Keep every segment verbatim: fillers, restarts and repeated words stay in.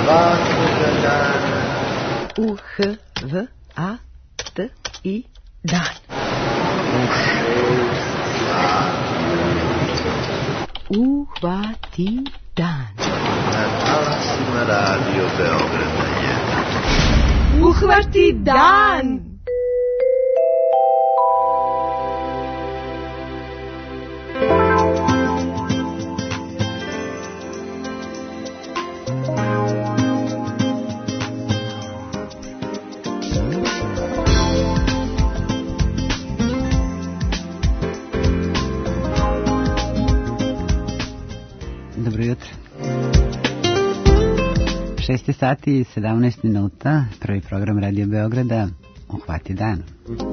svakoga dana. U H V A T I dan. U šest Uhvati dan. na talasima Radio Beograda jedan. Uhvati dan. Dobro jutro. šest sati i sedamnaest minuta, prvi program Radio Beograda, Uhvati dan.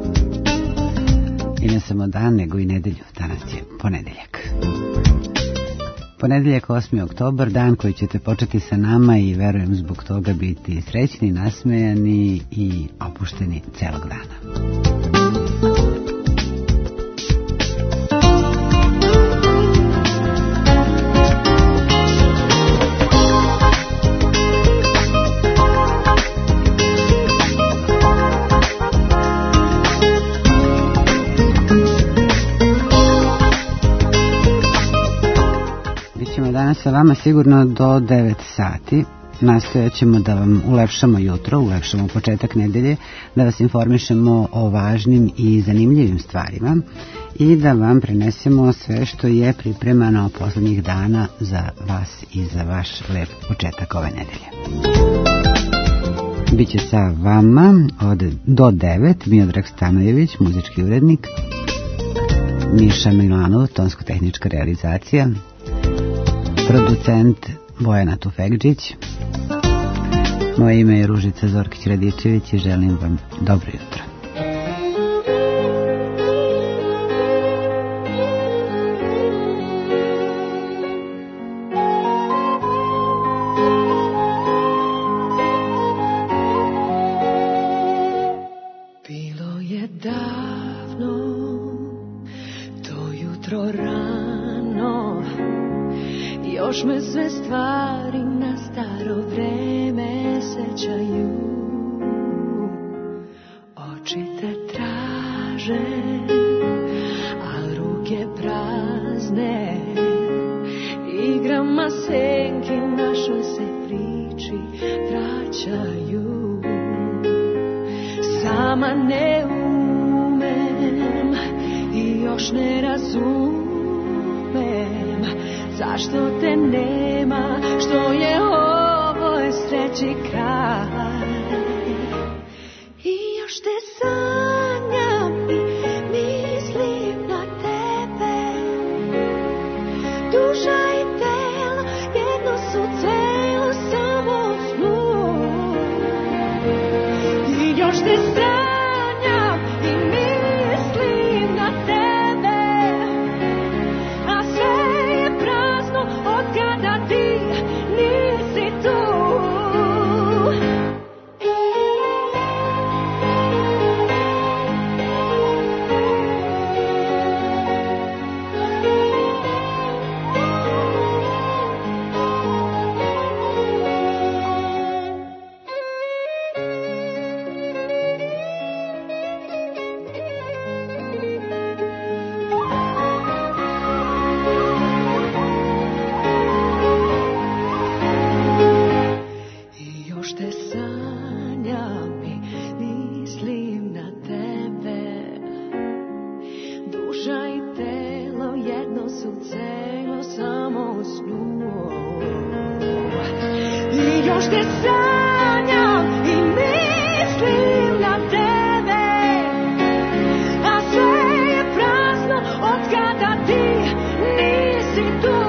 I ne samo dan, nego i nedelju. Danas je ponedeljak. Ponedeljak osmi oktobar, dan koji ćete početi sa nama i verujem zbog toga biti srećni, nasmejani i opušteni celog dana. Danas sa vama sigurno do devet sati. Nastojat ćemo da vam ulepšamo jutro, ulepšamo početak nedelje, da vas informišemo o važnim i zanimljivim stvarima i da vam prenesemo sve što je pripremano poslednjih dana za vas i za vaš lep početak ove nedelje. Biće sa vama od do devet Miodrag Stanojević, muzički urednik, Miša Milanov, tonsko-tehnička realizacija, producent Bojana Tufekđić. Moje ime je Ružica Zorkić-Radičević i želim vam dobro jutro. Bilo je davno, to jutro rano, još me sve stvari na staro vreme sećaju. Oči te traže, a ruke prazne. Igrama senki našoj se priči vraćaju. Sama ne umem i još ne razumem zašto te nema, što je ovoj sreći kraj. I još te sanjam i mislim na tebe. Duša i telo jedno su celo, samo u snu. I još te sanjam i mislim na tebe. A sve je prazno od kada ti nisi tu. I još te sanjam i mislim na tebe. Duša i telo jedno su celo, samo u snu. I još te sanjam i mislim na tebe. A sve je prazno od kada ti nisi tu.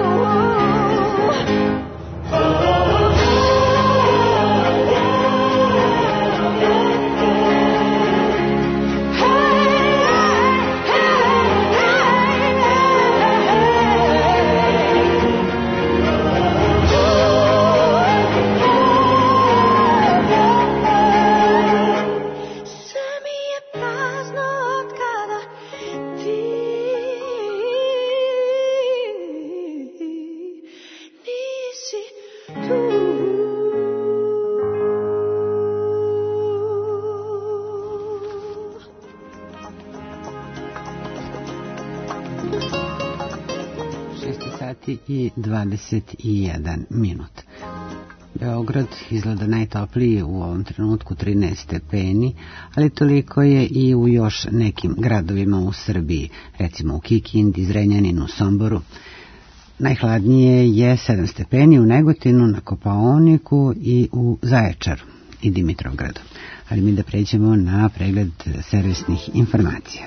Nisi tu. sati i dvadeset jedan minut. Beograd izgleda najtopliji u ovom trenutku trinaest stepeni, ali toliko je i u još nekim gradovima u Srbiji, recimo u Kikindi, Zrenjaninu, Somboru. Najhladnije je sedam stepeni u Negotinu, na Kopaoniku i u Zaječaru i Dimitrovgradu. Ali mi da pređemo na pregled servisnih informacija.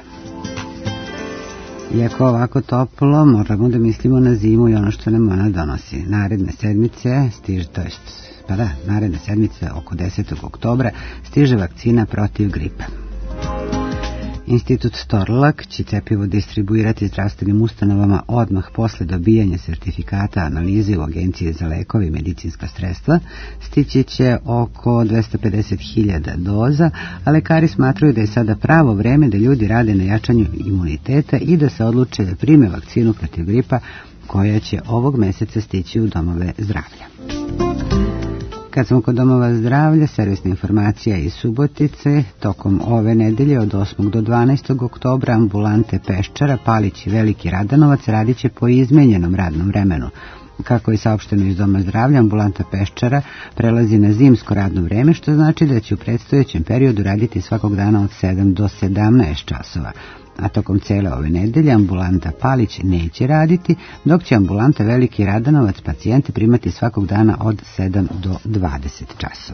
Iako ovako toplo, moramo da mislimo na zimu i ono što nam ona donosi. Naredne sedmice stiže, to jest, pa da, naredne sedmice oko desetog oktobra stiže vakcina protiv gripa. Institut Torlak će cepivo distribuirati zdravstvenim ustanovama odmah posle dobijanja sertifikata analize u Agenciji za lekove i medicinska sredstva. Stići će oko dvesta pedeset hiljada doza, a lekari smatraju da je sada pravo vreme da ljudi rade na jačanju imuniteta i da se odluče da prime vakcinu protiv gripa koja će ovog meseca stići u domove zdravlja. Kad smo kod domova zdravlja, servisna informacija iz Subotice, tokom ove nedelje od osmog do dvanaestog oktobra ambulante Peščara, Palić i Veliki Radanovac radit će po izmenjenom radnom vremenu. Kako je saopšteno iz doma zdravlja, ambulanta Peščara prelazi na zimsko radno vreme, što znači da će u predstojećem periodu raditi svakog dana od sedam do sedamnaest časova. A tokom cele ove nedelje ambulanta Palić neće raditi, dok će ambulanta Veliki Radanovac pacijente primati svakog dana od sedam do dvadeset časova.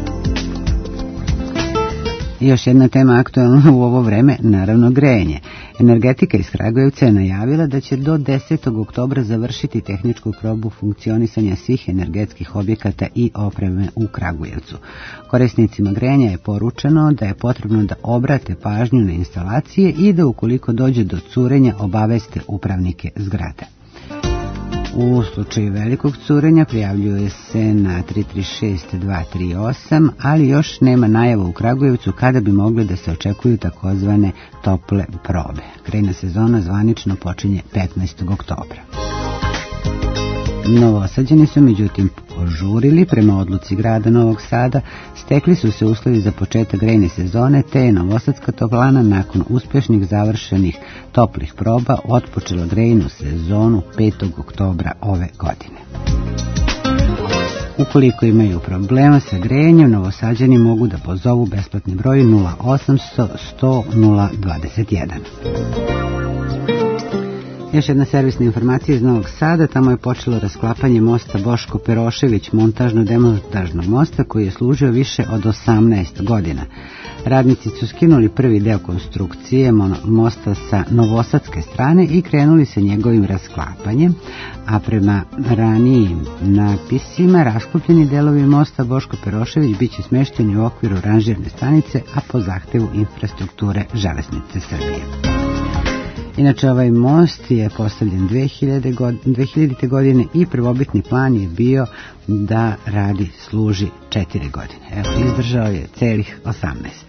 I još jedna tema aktualna u ovo vreme, naravno grejanje. Energetika iz Kragujevca je najavila da će do desetog oktobra završiti tehničku probu funkcionisanja svih energetskih objekata i opreme u Kragujevcu. Korisnicima grejanja je poručeno da je potrebno da obrate pažnju na instalacije i da ukoliko dođe do curenja obaveste upravnike zgrade. U slučaju velikog curenja prijavljuje se na tri tri šest dva tri osam, ali još nema najava u Kragujevcu kada bi mogli da se očekuju takozvane tople probe. Grejna sezona zvanično počinje petnaestog oktobra. Novosađeni su međutim požurili prema odluci grada Novog Sada, stekli su se uslovi za početak grejne sezone, te je Novosadska toplana nakon uspješnih završenih toplih proba otpočela grejnu sezonu petog oktobra ove godine. Ukoliko imaju problema sa grejanjem, Novosađani mogu da pozovu besplatni broj nula osamsto sto nula dvadeset jedan. Još jedna servisna informacija iz Novog Sada, tamo je počelo rasklapanje mosta Boško Perošević, montažno-demontažnog mosta koji je služio više od osamnaest godina. Radnici su skinuli prvi deo konstrukcije mosta sa novosadske strane i krenuli sa njegovim rasklapanjem, a prema ranijim napisima rasklopljeni delovi mosta Boško Perošević bit će smešteni u okviru ranžirne stanice, a po zahtevu infrastrukture Železnice Srbije. Inače, ovaj most je postavljen dve hiljadite. godine i prvobitni plan je bio da radi služi četiri godine. Evo, izdržao je celih osamnaest.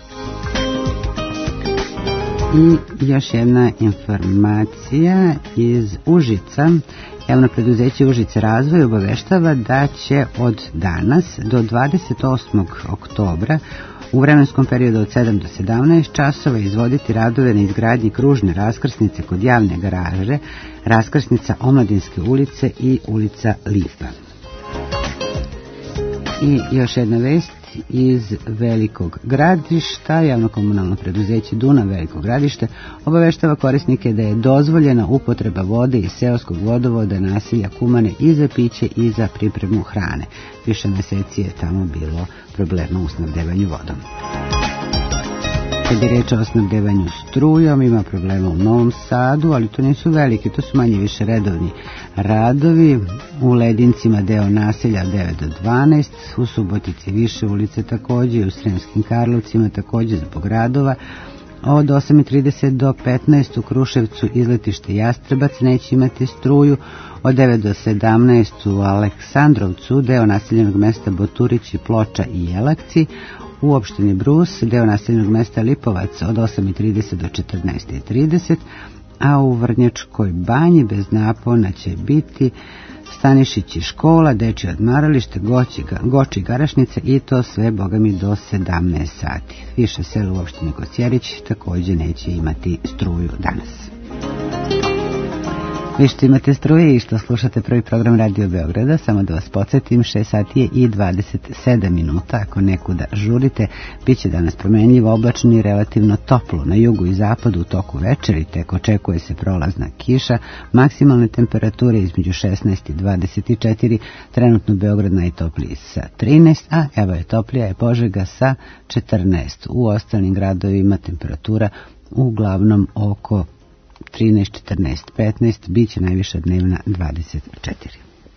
I još jedna informacija iz Užica. Javno preduzeće Užice razvoj obaveštava da će od danas do dvadeset osmog oktobra u vremenskom periodu od sedam do sedamnaest časova izvoditi radove na izgradnji kružne raskrsnice kod javne garaže, raskrsnica Omladinske ulice i ulica Lipa. I još jedna vest iz Velikog Gradišta. Javno komunalno preduzeće Dunav Veliko Gradište obaveštava korisnike da je dozvoljena upotreba vode iz seoskog vodovoda naselja Kumane i za piće i za pripremu hrane. Više meseci je tamo bilo problema u snabdevanju vodom. Kad je reč o snabdevanju strujom, ima problema u Novom Sadu, ali to nisu veliki, to su manje više redovni radovi. U Ledincima deo naselja devet do dvanaest, u Subotici više ulice takođe, u Sremskim Karlovcima takođe zbog radova. Od osam i trideset do petnaest u Kruševcu izletište Jastrebac neće imati struju, od devet do sedamnaest u Aleksandrovcu deo naseljenog mesta Boturići, Ploča i Jelakci, u opštini Brus deo naseljenog mesta Lipovac od osam i trideset do četrnaest i trideset, a u Vrnjačkoj banji bez napona će biti Stanišići škola, dečje odmaralište, Goči Garašnica i to sve, bogami, do sedamnaest sati. Više sela u opštini Kosjerić takođe neće imati struju danas. Vi što imate struje i što slušate prvi program Radio Beograda, samo da vas podsjetim, šest sati je i dvadeset sedam minuta, ako nekuda žurite, bit će danas promenljivo, oblačno i relativno toplo. Na jugu i zapadu u toku večeri tek očekuje se prolazna kiša, maksimalne temperature između šesnaest i dvadeset četiri, trenutno Beograd najtopliji sa trinaest, a evo je toplija je Požega sa četrnaest. U ostalim gradovima temperatura uglavnom oko trinaest, četrnaest, petnaest, bit će najviša dnevna dvadeset četiri.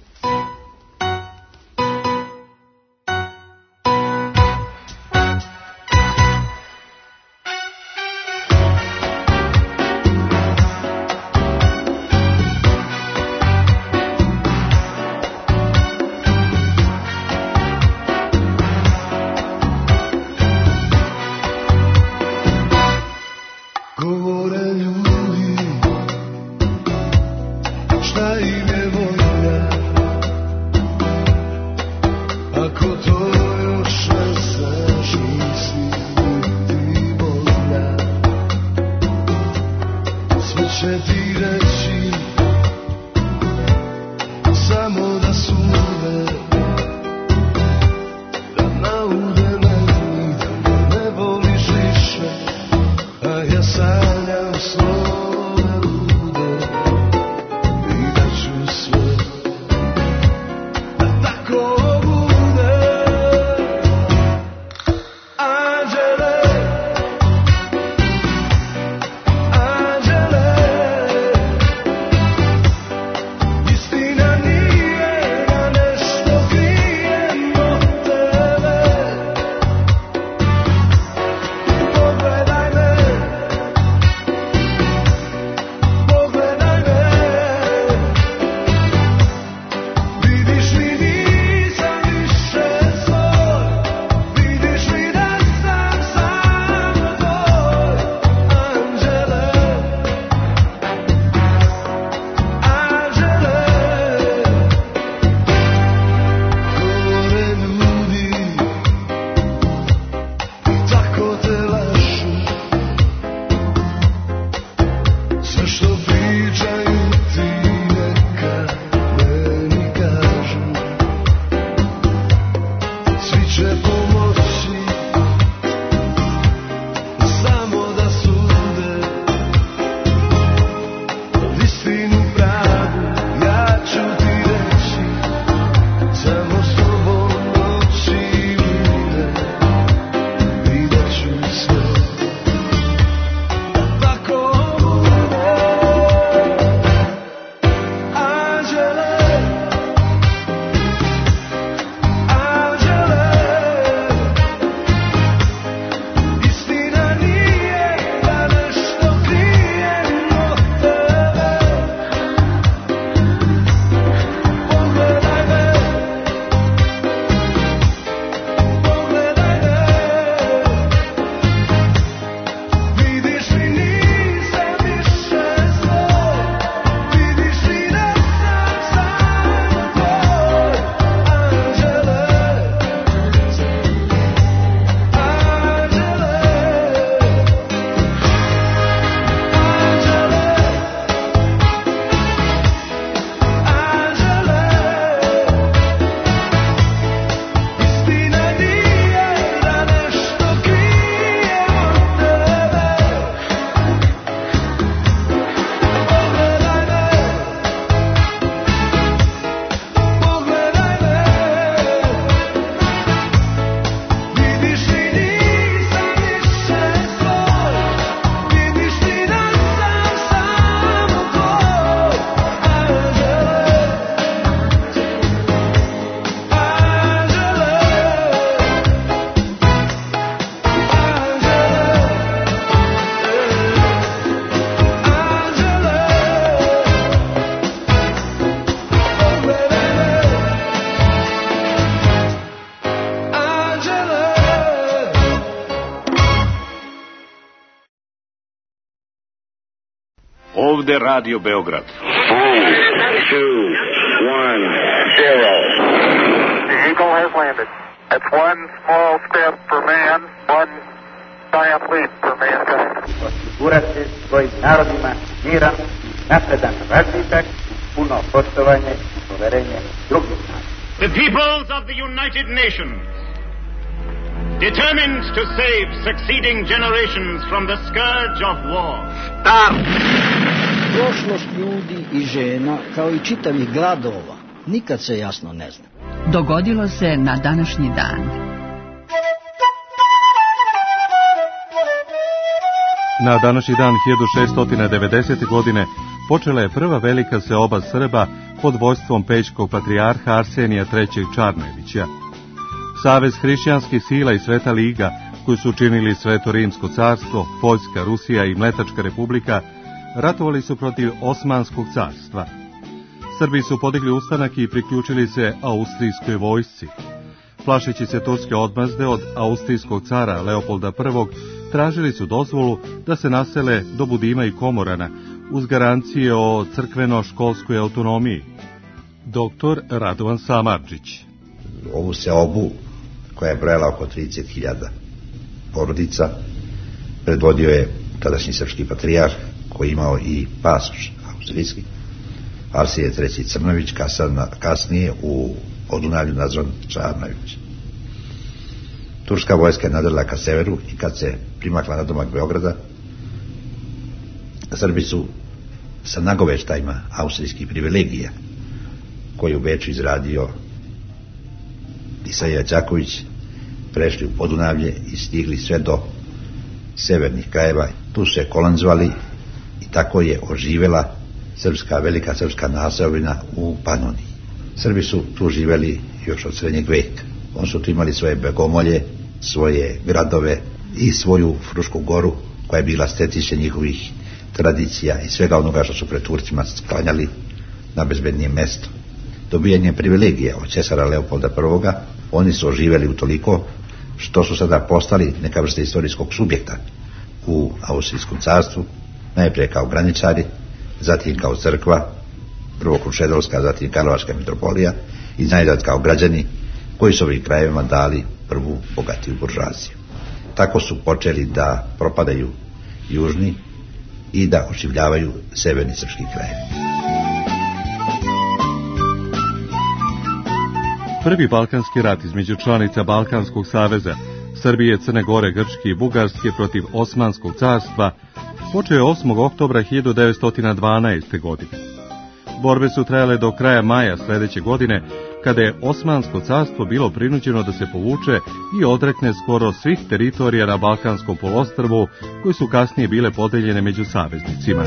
Ovde Radio Beograd. Three, two, one, zero. The Eagle has landed. It's one small step for man, one giant leap for mankind. Osigurati svojim narodima mira napredan razvitak, puno poštovanje i poverenje drugih naroda. The peoples of the United Nations, determined to save succeeding generations from the scourge of war. Start! Prošlost ljudi i žena, kao i čitavih gradova, nikad se jasno ne zna. Dogodilo se na današnji dan. Na današnji dan hiljadu šeststo devedesete. godine počela je prva velika seoba Srba pod vodstvom pećkog patrijarha Arsenija trećeg Čarnevića. Savez hrišćanskih sila i Sveta liga, koju su činili Sveto Rimsko carstvo, Poljska, Rusija i Mletačka republika, ratovali su protiv Osmanskog carstva. Srbi su podigli ustanak i priključili se austrijskoj vojsci. Plašeći se turske odmazde od austrijskog cara Leopolda prvog, tražili su dozvolu da se nasele do Budima i Komorana uz garancije o crkveno-školskoj autonomiji. Doktor Radovan Samardžić. Ovu seobu, koja je brojala oko trideset hiljada porodica, predvodio je tadašnji srpski patrijarh, koji je imao i pasoš austrijski, Arsenije treći Crnović, kasnije u Podunavlju nazvan Čarnović. Turska vojska je nadrla ka severu i kad se primakla na domak Beograda, Srbi su sa nagoveštajima austrijskih privilegija, koji u Beču izradio Isaija Đaković, prešli u Podunavlje i stigli sve do severnih krajeva. Tu su se kolonizovali i tako je oživela srpska, velika srpska naseobina u Panoniji. Srbi su tu živeli još od srednjeg veka. Oni su tu imali svoje begomolje, svoje gradove i svoju Frušku goru, koja je bila stecište njihovih tradicija i svega onoga što su pred Turcima sklanjali na bezbednije mesto. Dobijanjem privilegije od cesara Leopolda prvoga, oni su oživeli utoliko što su sada postali neka vrsta istorijskog subjekta u Austrijskom carstvu, najprije kao graničari, zatim kao crkva, prvo Krušedolska, zatim Karlovačka mitropolija i najzad kao građani koji su ovim krajevima dali prvu bogatiju buržuaziju. Tako su počeli da propadaju južni i da oživljavaju severni srpski krajevi. Prvi Balkanski rat između članica Balkanskog saveza, Srbije, Crne Gore, Grčke i Bugarske protiv Osmanskog carstva, počeo je osmog oktobra hiljadu devetsto dvanaeste. godine. Borbe su trajale do kraja maja sledeće godine, kada je Osmansko carstvo bilo prinuđeno da se povuče i odrekne skoro svih teritorija na Balkanskom poluostrvu, koji su kasnije bile podeljene među saveznicima.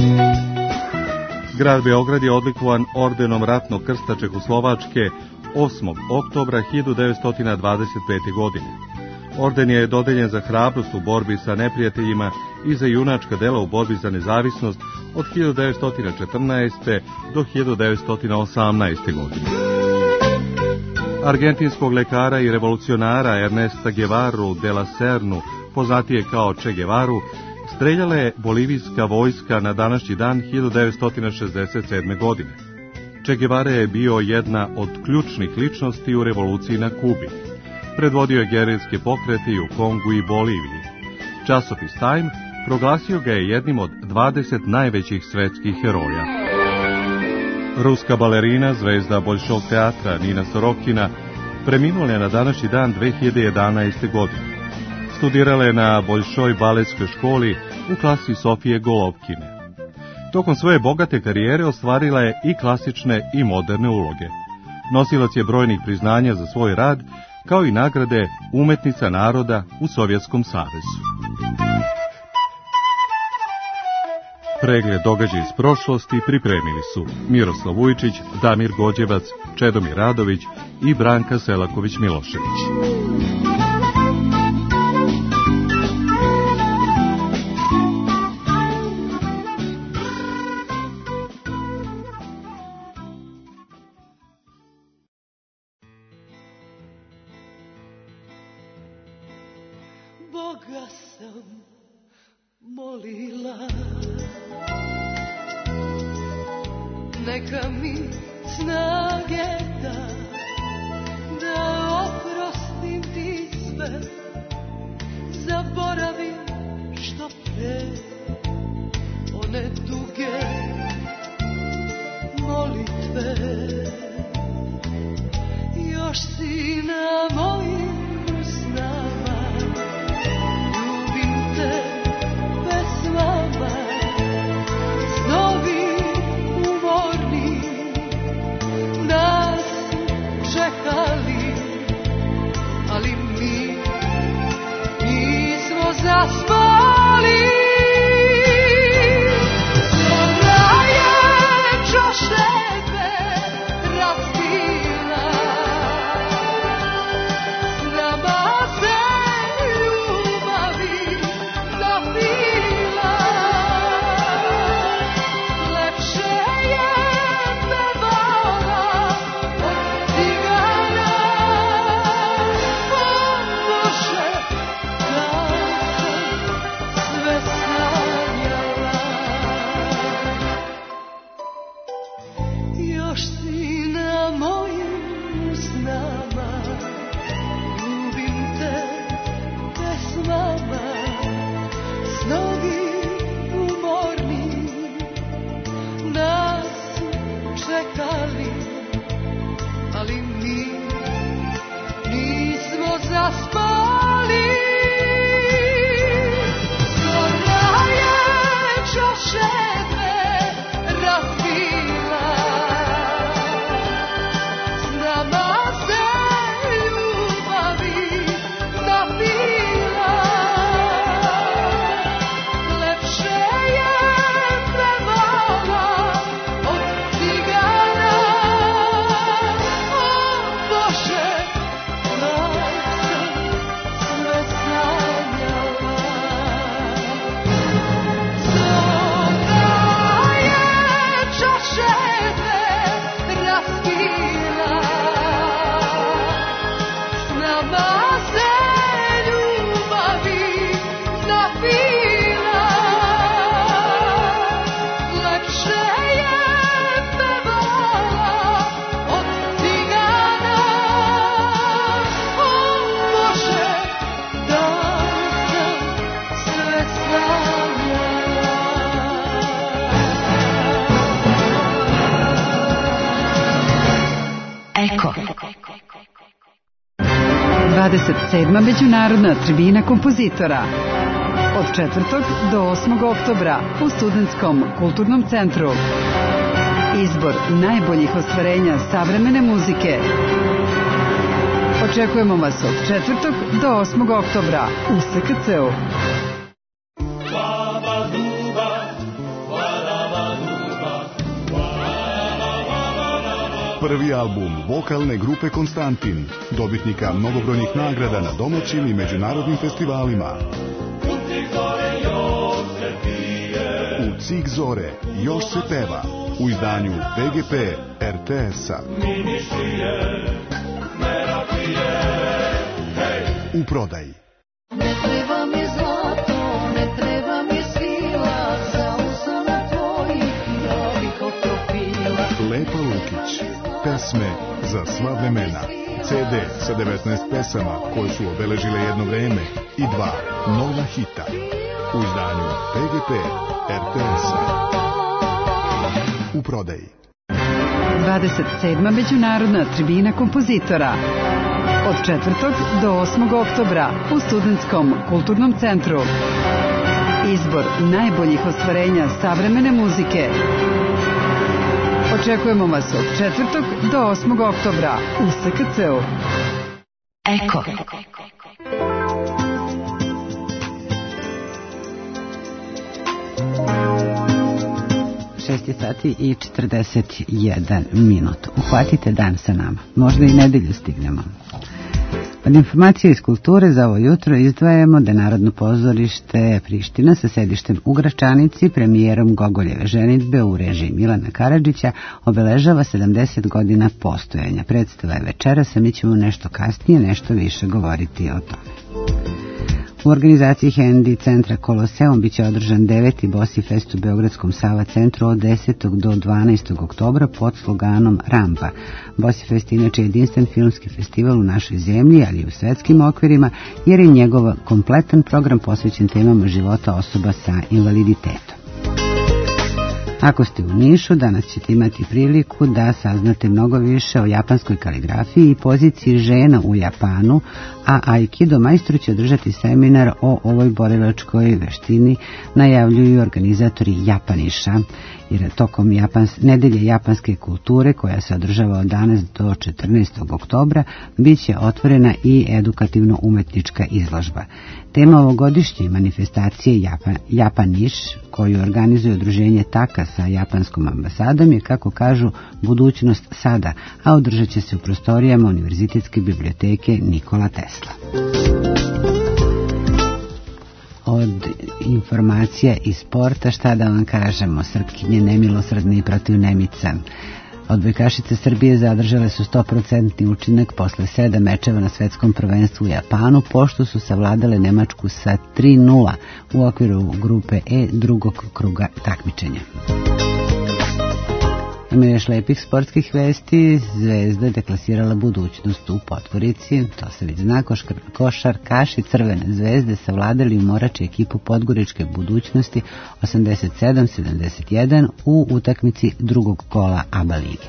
Grad Beograd je odlikovan ordenom ratnog krsta Čehoslovačke osmog oktobra hiljadu devetsto dvadeset pete. godine. Orden je dodeljen za hrabrost u borbi sa neprijateljima i za junačka dela u borbi za nezavisnost od hiljadu devetsto četrnaeste. do hiljadu devetsto osamnaeste. godine. Argentinskog lekara i revolucionara Ernesta Guevaru de la Sernu, poznatije kao Che Guevaru, streljala je bolivijska vojska na današnji dan hiljadu devetsto šezdeset sedme. godine. Che Guevara je bio jedna od ključnih ličnosti u revoluciji na Kubi. Predvodio je gerilske pokrete i u Kongu i Boliviji. Časopis Time proglasio ga je jednim od dvadeset najvećih svetskih heroja. Ruska balerina, zvezda Bolšoj teatra Nina Sorokina, preminula je na današnji dan dve hiljade jedanaeste. godine. Studirala je na Bolšoj baletskoj školi u klasi Sofije Golovkine. Tokom svoje bogate karijere ostvarila je i klasične i moderne uloge. Nosilac je brojnih priznanja za svoj rad, kao i nagrade umetnica naroda u Sovjetskom savezu. Pregled događaja iz prošlosti pripremili su Miroslav Vujčić, Damir Gođevac, Čedomir Radović i Branka Selaković-Milošević. Boga sam molila, neka mi snage da, da oprostim ti sve, zaboravim što pre one tuge dvadeset sedma Međunarodna tribina kompozitora od četvrtog do osmog oktobra u Studentskom kulturnom centru. Izbor najboljih ostvarenja savremene muzike. Očekujemo vas od četvrtog do osmog oktobra u S K C-u. Prvi album vokalne grupe Konstantin, dobitnika mnogobrojnih nagrada na domaćim i međunarodnim festivalima. U Cik zore još se peva, u izdanju B G P R T S-a. U prodaji. Ne treba mi zlato, ne treba mi svila, za usana tvojih ja bih otopila. Lepa Lukić, pesme za sva vremena. C D sa devetnaest pesama koje su obeležile jedno vreme i dva nova hita. U izdanju P G P R T S-a. U prodaji. dvadeset sedma Međunarodna tribina kompozitora od četvrtog do osmog oktobra u Studentskom kulturnom centru. Izbor najboljih ostvarenja savremene muzike. Očekujemo vas od četvrtog do osmog oktobra u S K C-u. Eko. šest sati i četrdeset jedan minut. Uhvatite dan sa nama. Možda i nedelju stignemo. Od informacije iz kulture za ovo jutro izdvajamo da Narodno pozorište Priština sa sedištem u Gračanici premijerom Gogoljeve ženidbe u režiji Milana Karadžića obeležava sedamdeset godina postojanja. Predstava je večeras, a mi ćemo nešto kasnije nešto više govoriti o tome. U organizaciji Hendi centra Koloseum biće održan deveti Bosi fest u Beogradskom Sava centru od desetog do dvanaestog oktobra pod sloganom Rampa. Bosi fest je inače jedinstven filmski festival u našoj zemlji, ali i u svetskim okvirima, jer je njegov kompletan program posvećen temama života osoba sa invaliditetom. Ako ste u Nišu, danas ćete imati priliku da saznate mnogo više o japanskoj kaligrafiji i poziciji žena u Japanu, a Aikido majstru će održati seminar o ovoj borilačkoj veštini, najavljuju organizatori Japaniša, jer tokom Japans, nedelje japanske kulture, koja se održava od danas do četrnaestog oktobra, bit će otvorena i edukativno-umetnička izložba. Tema ovogodišnje manifestacije Japan, Japaniš, koju organizuje udruženje Taka sa japanskom ambasadom, je, kako kažu, budućnost sada, a održat će se u prostorijama Univerzitetske biblioteke Nikola Tesla. Od informacija iz sporta, šta da vam kažemo, Srpkinje nemilosrdne i protiv Nemica. Odbojkašice Srbije zadržale su sto posto učinak posle sedam mečeva na svetskom prvenstvu u Japanu, pošto su savladale Nemačku sa tri nula u okviru grupe E drugog kruga takmičenja. Ima još lepih sportskih vesti. Zvezda je deklasirala budućnost u Podgorici. To se već zna, košarkaši Crvene zvezde savladali u Morači ekipu Podgoričke budućnosti osamdeset sedam sedamdeset jedan u utakmici drugog kola A B A lige.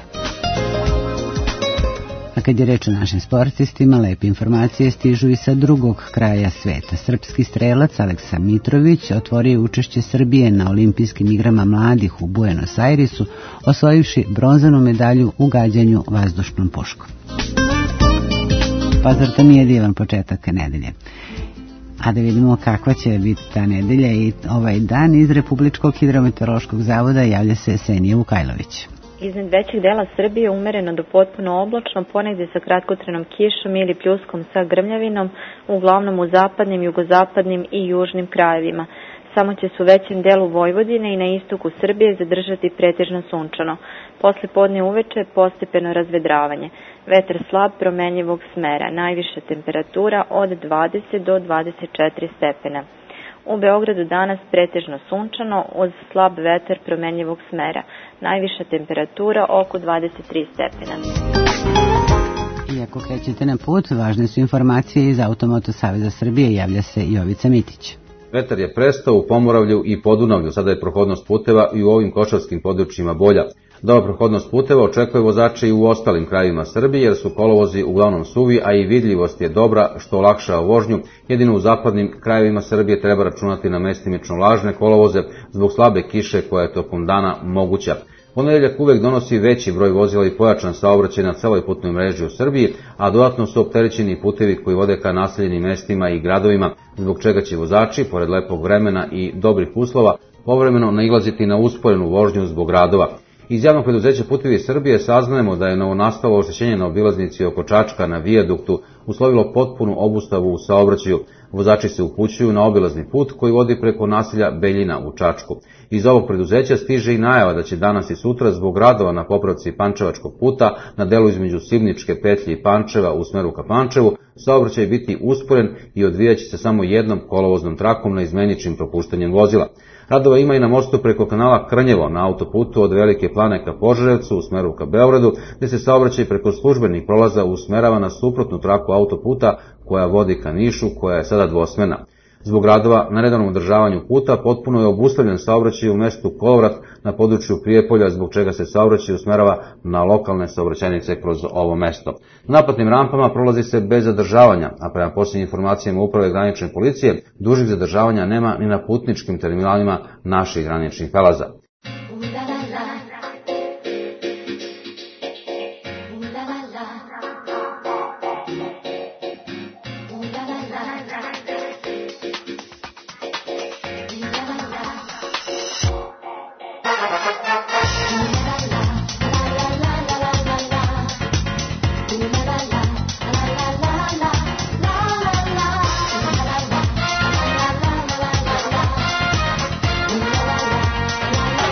A kad je reč o našim sportistima, lepe informacije stižu i sa drugog kraja sveta. Srpski strelac Aleksa Mitrović otvorio učešće Srbije na olimpijskim igrama mladih u Buenos Airesu, osvojivši bronzanu medalju u gađanju vazdušnom puškom. Pa zar to nije divan početak nedelje? A da vidimo kakva će biti ta nedelja i ovaj dan. Iz Republičkog hidrometeorološkog zavoda javlja se Senija Vukajlović. Iznad većeg dela Srbije umereno do potpuno oblačno, ponegdje sa kratkotrenom kišom ili pljuskom sa grmljavinom, uglavnom u zapadnim, jugozapadnim i južnim krajevima. Samo će se u većem delu Vojvodine i na istoku Srbije zadržati pretežno sunčano. Posle podne uveče postepeno razvedravanje. Vetar slab promenjivog smera, najviša temperatura od dvadeset do dvadeset četiri stepena. U Beogradu danas pretežno sunčano uz slab vetar promenjivog smera. Najviša temperatura oko dvadeset tri stepena. Iako krećete na put, važne su informacije iz Automoto Saveza Srbije, javlja se Jovica Mitić. Vetar je prestao u Pomoravlju i Podunavlju, sada je prohodnost puteva i u ovim košarskim područjima bolja. Dobra prohodnost puteva očekuje vozače i u ostalim krajevima Srbije, jer su kolovozi uglavnom suvi, a i vidljivost je dobra, što olakšava vožnju. Jedino u zapadnim krajevima Srbije treba računati na mestimično vlažne kolovoze zbog slabe kiše koja je tokom dana moguća. Ponedeljak uvek donosi veći broj vozila i pojačan saobraćaj na celoj putnoj mreži u Srbiji, a dodatno su opterećeni putevi koji vode ka naseljenim mestima i gradovima, zbog čega će vozači, pored lepog vremena i dobrih uslova, povremeno nailaziti na usporenu vožnju zbog radova. Iz javnog preduzeća Putevi Srbije saznajemo da je novonastalo oštećenje na obilaznici oko Čačka na vijaduktu uslovilo potpunu obustavu u saobraćaju. Vozači se upućuju na obilazni put koji vodi preko naselja Beljina u Čačku. Iz ovog preduzeća stiže i najava da će danas i sutra zbog radova na popravci Pančevačkog puta na delu između Sivničke petlje i Pančeva u smeru ka Pančevu saobraćaj biti usporen i odvijaće se samo jednom kolovoznom trakom na izmeničnim propuštanjem vozila. Radova ima i na mostu preko kanala Krnjevo na autoputu od Velike Plane ka Požarevcu u smeru ka Beogradu, gde se saobraćaj preko službenih prolaza usmerava na suprotnu traku autoputa koja vodi ka Nišu, koja je sada dvosmerna. Zbog radova na redovnom održavanju puta potpuno je obustavljen saobraćaj u mestu Kolovrat na području Prijepolja, zbog čega se saobraćaj usmerava na lokalne saobraćajnice kroz ovo mesto. Na naplatnim rampama prolazi se bez zadržavanja, a prema posljednjim informacijama Uprave granične policije, dužih zadržavanja nema ni na putničkim terminalima naših graničnih prelaza. La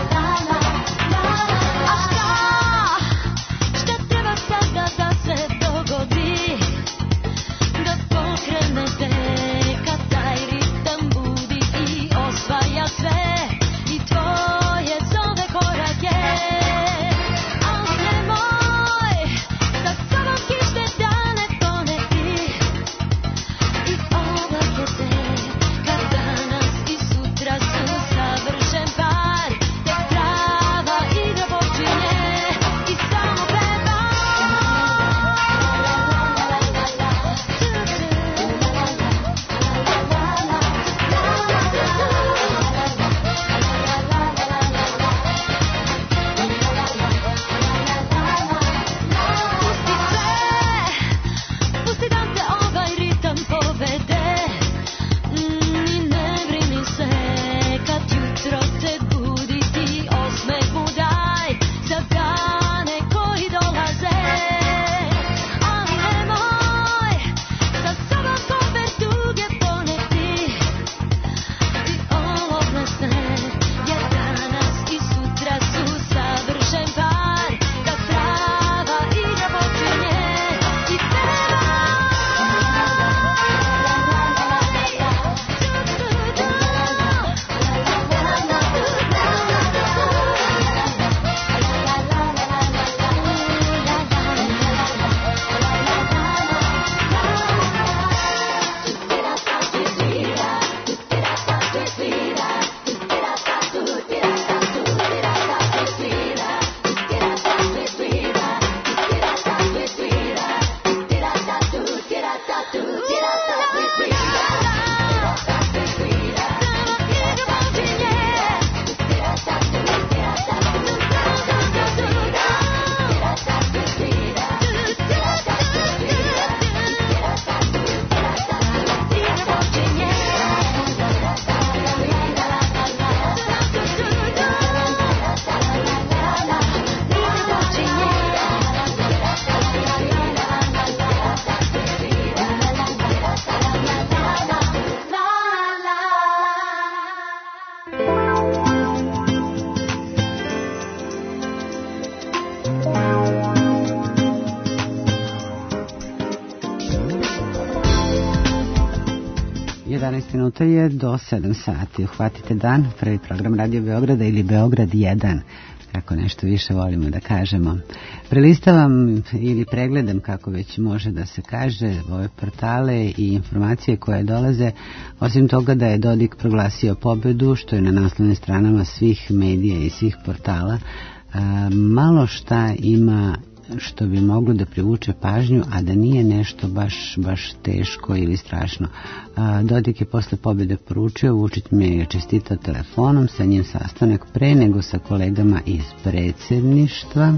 jedanaest minuta je do sedam sati. Uhvatite dan, prvi program Radio Beograda ili Beograd jedan, kako nešto više volimo da kažemo. Prelistavam ili pregledam, kako već može da se kaže, ove portale i informacije koje dolaze, osim toga da je Dodik proglasio pobedu, što je na naslovnim stranama svih medija i svih portala. A, malo šta ima što bi moglo da privuče pažnju, a da nije nešto baš, baš teško ili strašno. A, Dodik je posle pobjede poručio, Vučić mi je čestitao telefonom, sa njim sastanak pre nego sa kolegama iz predsjedništva.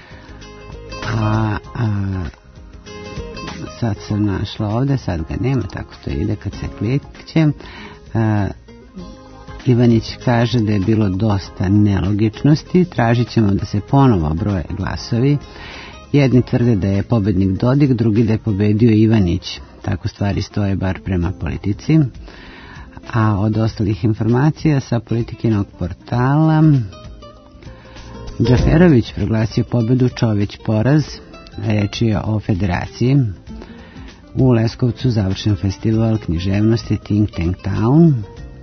A, a sad sam našla ovde, sad ga nema, tako to ide kad se klikće. A, Ivanić kaže da je bilo dosta nelogičnosti, tražit ćemo da se ponovo broje glasovi. Jedni tvrde da je pobednik Dodik, drugi da je pobedio Ivanić. Tako stvari stoje bar prema politici. A od ostalih informacija sa Politikinog portala, Džaferović proglasio pobedu, Čović poraz, reč je o federaciji. U Leskovcu završen festival književnosti Think Tank Town.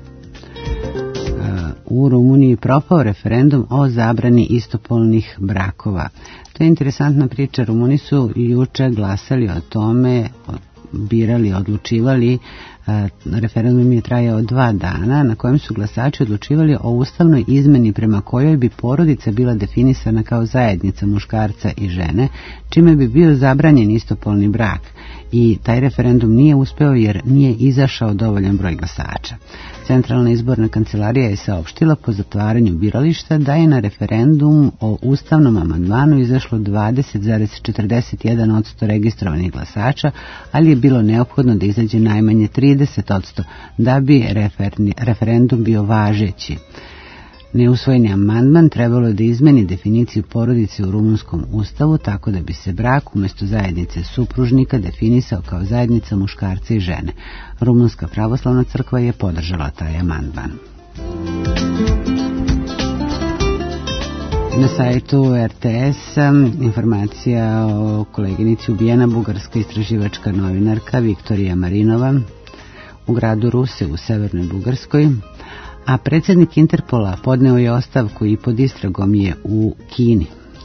U Rumuniji propao referendum o zabrani istopolnih brakova. To je interesantna priča. Rumuni su juče glasali o tome, birali, odlučivali. Referendum je trajao dva dana, na kojem su glasači odlučivali o ustavnoj izmeni prema kojoj bi porodica bila definisana kao zajednica muškarca i žene, čime bi bio zabranjen istopolni brak. I taj referendum nije uspeo jer nije izašao dovoljan broj glasača. Centralna izborna kancelarija je saopštila po zatvaranju birališta da je na referendum o ustavnom amandmanu izašlo dvadeset zarez četrdeset jedan posto registrovanih glasača, ali je bilo neophodno da izađe najmanje trideset posto da bi referendum bio važeći. Neusvojeni amandman trebalo je da izmeni definiciju porodice u rumunskom ustavu tako da bi se brak umjesto zajednice supružnika definisao kao zajednica muškarca i žene. Rumunska pravoslavna crkva je podržala taj amandman. Na sajtu R T S informacija o koleginici ubijena, bugarska istraživačka novinarka Viktorija Marinova u gradu Ruse u severnoj Bugarskoj. A predsjednik Interpola podneo je ostavku i pod istragom je u Kini.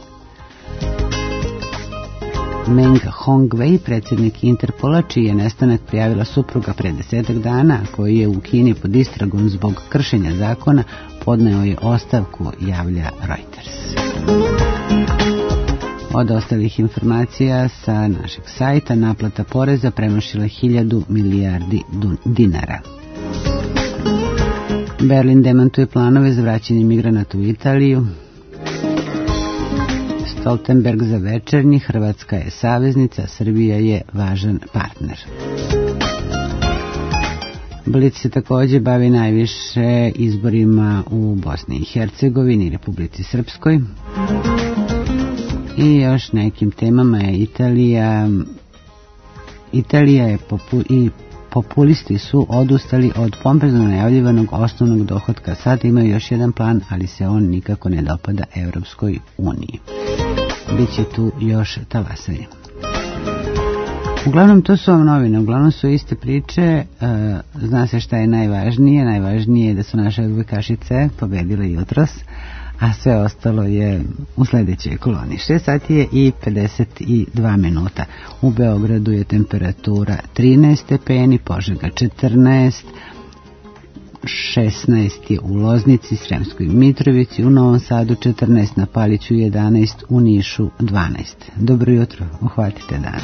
Meng Hongwei, predsjednik Interpola, čiji je nestanak prijavila supruga pre desetak dana, koji je u Kini pod istragom zbog kršenja zakona, podneo je ostavku, javlja Reuters. Od ostalih informacija sa našeg sajta, naplata poreza premašila hiljadu milijardi dinara. Berlin demantuje planove za vraćanje migranata u Italiju. Stoltenberg za Večernji, Hrvatska je saveznica, Srbija je važan partner. Blic se također bavi najviše izborima u Bosni i Hercegovini i Republici Srpskoj. I još nekim temama je Italija. Italija je popu, i populisti su odustali od pompezno najavljivanog osnovnog dohotka. Sad imaju još jedan plan, ali se on nikako ne dopada Evropskoj uniji. Biće tu još talasanje. Uglavnom to su vam novine, uglavnom su iste priče, e, zna se šta je najvažnije, najvažnije je da su naše odbojkašice pobedile jutros, a sve ostalo je u sljedećoj koloni. šest sati je i pedeset dva minuta. U Beogradu je temperatura trinaest stepeni, Požega četrnaest, šesnaest je u Loznici, Sremskoj Mitrovici, u Novom Sadu četrnaest, na Paliću jedanaest, u Nišu dvanaest. Dobro jutro, uhvatite dan.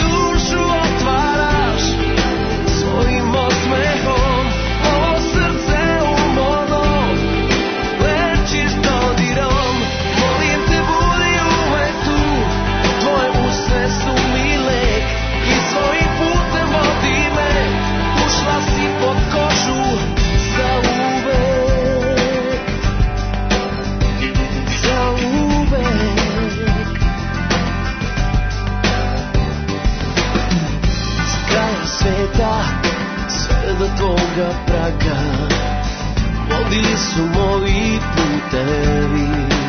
Svojim osmehom ovo srce tvoga praga vodili su moji putevi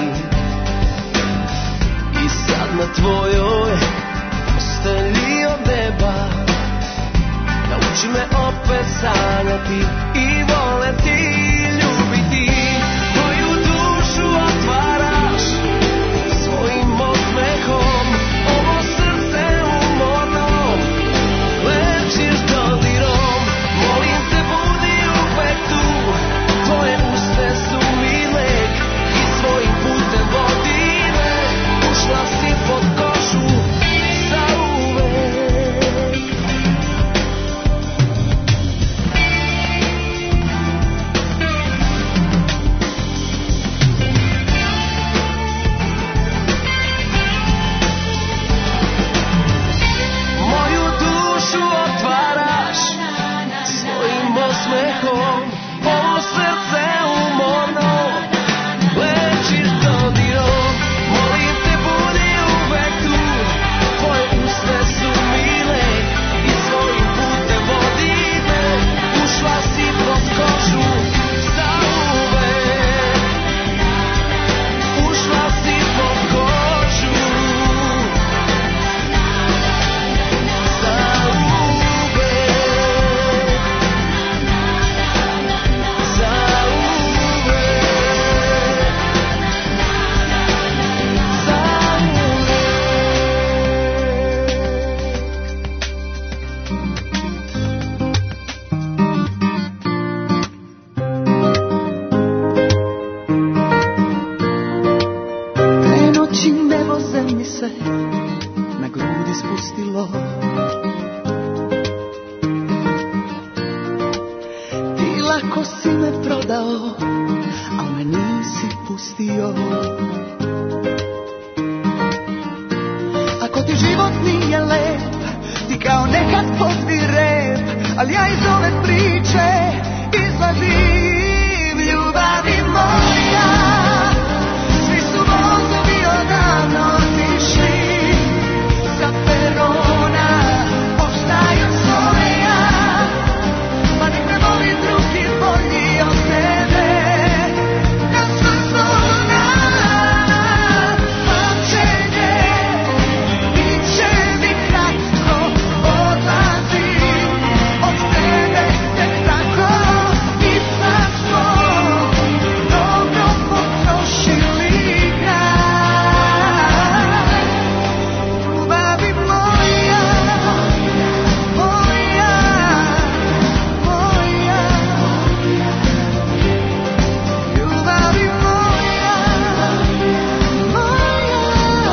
i sad na tvojoj postelji od neba nauči me opet sanjati i voleti, ljubiti. Moju dušu otvaraš svojim osmehom, ovo srce umorno lečiš dodirom. Molim te, budi uvek tu, tvoje usne su mi lek i svojim putem vodi me. Ušla si pod košu zauvek. Moju dušu otvaraš svojim osmehom, ovo srce umorno lečiš dodirom. Molim te, budi uvek tu, tvoje usne su mi lek i svojim putem vodi me. Ušla si pod kožu zauvek. Ušla si pod kožu Te noći nebo zemlji se na grudi spustilo. Ti lako si me prodao, al me nisi pustio. Ako ti život nije lep, ti kao nekad pozbi rep, ali ja iz ove priče izlazim. Ljubavi moja, svi su vozovi odavno otišli sa perona, ostajem svoja, pa nek me voli drugi bolji od tebe. Na sva zona pamćenje, bit će mi kratko, odlazim od tebe tek tako. Ipak smo dobro potrošili grad. Ljubavi moja, moja, moja. Ljubavi moja, moja.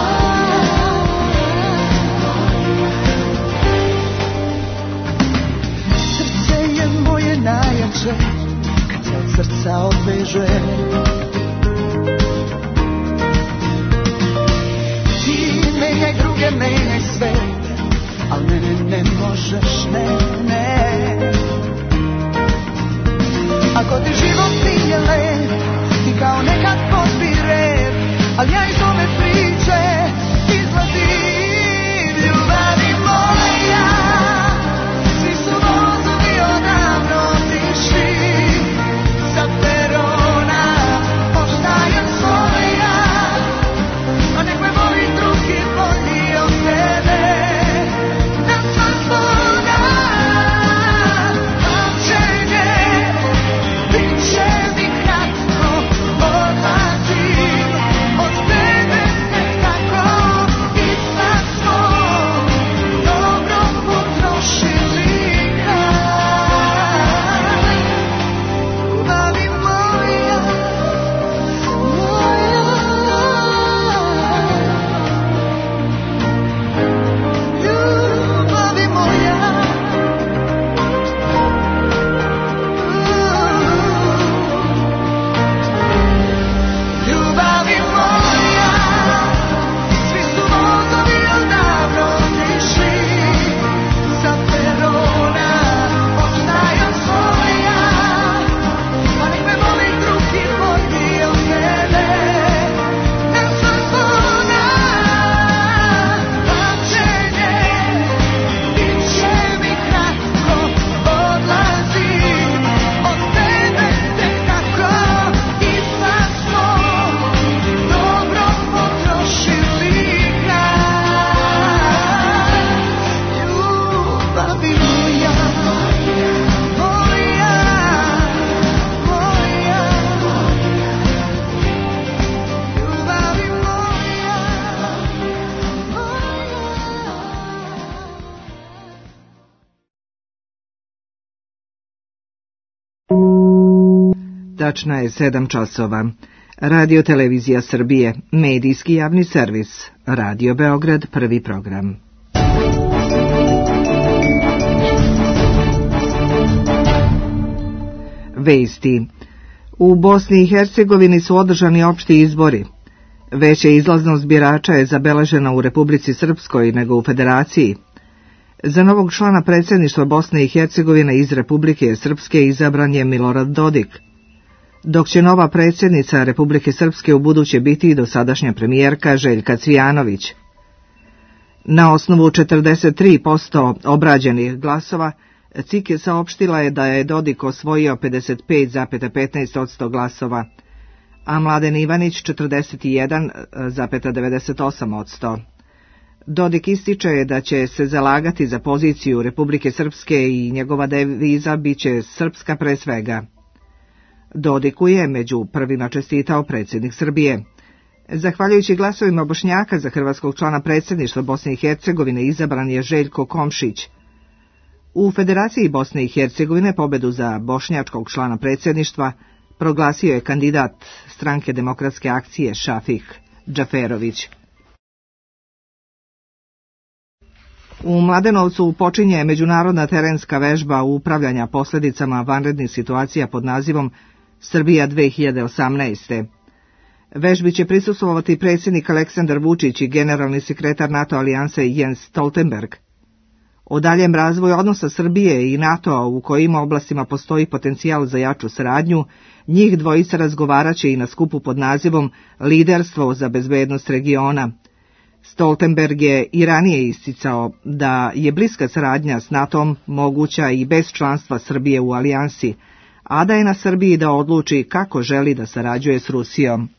Srce je moje najjače kad se od srca odveže. Ti menjaj druge, menjaj svet, al mene ne možeš, ne, ne. Ako ti život nije lep, ti kao nekad pozbi rep, al ja iz ove priče izlazim. Ljubavi moja, svi su vozovi odavno otišli sa perona, ostajem svoja, a nek me voli drugi bolji od tebe. Na sva zona Tačno je sedam časova. Radio Televizija Srbije, medijski javni servis, Radio Beograd, prvi program. Vesti. U Bosni i Hercegovini su održani opšti izbori. Veća izlaznost birača je zabeležena u Republici Srpskoj nego u Federaciji. Za novog člana predsjedništva Bosne i Hercegovine iz Republike Srpske izabran je Milorad Dodik, dok će nova predsjednica Republike Srpske u buduće biti i dosadašnja premijerka Željka Cvijanović. Na osnovu četrdeset tri posto obrađenih glasova, C I K je saopštila je da je Dodik osvojio pedeset pet zarez petnaest posto glasova, a Mladen Ivanić četrdeset jedan zarez devedeset osam posto. Dodik ističe da će se zalagati za poziciju Republike Srpske i njegova deviza biće srpska pre svega. Dodiku je među prvima čestitao predsjednik Srbije. Zahvaljujući glasovima Bošnjaka za hrvatskog člana predsjedništva Bosne i Hercegovine izabran je Željko Komšić. U Federaciji Bosne i Hercegovine pobedu za bošnjačkog člana predsjedništva proglasio je kandidat Stranke demokratske akcije Šafik Džaferović. U Mladenovcu počinje međunarodna terenska vežba upravljanja posljedicama vanrednih situacija pod nazivom Srbija dve hiljade osamnaest. Vežbi će prisustvovati predsjednik Aleksandar Vučić i generalni sekretar NATO alijanse Jens Stoltenberg. O daljem razvoju odnosa Srbije i NATO-a u kojim oblastima postoji potencijal za jaču saradnju, njih dvojica razgovaraće i na skupu pod nazivom Liderstvo za bezbednost regiona. Stoltenberg je i ranije isticao da je bliska saradnja s NATO-om moguća i bez članstva Srbije u alijansi, a da je na Srbiji da odluči kako želi da sarađuje s Rusijom.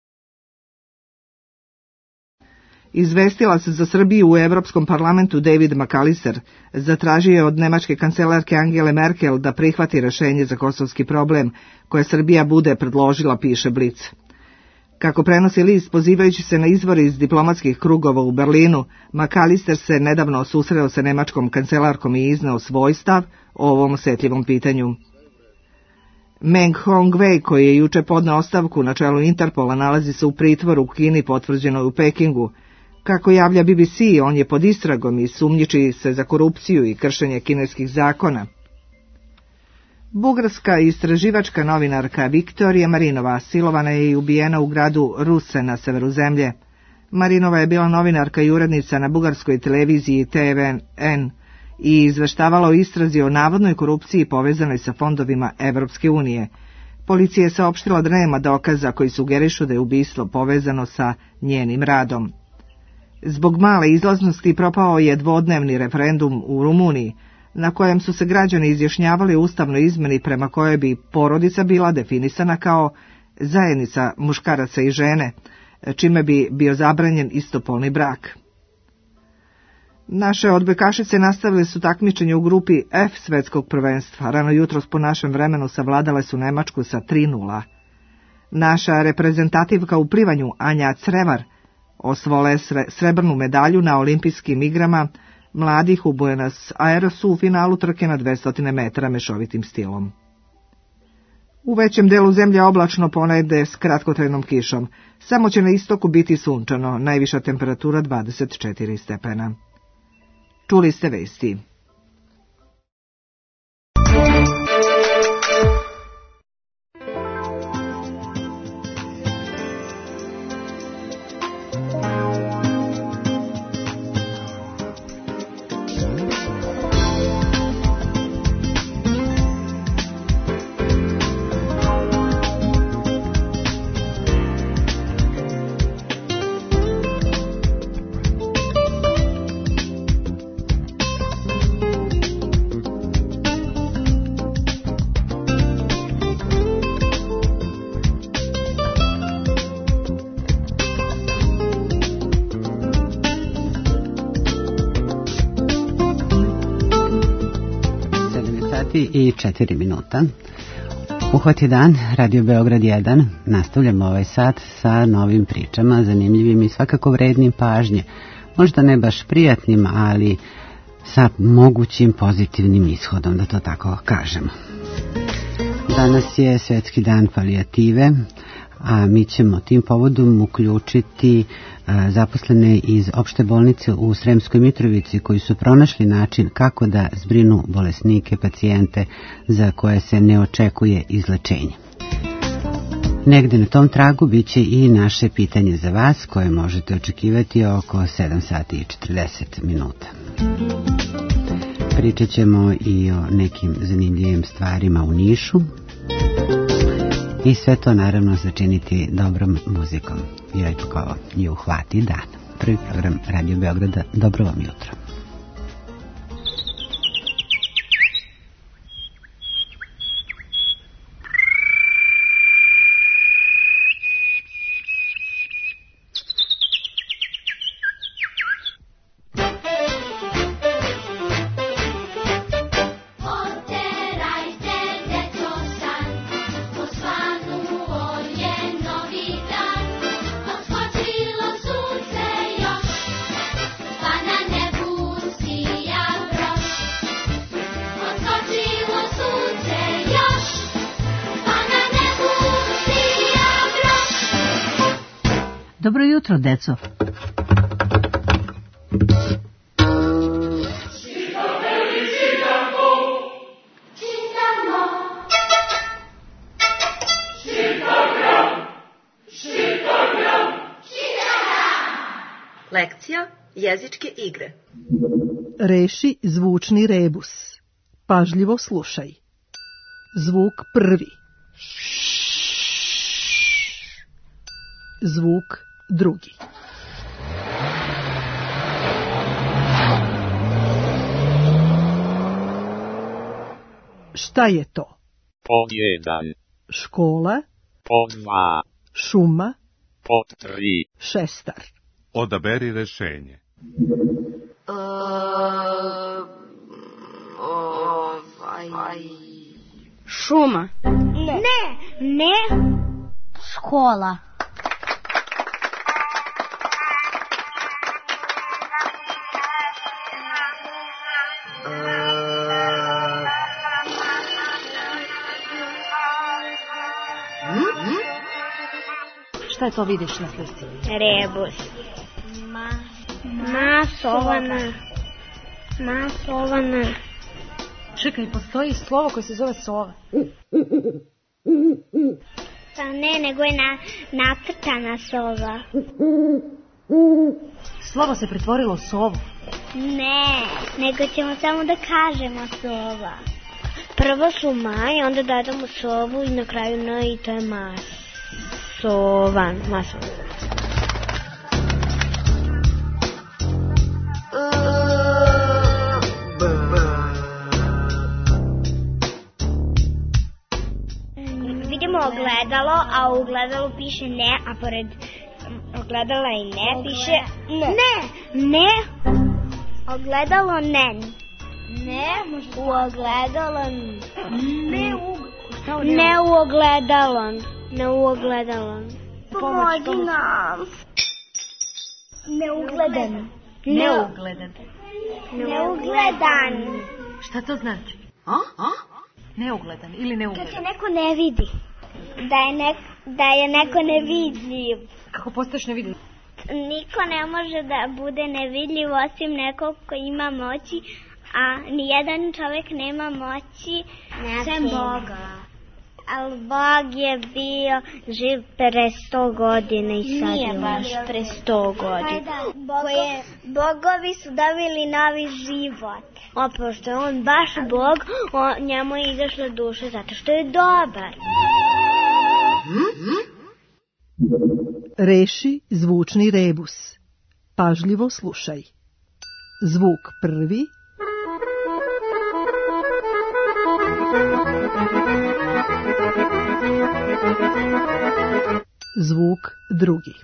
Izvestilac za Srbiju u Evropskom parlamentu David McAllister zatražio je od nemačke kancelarke Angele Merkel da prihvati rešenje za kosovski problem koje Srbija bude predložila, piše Blic. Kako prenosi list pozivajući se na izvore iz diplomatskih krugova u Berlinu, McAllister se nedavno susreo sa nemačkom kancelarkom i izneo svoj stav o ovom osjetljivom pitanju. Meng Hongwei, koji je juče podneo ostavku na čelu Interpola, nalazi se u pritvoru u Kini, potvrđeno u Pekingu. Kako javlja B B C, on je pod istragom i sumnjiči se za korupciju i kršenje kineskih zakona. Bugarska istraživačka novinarka Viktorija Marinova silovana je i ubijena u gradu Ruse na severu zemlje. Marinova je bila novinarka i urednica na bugarskoj televiziji T V N i izveštavala o istrazi o navodnoj korupciji povezanoj sa fondovima Evropske unije. Policija je saopštila da nema dokaza koji sugerišu da je ubistvo povezano sa njenim radom. Zbog male izlaznosti propao je dvodnevni referendum u Rumuniji, na kojem su se građani izjašnjavali o ustavnoj izmeni prema kojoj bi porodica bila definisana kao zajednica muškaraca i žene, čime bi bio zabranjen istopolni brak. Naše odbojkašice nastavile su takmičenje u grupi F svetskog prvenstva. Rano jutros po našem vremenu savladale su Nemačku sa tri nula. Naša reprezentativka u plivanju Anja Crevar osvojila je srebrnu medalju na olimpijskim igrama mladih u Buenos Airesu u finalu trke na dvesta metara mešovitim stilom. U većem delu zemlje oblačno ponegde s kratkotrajnom kišom. Samo će na istoku biti sunčano, najviša temperatura dvadeset četiri stepena. Čuli ste vesti. I četiri minuta. Uhvati dan, Radio Beograd jedan. Nastavljamo ovaj sat sa novim pričama, zanimljivim i svakako vrednim pažnje. Možda ne baš prijatnim, ali sa mogućim pozitivnim ishodom, da to tako kažemo. Danas je Svetski dan palijative, a mi ćemo tim povodom uključiti a, zaposlene iz opšte bolnice u Sremskoj Mitrovici koji su pronašli način kako da zbrinu bolesnike, pacijente za koje se ne očekuje izlečenje. Negde na tom tragu bit će i naše pitanje za vas koje možete očekivati oko sedam sati i četrdeset minuta. Pričat ćemo i o nekim zanimljivim stvarima u Nišu i sve to naravno začiniti dobrom muzikom. Joj tako i uhvati dan. Prvi program Radio Beograda. Dobro vam jutro. Dobro jutro, deco. Lekcija jezičke igre. Reši zvučni rebus. Pažljivo slušaj. Zvuk prvi. Zvuk drugi. Šta je to? Pod jedan. Škola. Pod dva. Šuma. Pod tri. Šestar. Odaberi rešenje. Uh, ovaj... Šuma. Ne. Ne. Ne. Škola. Šta je to vidiš na slici? Rebus. Ma, masovana. Masovana. Čekaj, postoji slovo koje se zove sova. Pa ne, nego je na, nacrtana sova. Slovo se pretvorilo u sovu. Ne, nego ćemo samo da kažemo sova. Prvo su ma i onda dodamo sovu i na kraju n i to je mas. Sovan, masovan. Vidimo ogledalo, a u ogledalu piše ne, a pored ogledala i ne piše ne. Ne, ne. Ogledalo ne. Ne, u ogledalo ne. Ne u ogledalo. Ne u ogledalo. Pomozi nam. Neugledan. Neugledan. Neugledan. Šta to znači? A? A? Neugledan ili neugledan? Kad se neko ne vidi. Da je, nek, da je neko nevidljiv. Kako postaješ nevidljiv? Niko ne može da bude nevidljiv osim nekog ko ima moći, a nijedan čovjek nema moći sem Boga. Ali Bog je bio živ pre sto godina i sad je baš pre sto godina. Koje bogovi su dobili novi život. A pošto je on baš Bog, on, njemu je izašla duša zato što je dobar. Reši zvučni rebus. Pažljivo slušaj. Zvuk prvi. Zvuk drugi.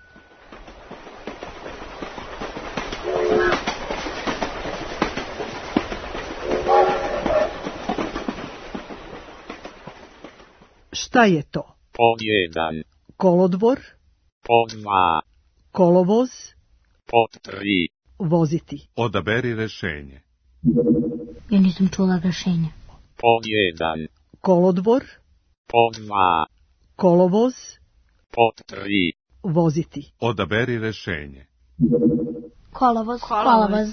Šta je to? Pod jedan. Kolodvor. Pod dva. Kolovoz. Pod tri. Voziti. Odaberi rešenje. Ja nisam čula rešenje. Pod jedan. Kolodvor. Pod dva. Kolovoz. Pod tri. Voziti. Odaberi rešenje. Kolovoz. Kolovoz.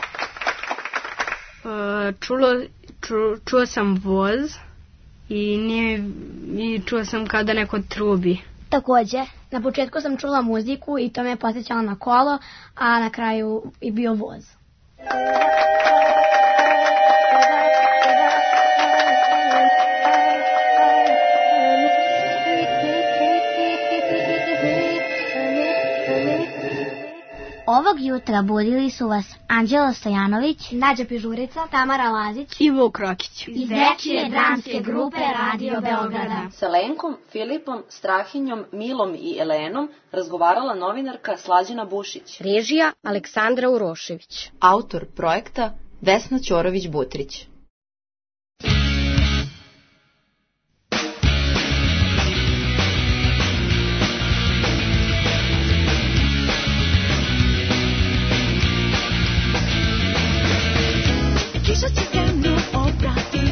Uh, čulo, ču, čuo sam voz i, nije, i čuo sam kao da neko trubi. Takođe, na početku sam čula muziku i to me je podsjećalo na kolo, a na kraju i bio voz. Ovog jutra budili su vas Anđelo Stojanović, Nađa Pižurica, Tamara Lazić i Vuk Rokić iz dečije dramske grupe Radio Beograda. Sa Lenkom, Filipom, Strahinjom, Milom i Elenom razgovarala novinarka Slađana Bušić. Režija Aleksandra Urošević. Autor projekta Vesna Ćorović-Butrić. Kiša će zemlju oprati,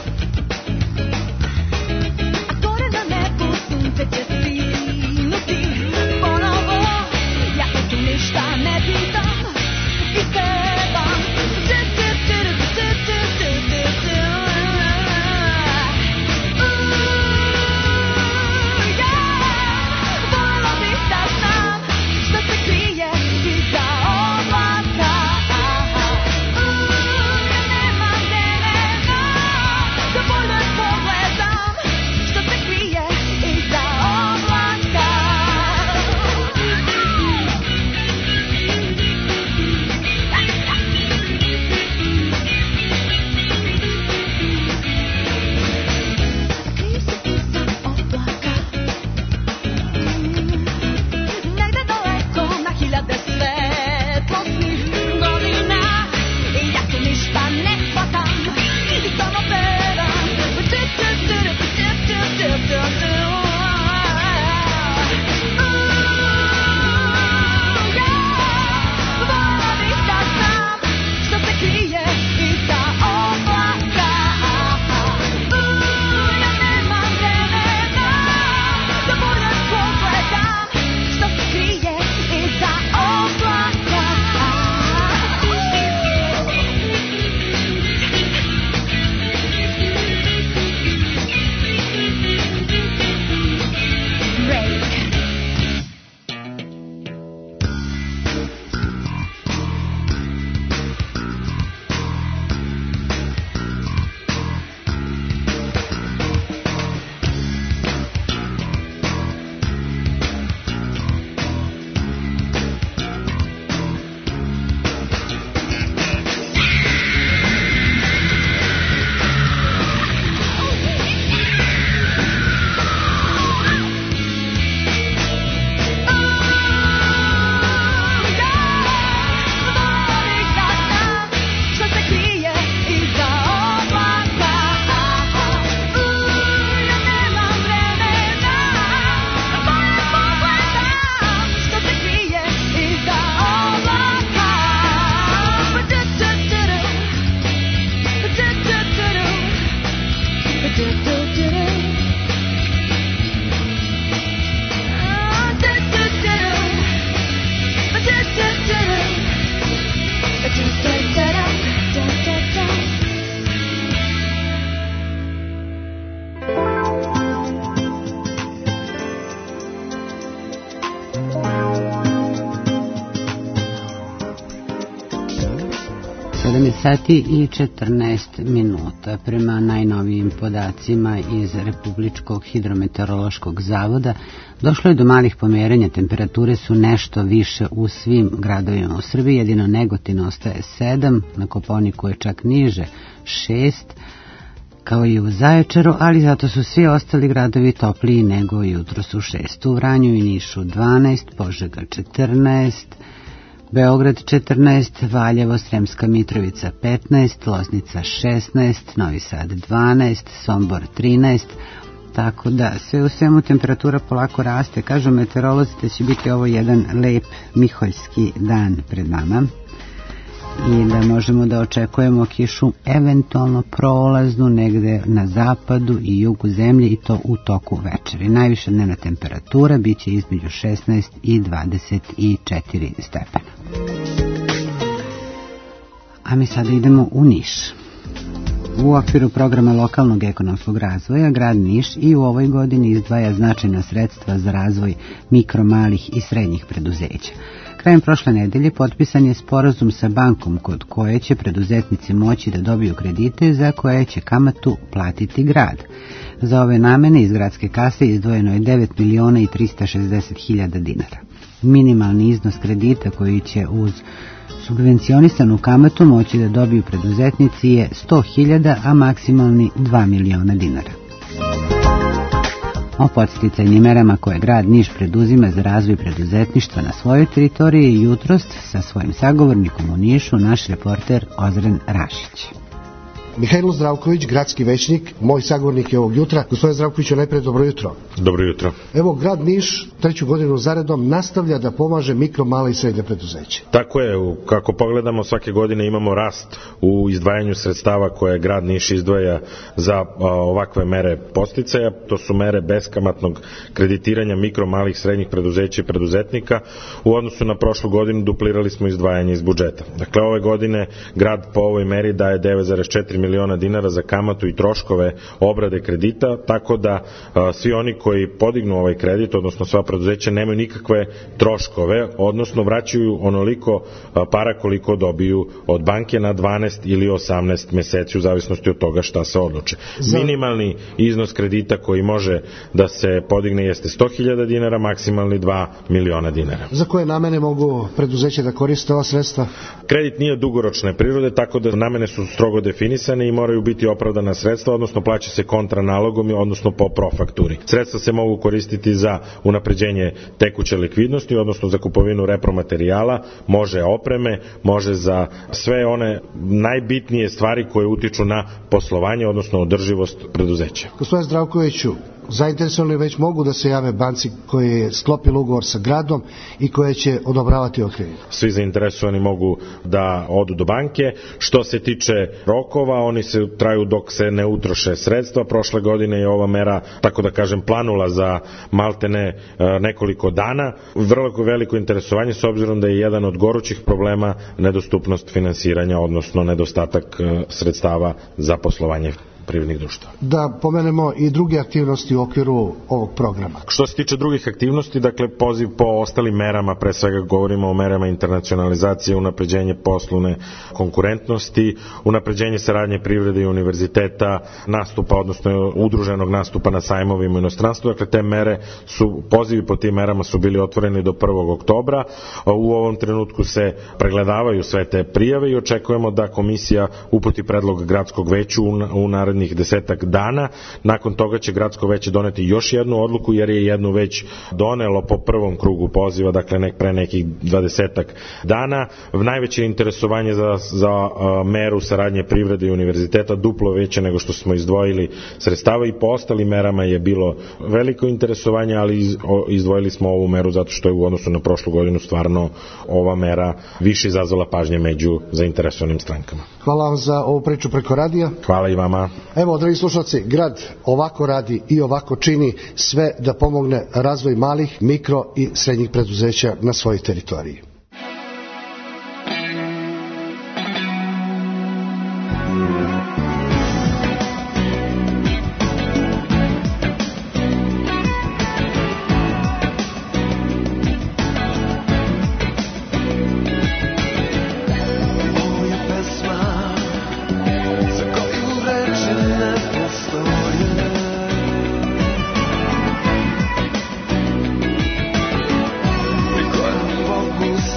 a gore na nebu sunce će sinuti ponovo. Ja o tu ništa ne pitam i pevam. Volela bih da znam što se krije iza oblaka. sedam sati i četrnaest minuta. Prema najnovijim podacima iz Republičkog hidrometeorološkog zavoda došlo je do malih pomeranja. Temperature su nešto više u svim gradovima u Srbiji, jedino Negotin ostaje sedam, na Kopaoniku je čak niže šest, kao i u Zaječaru, ali zato su svi ostali gradovi topliji nego jutro su šest. U Vranju i Nišu dvanaest, Požega četrnaest, Beograd četrnaest, Valjevo, Sremska Mitrovica petnaest, Loznica šesnaest, Novi Sad dvanaest, Sombor trinaest, tako da sve u svemu temperatura polako raste. Kažu meteorolozi da će biti ovo jedan lep miholjski dan pred nama. i da možemo da očekujemo kišu eventualno prolaznu negde na zapadu i jugu zemlje i to u toku večeri. Najviša dnevna temperatura biće između šesnaest i dvadeset četiri stepena. A mi sada idemo u Niš. U okviru programa lokalnog ekonomskog razvoja, grad Niš i u ovoj godini izdvaja značajna sredstva za razvoj mikro, malih i srednjih preduzeća. Krajem prošle nedelje potpisan je sporazum sa bankom kod koje će preduzetnici moći da dobiju kredite za koje će kamatu platiti grad. Za ove namene iz gradske kase izdvojeno je devet miliona i trista šezdeset hiljada dinara. Minimalni iznos kredita koji će uz subvencionisanu kamatu moći da dobiju preduzetnici je sto hiljada, a maksimalni dva miliona dinara. O podsticajnim merama koje grad Niš preduzima za razvoj preduzetništva na svojoj teritoriji jutros sa svojim sagovornikom u Nišu naš reporter Ozren Rašić. Mihajlo Zdravković, gradski većnik, moj sagovornik je ovog jutra. Gospodin Zdravkoviću, najprej dobro jutro. Dobro jutro. Evo, grad Niš treću godinu zaredom nastavlja da pomaže mikro, mala i srednje preduzeće. Tako je, kako pogledamo, svake godine imamo rast u izdvajanju sredstava koje grad Niš izdvaja za a, ovakve mere podsticaja. To su mere beskamatnog kreditiranja mikro, malih, srednjih preduzeća i preduzetnika. U odnosu na prošlu godinu duplirali smo izdvajanje iz budžeta. Dakle, ove godine grad po ovoj meri daje devet zarez četiri miliona dinara za kamatu i troškove obrade kredita, tako da a, svi oni koji podignu ovaj kredit, odnosno sva preduzeća, nemaju nikakve troškove, odnosno vraćaju onoliko a, para koliko dobiju od banke na dvanaest ili osamnaest meseci u zavisnosti od toga šta se odluče. Za... Minimalni iznos kredita koji može da se podigne jeste sto hiljada dinara, maksimalni dva miliona dinara. Za koje namene mogu preduzeće da koriste ova sredstva? Kredit nije dugoročne prirode, tako da namene su strogo definisane i moraju biti opravdana sredstva, odnosno plaća se kontranalogom, odnosno po profakturi. Sredstva se mogu koristiti za unapređenje tekuće likvidnosti, odnosno za kupovinu repromaterijala, može opreme, može za sve one najbitnije stvari koje utiču na poslovanje, odnosno održivost preduzeća. Gospodin Zdravkoviću, zainteresovani već mogu da se jave banci koji je sklopila ugovor sa gradom i koje će odobravati ovaj kredit? Svi zainteresovani mogu da odu do banke. Što se tiče rokova, oni se traju dok se ne utroše sredstva. Prošle godine je ova mera, tako da kažem, planula za maltene nekoliko dana. Vrlo veliko interesovanje s obzirom da je jedan od gorućih problema nedostupnost finansiranja, odnosno nedostatak sredstava za poslovanje privrednih društva. Da pomenemo i druge aktivnosti u okviru ovog programa. Što se tiče drugih aktivnosti, dakle poziv po ostalim merama, pre svega govorimo o merama internacionalizacije, unapređenje poslovne konkurentnosti, unapređenje saradnje privrede i univerziteta, nastupa, odnosno udruženog nastupa na sajmovima u inostranstvu. Dakle, te mere su, pozivi po tim merama su bili otvoreni do prvog oktobra. U ovom trenutku se pregledavaju sve te prijave i očekujemo da komisija uputi predlog gradskog veću u narednih desetak dana. Nakon toga će gradsko veće doneti još jednu odluku, jer je jednu već donelo po prvom krugu poziva, dakle nek pre nekih dvadesetak dana. Najveće interesovanje za, za a, meru saradnje privrede i univerziteta duplo veće nego što smo izdvojili sredstava, i po ostalim merama je bilo veliko interesovanje, ali iz, o, izdvojili smo ovu meru zato što je u odnosu na prošlu godinu stvarno ova mera više izazvala pažnje među zainteresovanim strankama. Hvala vam za ovu priču preko radija. Hvala i vama. Evo, dragi slušalci, grad ovako radi i ovako čini sve da pomogne razvoj malih, mikro i srednjih preduzeća na svojoj teritoriji. Pokus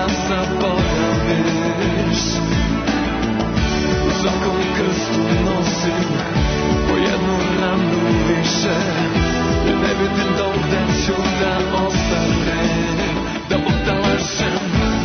da zaboraviš. U svakom krstu nosim po jednu ranu više, jer ne vidim dogde ću da ostanem, da Bog da lažem.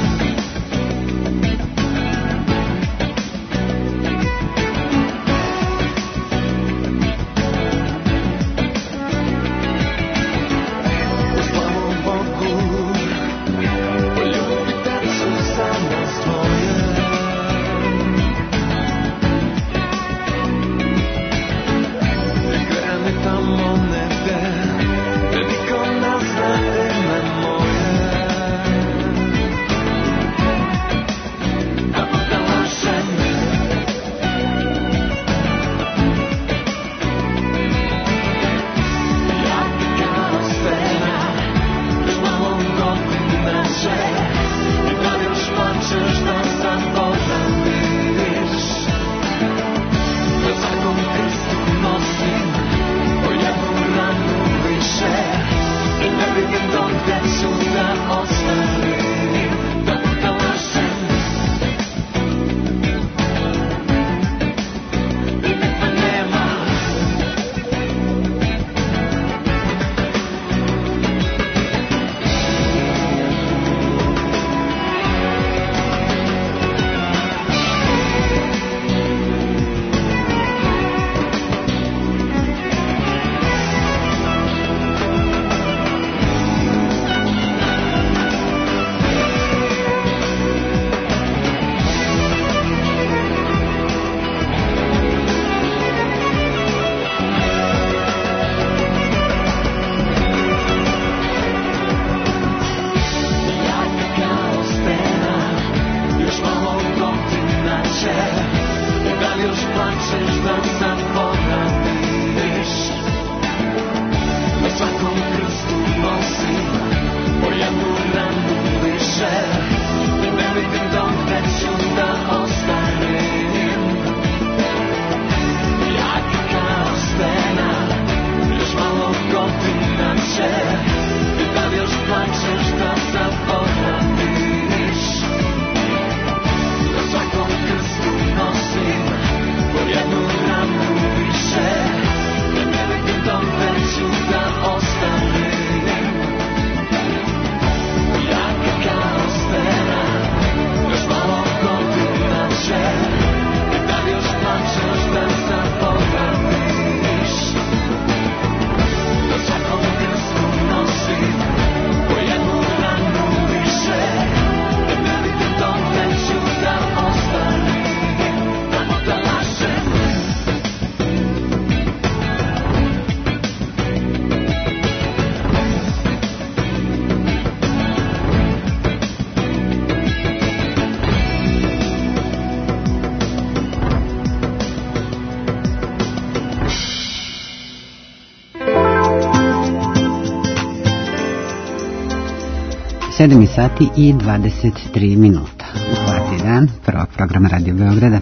sedam sati i dvadeset tri minuta. Svaki dan, prvog programa Radio Beograda.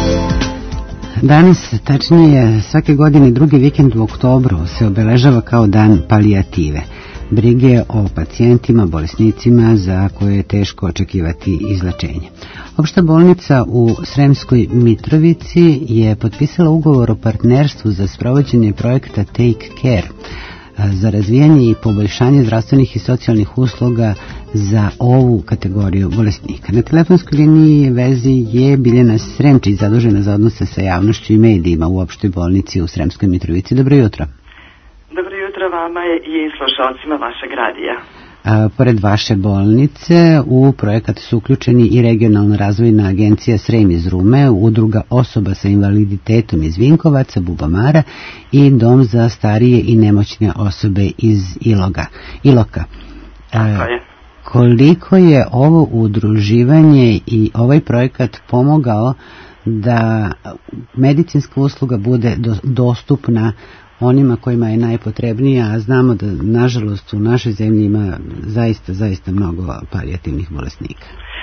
Danas, tačnije svake godine drugi vikend u oktobru, se obeležava kao dan palijative, brige o pacijentima, bolesnicima za koje je teško očekivati izlečenje. Opšta bolnica u Sremskoj Mitrovici je potpisala ugovor o partnerstvu za sprovođenje projekta Take Care za razvijanje i poboljšanje zdravstvenih i socijalnih usluga za ovu kategoriju bolesnika. Na telefonskoj liniji vezi je Biljana Sremčić, zadužena za odnose sa javnošću i medijima u opštoj bolnici u Sremskoj Mitrovici. Dobro jutro. Dobro jutro vama i slušalcima vašeg radija. A, pored vaše bolnice u projekat su uključeni i regionalna razvojna agencija Srem iz Rume, udruga osoba sa invaliditetom iz Vinkovaca, Bubamara i dom za starije i nemoćne osobe iz Iloga, Iloka. A, koliko je ovo udruživanje i ovaj projekat pomogao da medicinska usluga bude do, dostupna onima kojima je najpotrebnija, a znamo da nažalost u našoj zemlji ima zaista, zaista mnogo palijativnih bolesnika.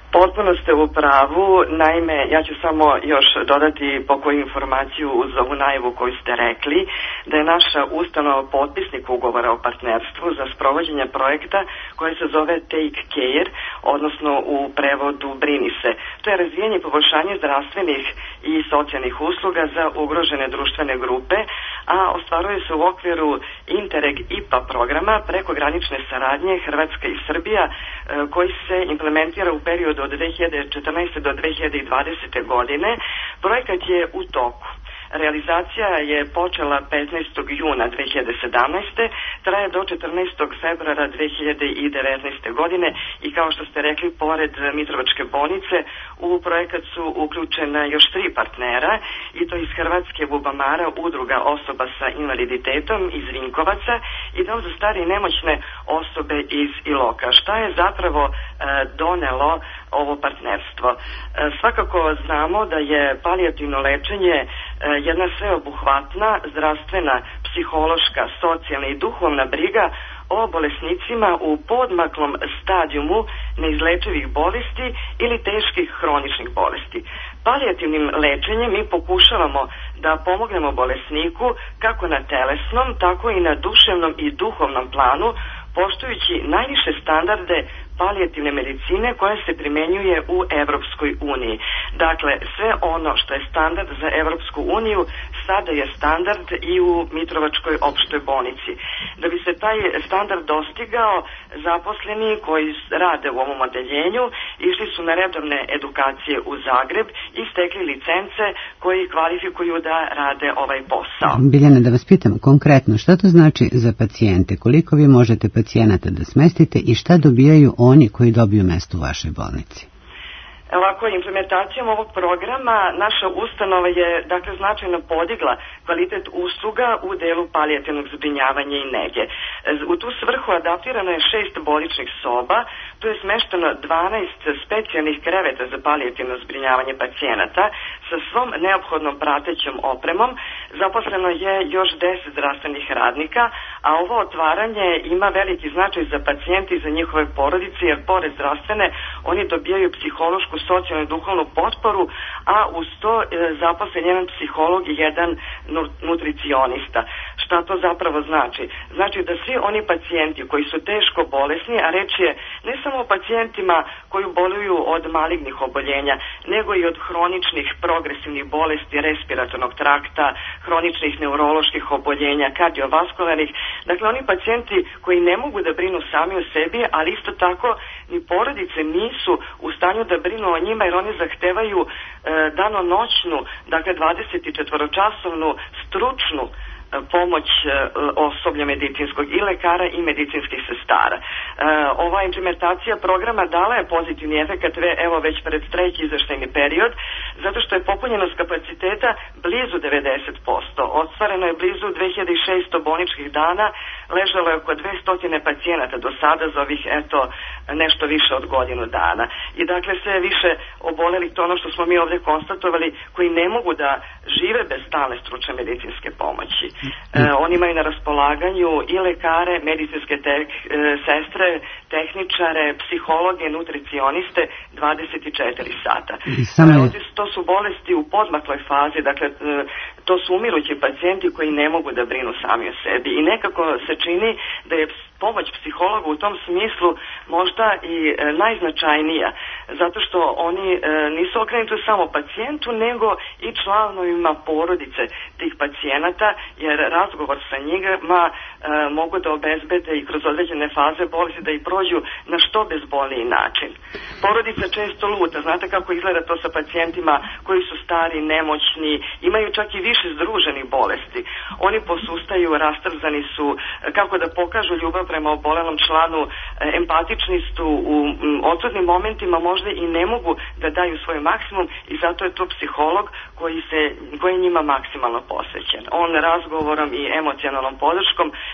Potpuno ste u pravu, naime, ja ću samo još dodati po koju informaciju uz ovu najavu koju ste rekli, da je naša ustanova potpisnik ugovora o partnerstvu za sprovođenje projekta koje se zove Take Care, odnosno u prevodu Brini se. To je razvijanje i poboljšanje zdravstvenih i socijalnih usluga za ugrožene društvene grupe, a ostvaruje se u okviru Interreg I P A programa preko granične saradnje Hrvatska i Srbija, koji se implementira u periodu od dve hiljade četrnaeste do dve hiljade dvadesete godine. Projekat je u toku. Realizacija je počela petnaestog juna dve hiljade sedamnaeste. traje do četrnaestog februara dve hiljade devetnaeste. godine i kao što ste rekli, pored Mitrovačke bolnice, u projekat su uključena još tri partnera, i to iz Hrvatske, Bubamara, udruga osoba sa invaliditetom iz Vinkovaca i dom za stare i nemoćne osobe iz Iloka. Šta je zapravo e, donelo ovo partnerstvo? E, svakako znamo da je palijativno lečenje e, jedna sveobuhvatna zdravstvena, psihološka, socijalna i duhovna briga o bolesnicima u podmaklom stadijumu neizlečivih bolesti ili teških hroničnih bolesti. Palijativnim lečenjem mi pokušavamo da pomognemo bolesniku kako na telesnom, tako i na duševnom i duhovnom planu, poštujući najviše standarde palijativne medicine koja se primenjuje u Evropskoj uniji. Dakle, sve ono što je standard za Evropsku uniju sada je standard i u Mitrovačkoj opštoj bolnici. Da bi se taj standard dostigao, zaposleni koji rade u ovom odeljenju išli su na redovne edukacije u Zagreb i stekli licence koji kvalifikuju da rade ovaj posao. Biljana, da vas pitam konkretno, šta to znači za pacijente? Koliko vi možete pacijenata da smestite i šta dobijaju oni koji dobiju mesto u vašoj bolnici? Ovako, implementacijom ovog programa naša ustanova je, dakle, značajno podigla kvalitet usluga u delu palijativnog zbrinjavanja i nege. U tu svrhu adaptirano je šest bolničnih soba, tu je smešteno dvanaest specijalnih kreveta za palijativno zbrinjavanje pacijenata sa svom neophodnom pratećom opremom. Zaposleno je još deset zdravstvenih radnika, a ovo otvaranje ima veliki značaj za pacijente i za njihove porodice, jer pored zdravstvene oni dobijaju psihološku, socijalnu i duhovnu potporu, a uz to e, zaposlen jedan psiholog i jedan nutricionista. Šta to zapravo znači? Znači da svi oni pacijenti koji su teško bolesni, a reč je ne samo o pacijentima koji boluju od malignih oboljenja, nego i od hroničnih progresivnih bolesti respiratornog trakta, hroničnih neuroloških oboljenja, kardiovaskularnih. Dakle, oni pacijenti koji ne mogu da brinu sami o sebi, ali isto tako ni porodice nisu u stanju da brinu o njima, jer oni zahtevaju e, danonoćnu, dakle dvadesetčetvoročasovnu stručnu pomoć osoblja medicinskog i lekara i medicinskih sestara. E, ova implementacija programa dala je pozitivni efekat, evo već pred treći izveštajni period, zato što je popunjenost kapaciteta blizu devedeset posto. Ostvareno je blizu dve hiljade šesto bolničkih dana, ležalo je oko dvesta pacijenata do sada za ovih, eto, nešto više od godinu dana. I dakle, sve više oboleli, to ono što smo mi ovdje konstatovali, koji ne mogu da žive bez stalne stručne medicinske pomoći. E, oni imaju na raspolaganju i lekare, medicinske tek, e, sestre, tehničare, psihologe, nutricioniste dvadeset četiri sata. Samo... E, to su bolesti u podmakloj fazi, dakle e, to su umirući pacijenti koji ne mogu da brinu sami o sebi. I nekako se čini da je pomoć psihologa u tom smislu možda i e, najznačajnija, zato što oni e, nisu okrenuti samo pacijentu, nego i članovima porodice tih pacijenata, jer razgovor sa njima e, mogu da obezbede i kroz određene faze bolesti da i prođu na što bezbolniji način. Porodica često luta, znate kako izgleda to sa pacijentima koji su stari, nemoćni, imaju čak i više združenih bolesti. Oni posustaju, rastrzani su, kako da pokažu ljubav prema obolelom članu, empatični su u odsutnim momentima, možda i ne mogu da daju svoj maksimum, i zato je to psiholog koji, se, koji je njima maksimalno posvećen. On razgovorom i emocionalnom podrškom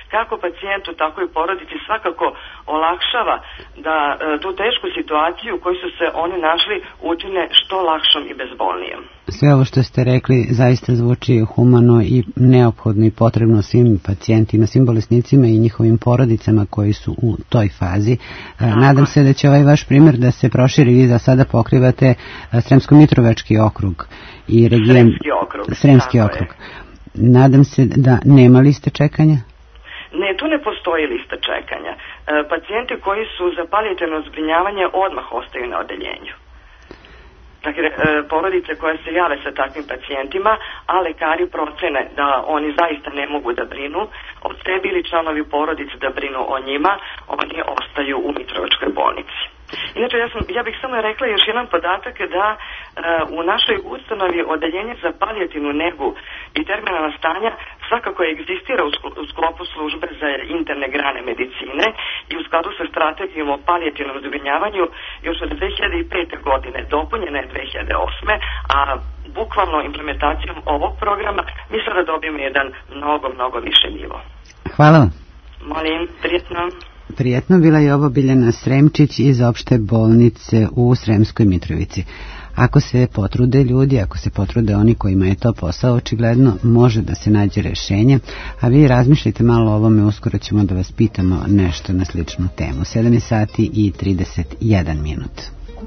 kako pacijentu, tako i porodici svakako olakšava da e, tu tešku situaciju u kojoj su se oni našli učine što lakšom i bezbolnijom. Sve ovo što ste rekli zaista zvuči humano i neophodno i potrebno svim pacijentima, svim bolesnicima i njihovim porodicama koji su u toj fazi. Tako. Nadam se da će ovaj vaš primjer da se proširi. Vi za sada pokrivate Sremsko-Mitrovački okrug i region Sremski okrug. Sremski okrug. Nadam se da nema liste čekanja? Ne, tu ne postoji lista čekanja. E, pacijenti koji su za palijativno zbrinjavanje odmah ostaju na odeljenju. Dakle, e, porodice koje se jave sa takvim pacijentima, a lekari procene da oni zaista ne mogu da brinu od sebe ili članovi porodice da brinu o njima, oni ostaju u Mitrovačkoj bolnici. Inače, ja, sam, ja bih samo rekla još jedan podatak da e, u našoj ustanovi odeljenje za palijativnu negu i terminalna stanja svakako egzistira u, skl, u sklopu službe za interne grane medicine i u skladu sa strategijom o palijativnom zbrinjavanju još od dve hiljade pete. godine, dopunjena je dve hiljade osme. a bukvalno implementacijom ovog programa mi sada dobijemo jedan mnogo, mnogo više nivo. Hvala vam. Molim, prijetno. Prijetno, bila je ovo Biljana Sremčić iz opšte bolnice u Sremskoj Mitrovici. Ako se potrude ljudi, ako se potrude oni kojima je to posao, očigledno može da se nađe rešenje, a vi razmišljajte malo o ovome, uskoro ćemo da vas pitamo nešto na sličnu temu. sedam sati i trideset jedan minut.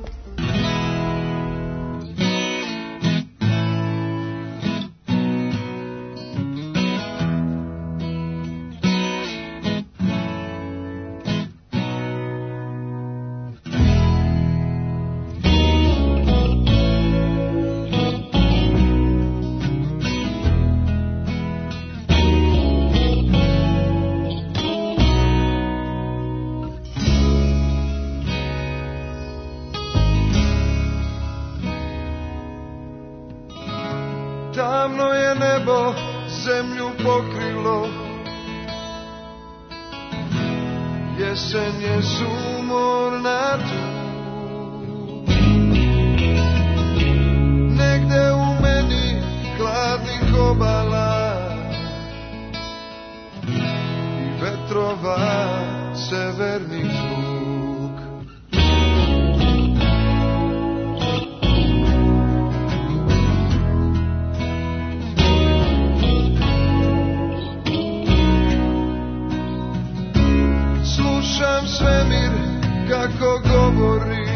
Tamno je nebo zemlju pokrilo, jesen je sumorna tu. Negde u meni hladnih obala i vetrova severnih zvuk. Slušam svemir kako govori,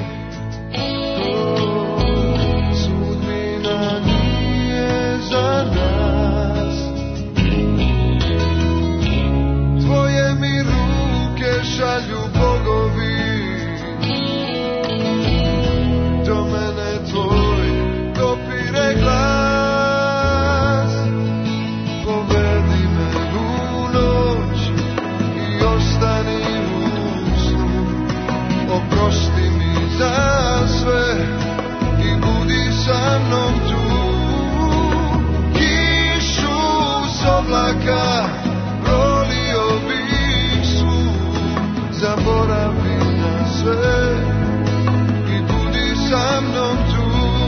sudbina nije za nas. Tvoje mi ruke šalju bogovi, do mene tvoj dopire glas. Povedi me u noć i ostani oprosti mi za sve i budi sa mnom tu. Kišu s oblaka prolio bih svu, zaboravi na sve i budi sa mnom tu.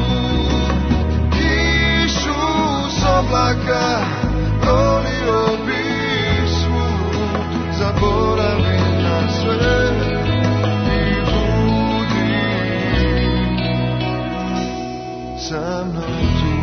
Kišu s oblaka prolio bih svu, zaboravi na sve. Sa mnom tu.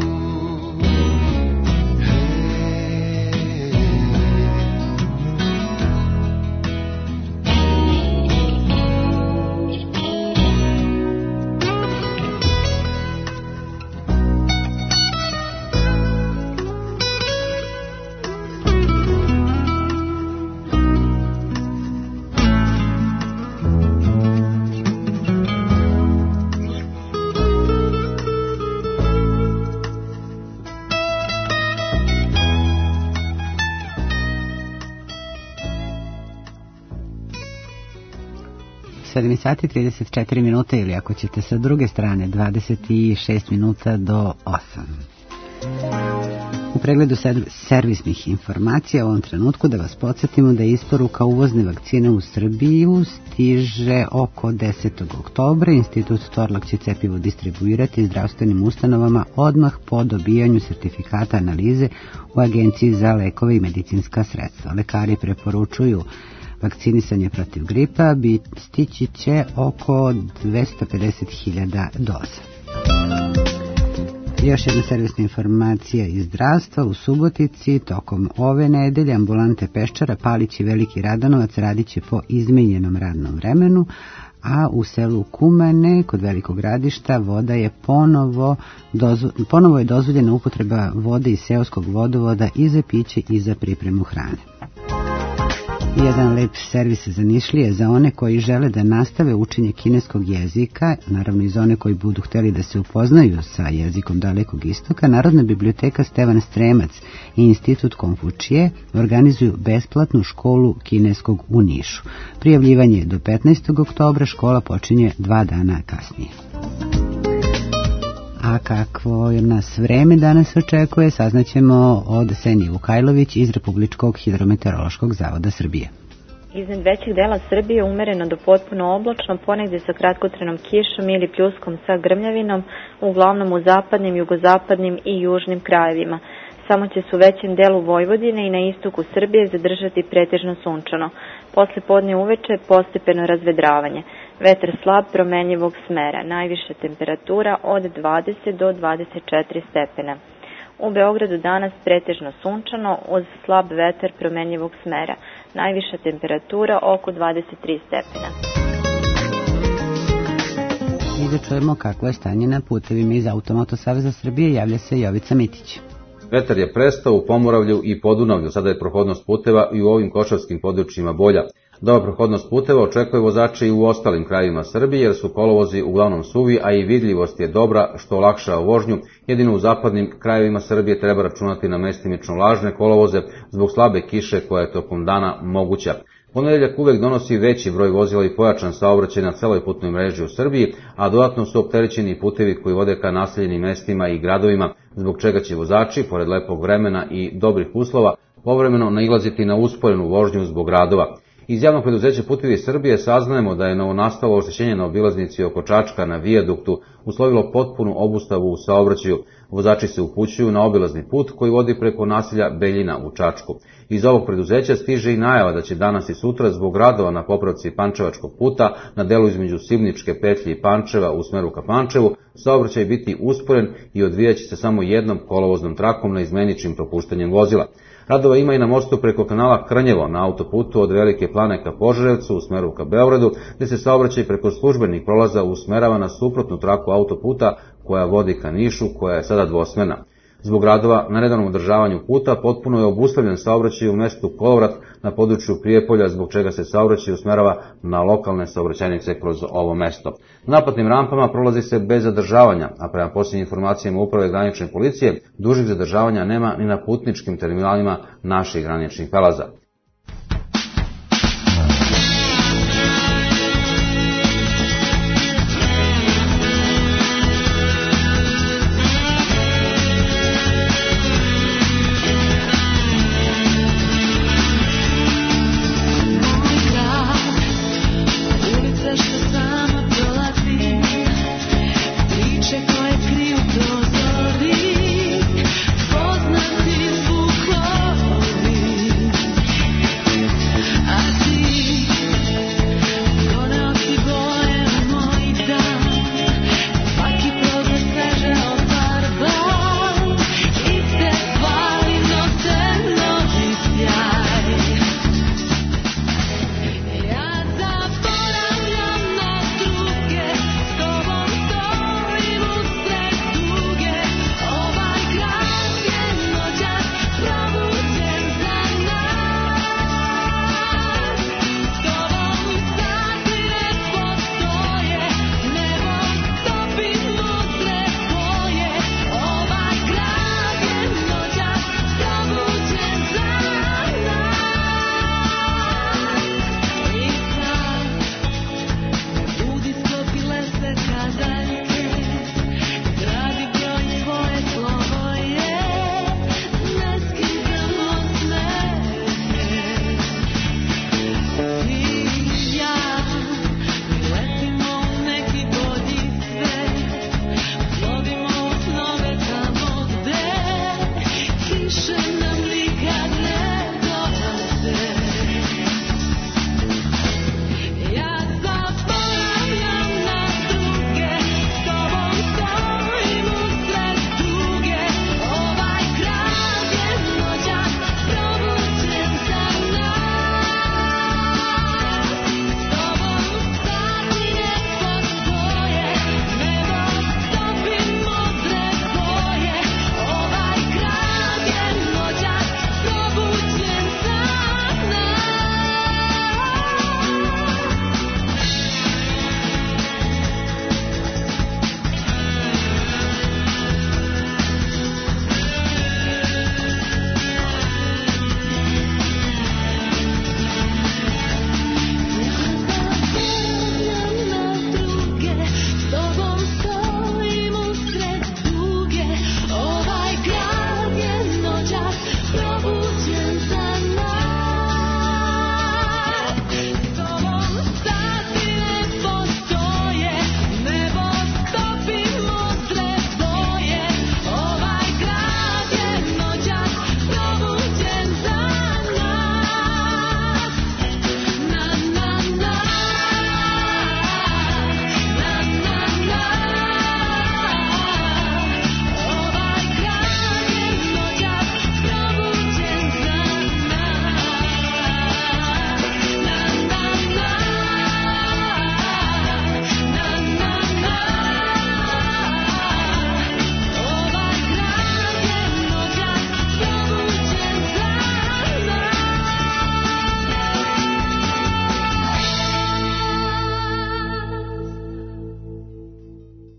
sedam sati trideset četiri minute ili ako ćete sa druge strane dvadeset šest minuta do osam. U pregledu servisnih informacija u ovom trenutku da vas podsjetimo da je isporuka uvozne vakcine u Srbiju stiže oko desetog oktobra. Institut Torlak će cepivo distribuirati zdravstvenim ustanovama odmah po dobijanju sertifikata analize u Agenciji za lekove i medicinska sredstva. Lekari preporučuju vakcinisanje protiv gripa, stići će oko dvesta pedeset hiljada doza. Još jedna servisna informacija iz zdravstva. U Subotici tokom ove nedelje ambulante Peščara, Palić i Veliki Radanovac radit će po izmenjenom radnom vremenu, a u selu Kumane kod Velikog Gradišta voda je ponovo, dozvo, ponovo je dozvoljena upotreba vode iz seoskog vodovoda i za piće i za pripremu hrane. Jedan lep servis za Nišlije za one koji žele da nastave učenje kineskog jezika, naravno i za one koji budu hteli da se upoznaju sa jezikom Dalekog istoka. Narodna biblioteka Stevan Stremac i Institut Konfučije organizuju besplatnu školu kineskog u Nišu. Prijavljivanje je do petnaestog oktobra, škola počinje dva dana kasnije. A kakvo nas vreme danas očekuje, saznaćemo od Senije Vukajlović iz Republičkog hidrometeorološkog zavoda Srbije. Iznad većih dela Srbije umereno do potpuno oblačno, ponegdje sa kratkotrenom kišom ili pljuskom sa grmljavinom, uglavnom u zapadnim, jugozapadnim i južnim krajevima. Samo će se u većem delu Vojvodine i na istoku Srbije zadržati pretežno sunčano. Posle podne uveče postepeno razvedravanje. Vetar slab promenjivog smera, najviša temperatura od dvadeset do dvadeset četiri stepena. U Beogradu danas pretežno sunčano uz slab vetar promenjivog smera, najviša temperatura oko dvadeset tri stepena. I da čujemo kakvo je stanje na putevima. Iz Automoto Saveza Srbije javlja se Jovica Mitić. Vetar je prestao u Pomoravlju i Podunavlju, sada je prohodnost puteva i u ovim košarskim područjima bolja. Dobra prohodnost puteva očekuje vozače i u ostalim krajevima Srbije, jer su kolovozi uglavnom suvi, a i vidljivost je dobra, što olakšava vožnju. Jedino u zapadnim krajevima Srbije treba računati na mestimično lažne kolovoze zbog slabe kiše koja je tokom dana moguća. Ponedeljak uvek donosi veći broj vozila i pojačan saobraćaj na celoj putnoj mreži u Srbiji, a dodatno su opterećeni putevi koji vode ka naseljenim mestima i gradovima, zbog čega će vozači, pored lepog vremena i dobrih uslova, povremeno nailaziti na usporenu vožnju zbog radova. Iz javnog preduzeća Putevi Srbije saznajemo da je novonastalo oštećenje na obilaznici oko Čačka na vijaduktu uslovilo potpunu obustavu u saobraćaju. Vozači se upućuju na obilazni put koji vodi preko naselja Beljina u Čačku. Iz ovog preduzeća stiže i najava da će danas i sutra zbog radova na popravci Pančevačkog puta na delu između Sivničke petlje i Pančeva u smeru ka Pančevu saobraćaj biti usporen i odvijaće se samo jednom kolovoznom trakom na izmeničnim propuštanjem vozila. Radova ima i na mostu preko kanala Krnjevo na autoputu od Velike Plane ka Požarevcu u smeru ka Beogradu, gde se saobraćaj preko službenih prolaza usmerava na suprotnu traku autoputa koja vodi ka Nišu, koja je sada dvosmerna. Zbog radova na redovnom održavanju puta potpuno je obustavljen saobraćaj u mestu Kolovrat na području Prijepolja, zbog čega se saobraćaj usmerava na lokalne saobraćajnice kroz ovo mesto. Na naplatnim rampama prolazi se bez zadržavanja, a prema posljednjim informacijama Uprave granične policije, dužih zadržavanja nema ni na putničkim terminalima naših graničnih prelaza. Poznati zvukovi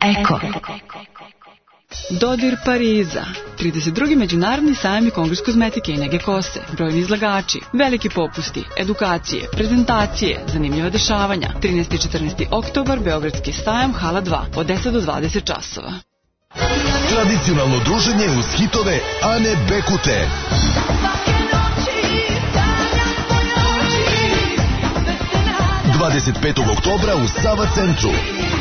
Eko. Dodir Pariza. trideset drugi Međunarodni sajam i kongres kozmetike i nege kose. Brojni izlagači, veliki popusti, edukacije, prezentacije, zanimljiva dešavanja. trinaesti i četrnaesti oktobar, Beogradski sajam, hala dva, od deset do dvadeset časova. Tradicionalno druženje uz hitove Ane Bekute. dvadeset petog oktobra u Sava centru.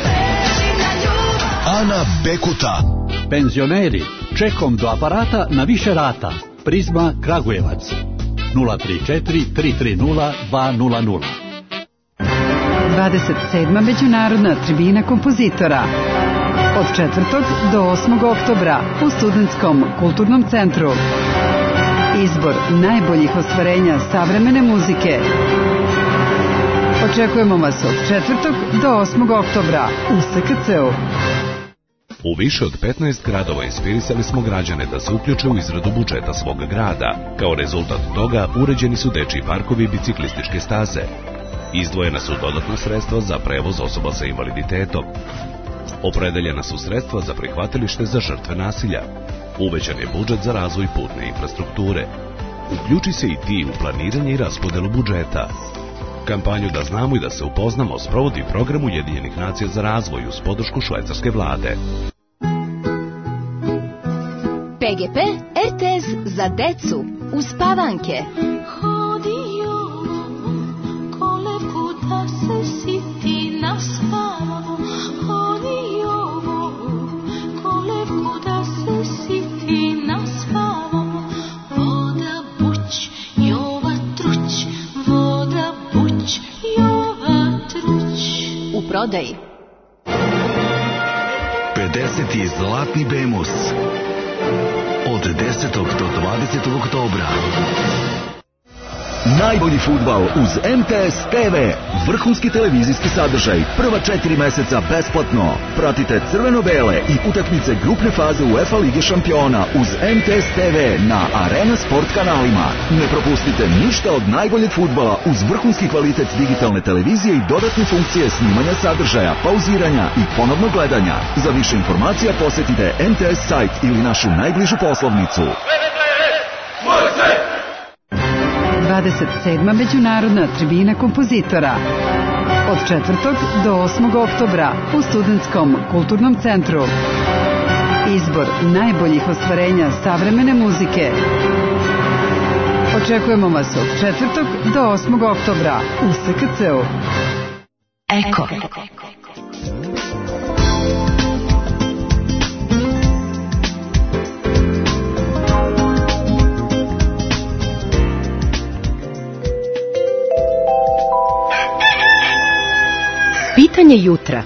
Ana Bekuta. Penzioneri, čekom do aparata na više rata. Prizma Kragujevac. nula tri četiri tri tri nula dva nula nula. dvadeset sedma Međunarodna tribina kompozitora. Od četvrtog do osmog oktobra u Studentskom kulturnom centru. Izbor najboljih ostvarenja savremene muzike. Očekujemo vas od četvrtog do osmog oktobra u S K C-u. U više od petnaest gradova inspirisali smo građane da se uključe u izradu budžeta svog grada. Kao rezultat toga uređeni su dečiji parkovi i biciklističke staze. Izdvojena su dodatna sredstva za prevoz osoba sa invaliditetom. Opredeljena su sredstva za prihvatilište za žrtve nasilja. Uvećan je budžet za razvoj putne infrastrukture. Uključi se i ti u planiranje i raspodelu budžeta. Kampanju Da znamo i da se upoznamo sprovodi program Ujedinjenih nacija za razvoj uz podršku švajcarske vlade. P G P R T S za decu uz Pavanke. Prodaji. pedeseti Zlatni Bemus od desetog do dvadesetog oktobra. Najbolji fudbal uz M T S T V. Vrhunski televizijski sadržaj. Prva četiri meseca besplatno. Pratite crveno-bele i utakmice grupne faze UEFA Lige šampiona uz M T S T V na Arena Sport kanalima. Ne propustite ništa od najboljeg fudbala uz vrhunski kvalitet digitalne televizije i dodatne funkcije snimanja sadržaja, pauziranja i ponovnog gledanja. Za više informacija posetite M T S sajt ili našu najbližu poslovnicu. dvadeset sedma Međunarodna tribina kompozitora. Od četvrtog do osmog oktobra u Studentskom kulturnom centru. Izbor najboljih ostvarenja savremene muzike. Očekujemo vas od četvrtog do osmog oktobra u S K C-u. Eko. Pitanje jutra.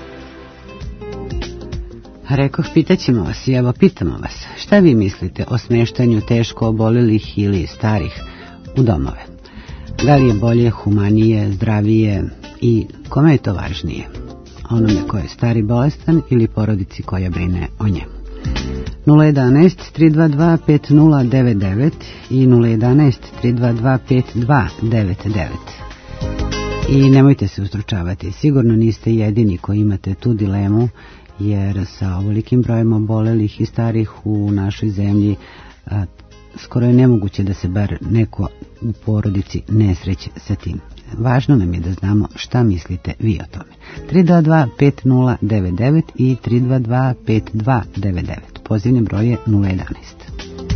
Rekoh, pitaćemo vas i evo pitamo vas. Šta vi mislite o smeštanju teško obolelih ili starih u domove? Da li je bolje, humanije, zdravije i kome je to važnije? Onome ko je stari bolestan ili porodici koja brine o njemu? nula jedanaest tri dva dva pet nula devet devet i nula jedanaest tri dva dva pet dva devet devet. I nemojte se ustručavati, sigurno niste jedini koji imate tu dilemu, jer sa ovolikim brojem obolelih i starih u našoj zemlji a, skoro je nemoguće da se bar neko u porodici ne sreće sa tim. Važno nam je da znamo šta mislite vi o tome. tri dva dva pet nula devet devet i tri dva dva pet dva devet devet. Pozivni broj je nula jedanaest.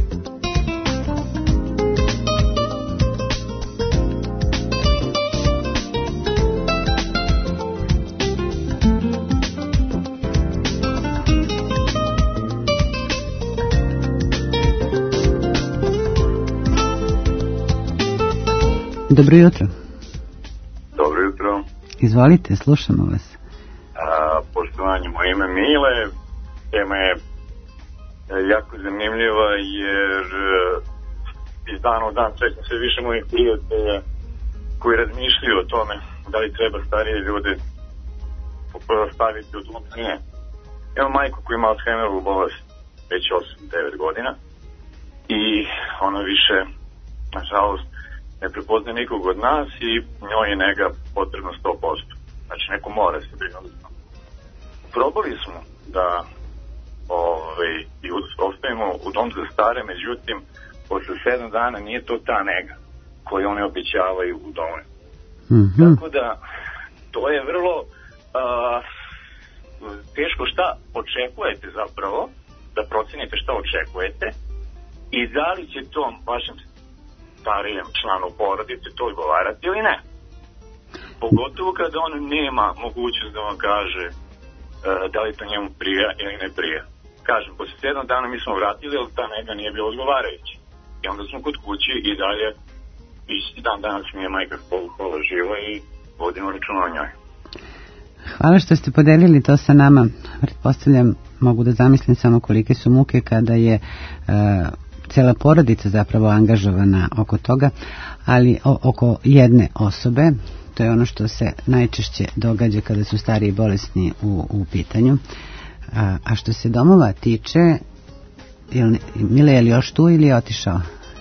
Dobro jutro. Dobro jutro. Izvolite, slušamo vas. A, poštovanje, moje ime Mile. Tema je jako zanimljiva jer iz dana u dan srećem sve više mojih prijatelja koji razmišljaju o tome da li treba starije ljude staviti u dom. Ne. Imam majku koja ima Alzheimerovu bolest već osam devet godina i ona više, nažalost, ne prepoznaje nikog od nas i njoj je nega potrebno sto posto. Znači, neko mora se brinuti. Probali smo da ovaj, i ostavimo u dom za stare, međutim, posle sedam dana nije to ta nega koju oni običavaju u domu. Mm-hmm. Tako da, to je vrlo uh, teško šta očekujete zapravo, da procenite šta očekujete i da li će tom vašem starijem članu porodice to odgovarati ili ne. Pogotovo kada on nema mogućnost da vam kaže uh, da li to njemu prija ili ne prija. Kažem, posle sedam dana mi smo vratili, ali ta nega nije bila odgovarajuća. I onda smo kod kući i dalje, isti dan danas mi je majka pola živa i vodimo računa o njoj. Hvala što ste podelili to sa nama. Pretpostavljam, mogu da zamislim samo kolike su muke kada je uh, cela porodica zapravo angažovana oko toga, ali o, oko jedne osobe. To je ono što se najčešće događa kada su stariji i bolesni u, u pitanju. A, a što se domova tiče, jel, Mile, je li još tu ili je otišao?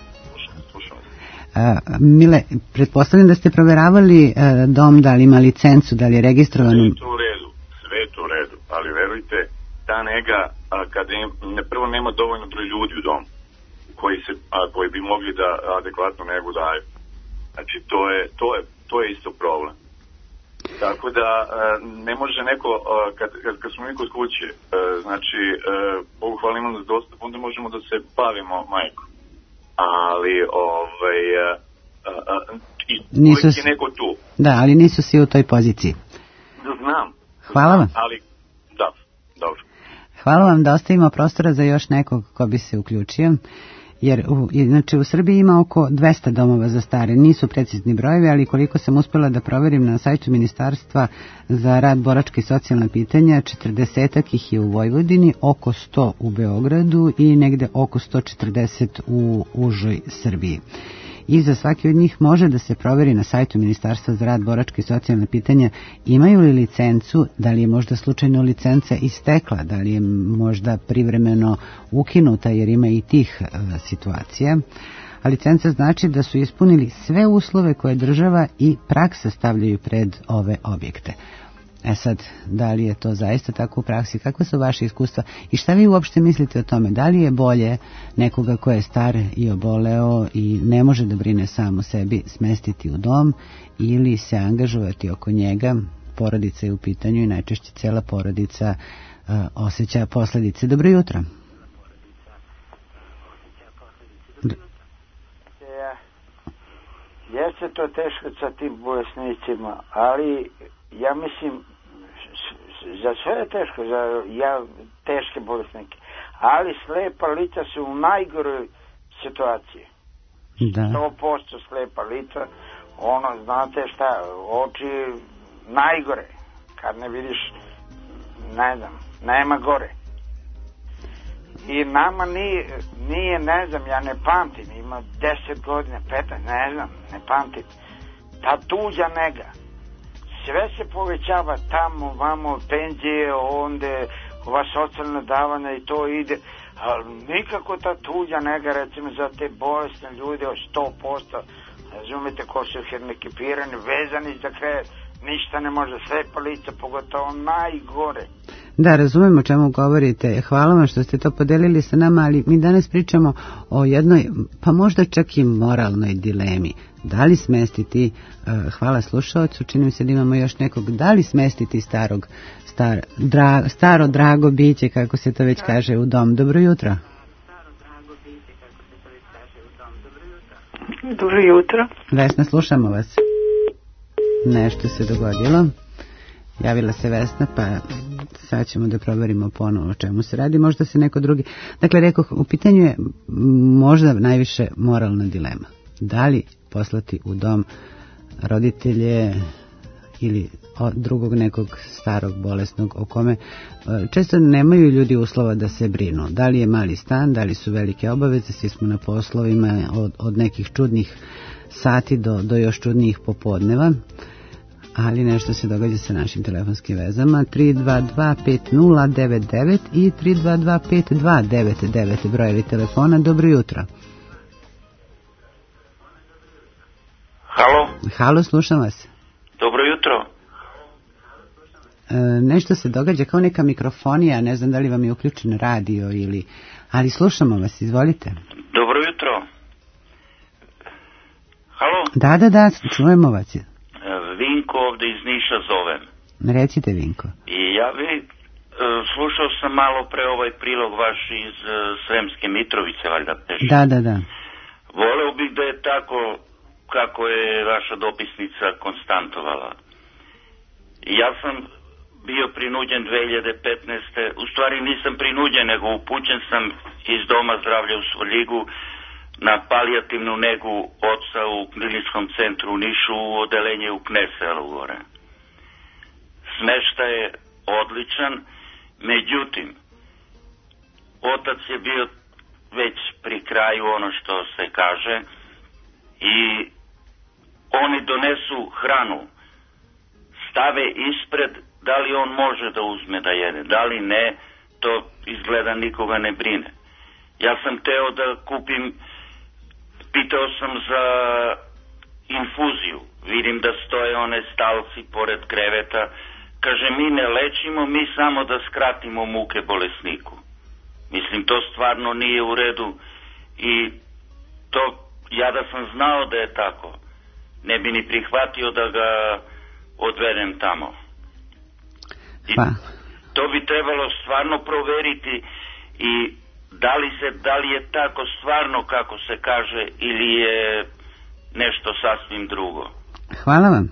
A, Mile, pretpostavljam da ste proveravali a, dom, da li ima licencu, da li je registrovan? Sve je to u redu, sve je to u redu, ali verujte, ta nega, a, kada im, ne, prvo nema dovoljno broj ljudi u domu koji, se, a, koji bi mogli da adekvatno negu daju. Znači, to je, to je, to je isto problem. Tako da ne može neko, kad, kad, kad smo mi kod kuće, znači, Bogu hvala imamo dosta, onda možemo da se bavimo majkom. Ali, ovaj, i uvijek je neko tu. Da, ali nisu svi u toj poziciji. Znam. Hvala vam. Ali, da, dobro. Hvala vam, da ostavimo prostora za još nekog ko bi se uključio. Jer u, znači u Srbiji ima oko dvesta domova za stare, nisu precizni brojevi, ali koliko sam uspjela da proverim na sajtu Ministarstva za rad, boračka i socijalna pitanja, četrdesetak ih je u Vojvodini, oko sto u Beogradu i negde oko sto četrdeset u užoj Srbiji. I za svaki od njih može da se proveri na sajtu Ministarstva za rad, boračka i socijalna pitanja imaju li licencu, da li je možda slučajno licenca istekla, da li je možda privremeno ukinuta, jer ima i tih uh, situacija. A licenca znači da su ispunili sve uslove koje država i praksa stavljaju pred ove objekte. E sad, da li je to zaista tako u praksi? Kakve su vaše iskustva? I šta vi uopšte mislite o tome? Da li je bolje nekoga ko je star i oboleo i ne može da brine sam o sebi smestiti u dom ili se angažovati oko njega? Porodica je u pitanju i najčešće cela porodica uh, osjeća posledice. Dobro jutro. Jeste to teško sa tim bolesnicima, ali ja mislim za sve je teško, za ja, teške bolesnike, ali slepa lica su u najgoroj situaciji. Da. sto posto slepa lica, ono, znate šta, oči najgore, kad ne vidiš, ne znam, nema gore. I nama nije, nije, ne znam, ja ne pamtim, ima deset godina, petnaest, ne znam, ne pamtim. Ta tuđa nega, sve se povećava tamo, vamo, penzije, onda ova socijalna davanja i to ide, ali nikako ta tuđa nega, recimo za te bolesne ljude od sto posto, razumete, ko su hendikepirani, vezani za krevet, ništa ne može, slepa lica, pogotovo najgore. Da, razumemo o čemu govorite. Hvala vam što ste to podelili sa nama, ali mi danas pričamo o jednoj, pa možda čak i moralnoj dilemi. Da li smestiti, uh, hvala slušalcu, čini mi se da imamo još nekog, da li smestiti starog, star, dra, staro drago biće, kako se to već kaže, u dom? Dobro jutro. Dobro jutro. Vesna, slušamo vas. Nešto se dogodilo. Javila se Vesna, pa sad ćemo da proverimo ponovo o čemu se radi. Možda se neko drugi... Dakle, rekao, u pitanju je možda najviše moralna dilema. Da li poslati u dom roditelje ili drugog nekog starog, bolesnog, o kome često nemaju ljudi uslova da se brinu. Da li je mali stan, da li su velike obaveze, svi smo na poslovima od, od nekih čudnih sati do, do još čudnijih popodneva. Ali nešto se događa sa našim telefonskim vezama. tri dva dva pet nula devet devet i tri dva dva pet dva devet devet brojevi telefona. Dobro jutro. Halo? Halo, slušam vas. Dobro jutro. nešto se događa kao neka mikrofonija, ne znam da li vam je uključen radio ili... Ali slušamo vas, izvolite. Dobro jutro. Halo? Da, da, da, čujemo vas. Vinko ovde iz Niša zovem. Recite, Vinko. I ja vi, slušao sam malo pre ovaj prilog vaš iz Sremske Mitrovice, valjda teže. Da, da, da. Voleo bih da je tako kako je vaša dopisnica konstantovala. Ja sam bio prinuđen dve hiljade petnaeste. U stvari nisam prinuđen, nego upućen sam iz Doma zdravlja u Svrljigu na palijativnu negu oca u kliničkom centru u Nišu u odelenje u Kneselu gore. Smeštaj je odličan, međutim, otac je bio već pri kraju, ono što se kaže, i oni donesu hranu, stave ispred, da li on može da uzme da jede, da li ne, to izgleda nikoga ne brine. Ja sam teo da kupim, pitao sam za infuziju, vidim da stoje one stalci pored kreveta, kaže mi ne lečimo, mi samo da skratimo muke bolesniku. Mislim, to stvarno nije u redu i to, ja da sam znao da je tako, ne bi ni prihvatio da ga odvedem tamo. I to bi trebalo stvarno proveriti i da li, se, da li je tako stvarno kako se kaže ili je nešto sasvim drugo. Hvala vam.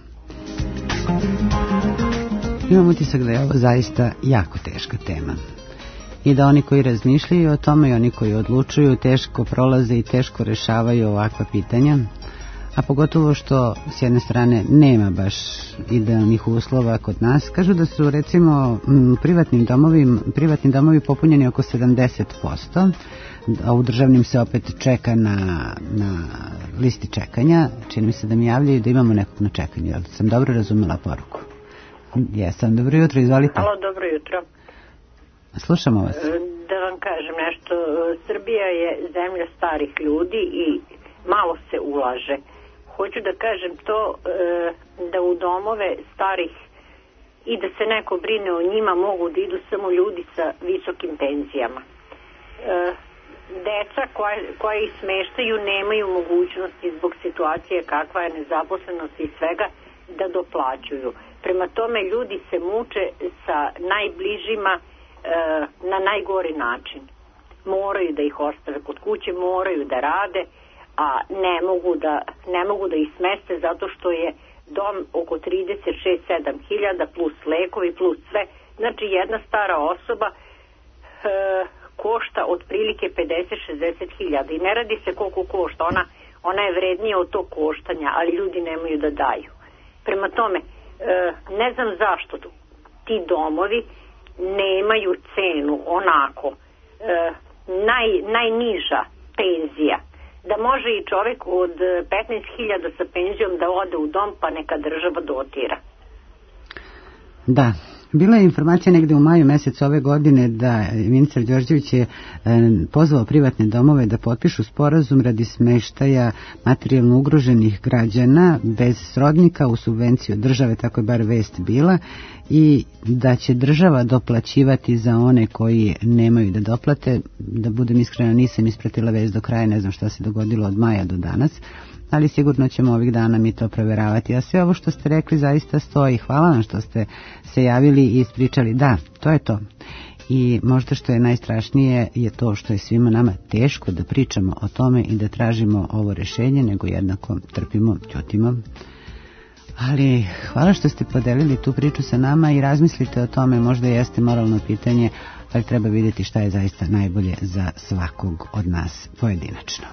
Imam utisak da je ovo zaista jako teška tema. I da oni koji razmišljaju o tome i oni koji odlučuju teško prolaze i teško rešavaju ovakva pitanja. A pogotovo što s jedne strane nema baš idealnih uslova kod nas. Kažu da su recimo privatnim domovi, privatni domovi popunjeni oko sedamdeset posto, a u državnim se opet čeka na, na listi čekanja. Čini mi se da mi javljaju da imamo nekog na čekanju. Ali sam dobro razumela poruku. Jesam, dobro jutro, izvolite. Halo, dobro jutro. Slušamo vas. Da vam kažem nešto, Srbija je zemlja starih ljudi i malo se ulaže. Hoću da kažem to da u domove starih i da se neko brine o njima mogu da idu samo ljudi sa visokim penzijama. Deca koja, koja ih smeštaju nemaju mogućnosti zbog situacije kakva je nezaposlenost i svega da doplaćuju. Prema tome ljudi se muče sa najbližima na najgori način. Moraju da ih ostave kod kuće, moraju da rade, a ne mogu da, ne mogu da ih smeste zato što je dom oko trideset šest do sedam hiljada plus lekovi plus sve. Znači jedna stara osoba e, košta otprilike pedeset do šezdeset hiljada i ne radi se koliko košta. Ona, ona je vrednija od tog koštanja, ali ljudi nemaju da daju. Prema tome, e, ne znam zašto ti domovi nemaju cenu onako e, naj, najniža penzija, da može i čovjek od petnaest hiljada sa penzijom da ode u dom pa neka država dotira. Da, bila je informacija negde u maju mjesecu ove godine da ministar Đorđević je pozvao privatne domove da potpišu sporazum radi smeštaja materijalno ugroženih građana bez srodnika u subvenciju države, tako je bar vest bila, i da će država doplaćivati za one koji nemaju da doplate. Da budem iskrena, nisam ispratila vest do kraja, ne znam šta se dogodilo od maja do danas, ali sigurno ćemo ovih dana mi to proveravati. A sve ovo što ste rekli zaista stoji. Hvala vam što ste se javili i ispričali. Da, to je to. I možda što je najstrašnije je to što je svima nama teško da pričamo o tome i da tražimo ovo rešenje, nego jednako trpimo, ćutimo. Ali hvala što ste podelili tu priču sa nama i razmislite o tome, možda jeste moralno pitanje, ali treba vidjeti šta je zaista najbolje za svakog od nas pojedinačno.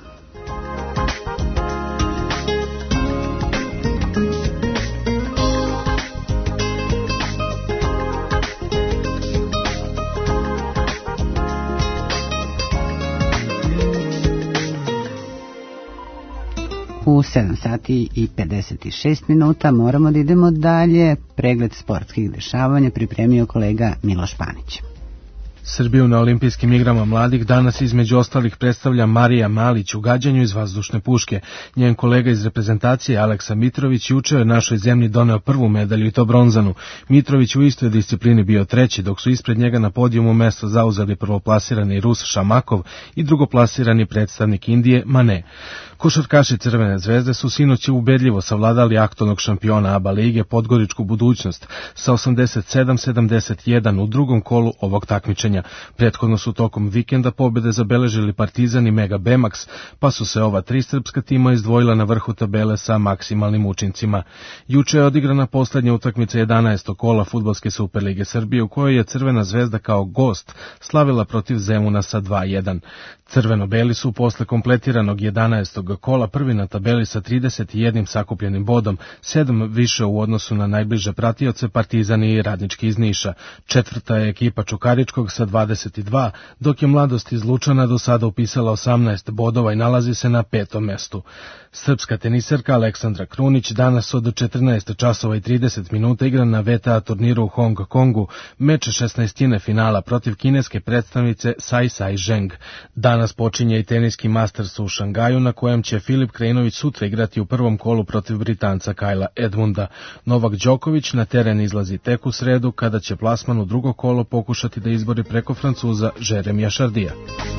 U sedam sati i pedeset šest minuta moramo da idemo dalje. Pregled sportskih dešavanja pripremio kolega Miloš Panić. Srbiju na olimpijskim igrama mladih danas između ostalih predstavlja Marija Malić u gađanju iz vazdušne puške. Njen kolega iz reprezentacije Aleksa Mitrović juče je našoj zemlji doneo prvu medalju i to bronzanu. Mitrović u istoj disciplini bio treći, dok su ispred njega na podijumu mesto zauzeli prvoplasirani Rus Šamakov i drugoplasirani predstavnik Indije Mane. Košarkaši Crvene zvezde su sinoć ubedljivo savladali aktualnog šampiona A B A lige Podgoričku Budućnost sa osamdeset sedam sedamdeset jedan u drugom kolu ovog takmičenja. Prethodno su tokom vikenda pobjede zabeležili Partizan i Mega Bemax, pa su se ova tri srpska tima izdvojila na vrhu tabele sa maksimalnim učincima. Juče je odigrana poslednja utakmica jedanaestog kola Fudbalske Superlige Srbije u kojoj je Crvena zvezda kao gost slavila protiv Zemuna sa dva jedan. Crveno-beli su posle kompletiranog jedanaestog kola prvi na tabeli sa trideset jedan sakupljenim bodom, sedam više u odnosu na najbliže pratioce Partizan i Radnički iz Niša. Četvrta je ekipa Čukaričkog sa dvadeset dva, dok je Mladost iz Lučana do sada upisala osamnaest bodova i nalazi se na petom mestu. Srpska teniserka Aleksandra Krunić danas od četrnaest časova i trideset minuta igra na V T A turniru u Hong Kongu, meč šesnaestine finala protiv kineske predstavnice Sai Sai Zheng. Danas počinje i teniski Masters u Šangaju, na kojem će Filip Krajinović sutra igrati u prvom kolu protiv Britanca Kajla Edmunda. Novak Đoković na teren izlazi tek u sredu, kada će plasman u drugo kolo pokušati da izbori preko Francuza Jeremija Šardija.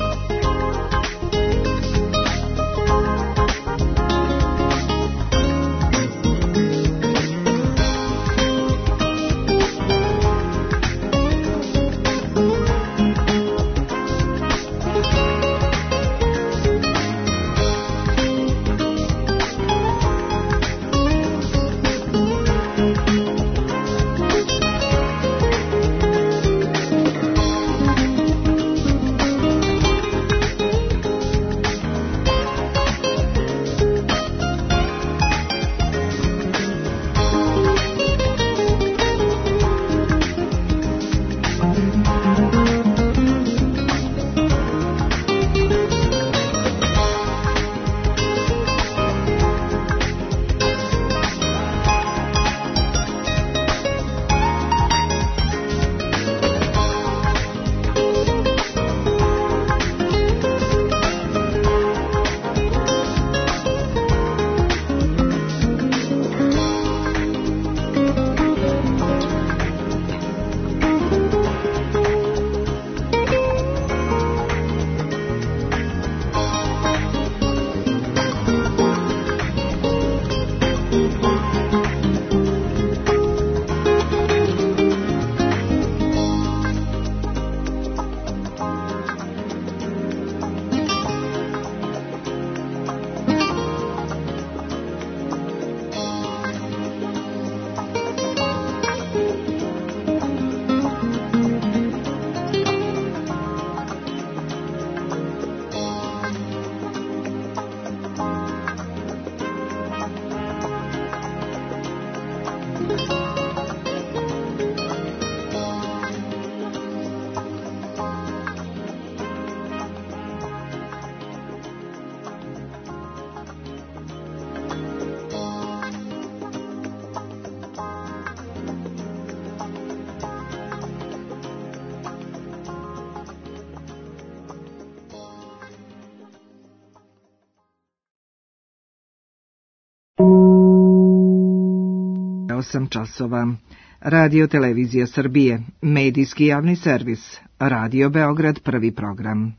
osam časova. Radio Televizija Srbije, medijski javni servis, Radio Beograd, prvi program.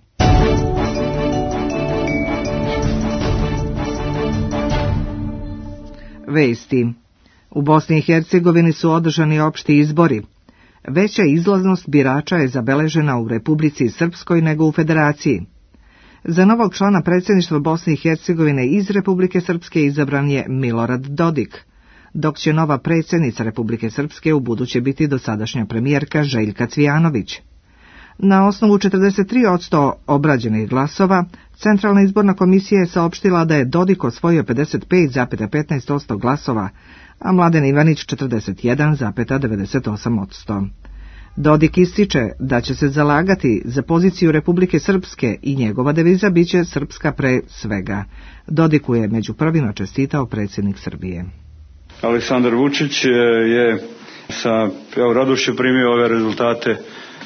Vesti. U Bosni i Hercegovini su održani opšti izbori. Veća izlaznost birača je zabeležena u Republici Srpskoj nego u Federaciji. Za novog člana predsjedništva Bosne i Hercegovine iz Republike Srpske izabran je Milorad Dodik, dok će nova predsjednica Republike Srpske u buduće biti dosadašnja premijerka Željka Cvijanović. Na osnovu četrdeset tri posto obrađenih glasova, Centralna izborna komisija je saopštila da je Dodik osvojio pedeset pet zarez petnaest posto glasova, a Mladen Ivanić četrdeset jedan zarez devedeset osam posto. Dodik ističe da će se zalagati za poziciju Republike Srpske i njegova deviza biće Srpska pre svega. Dodiku je među prvima čestitao predsjednik Srbije. Aleksandar Vučić je sa radošću primio ove rezultate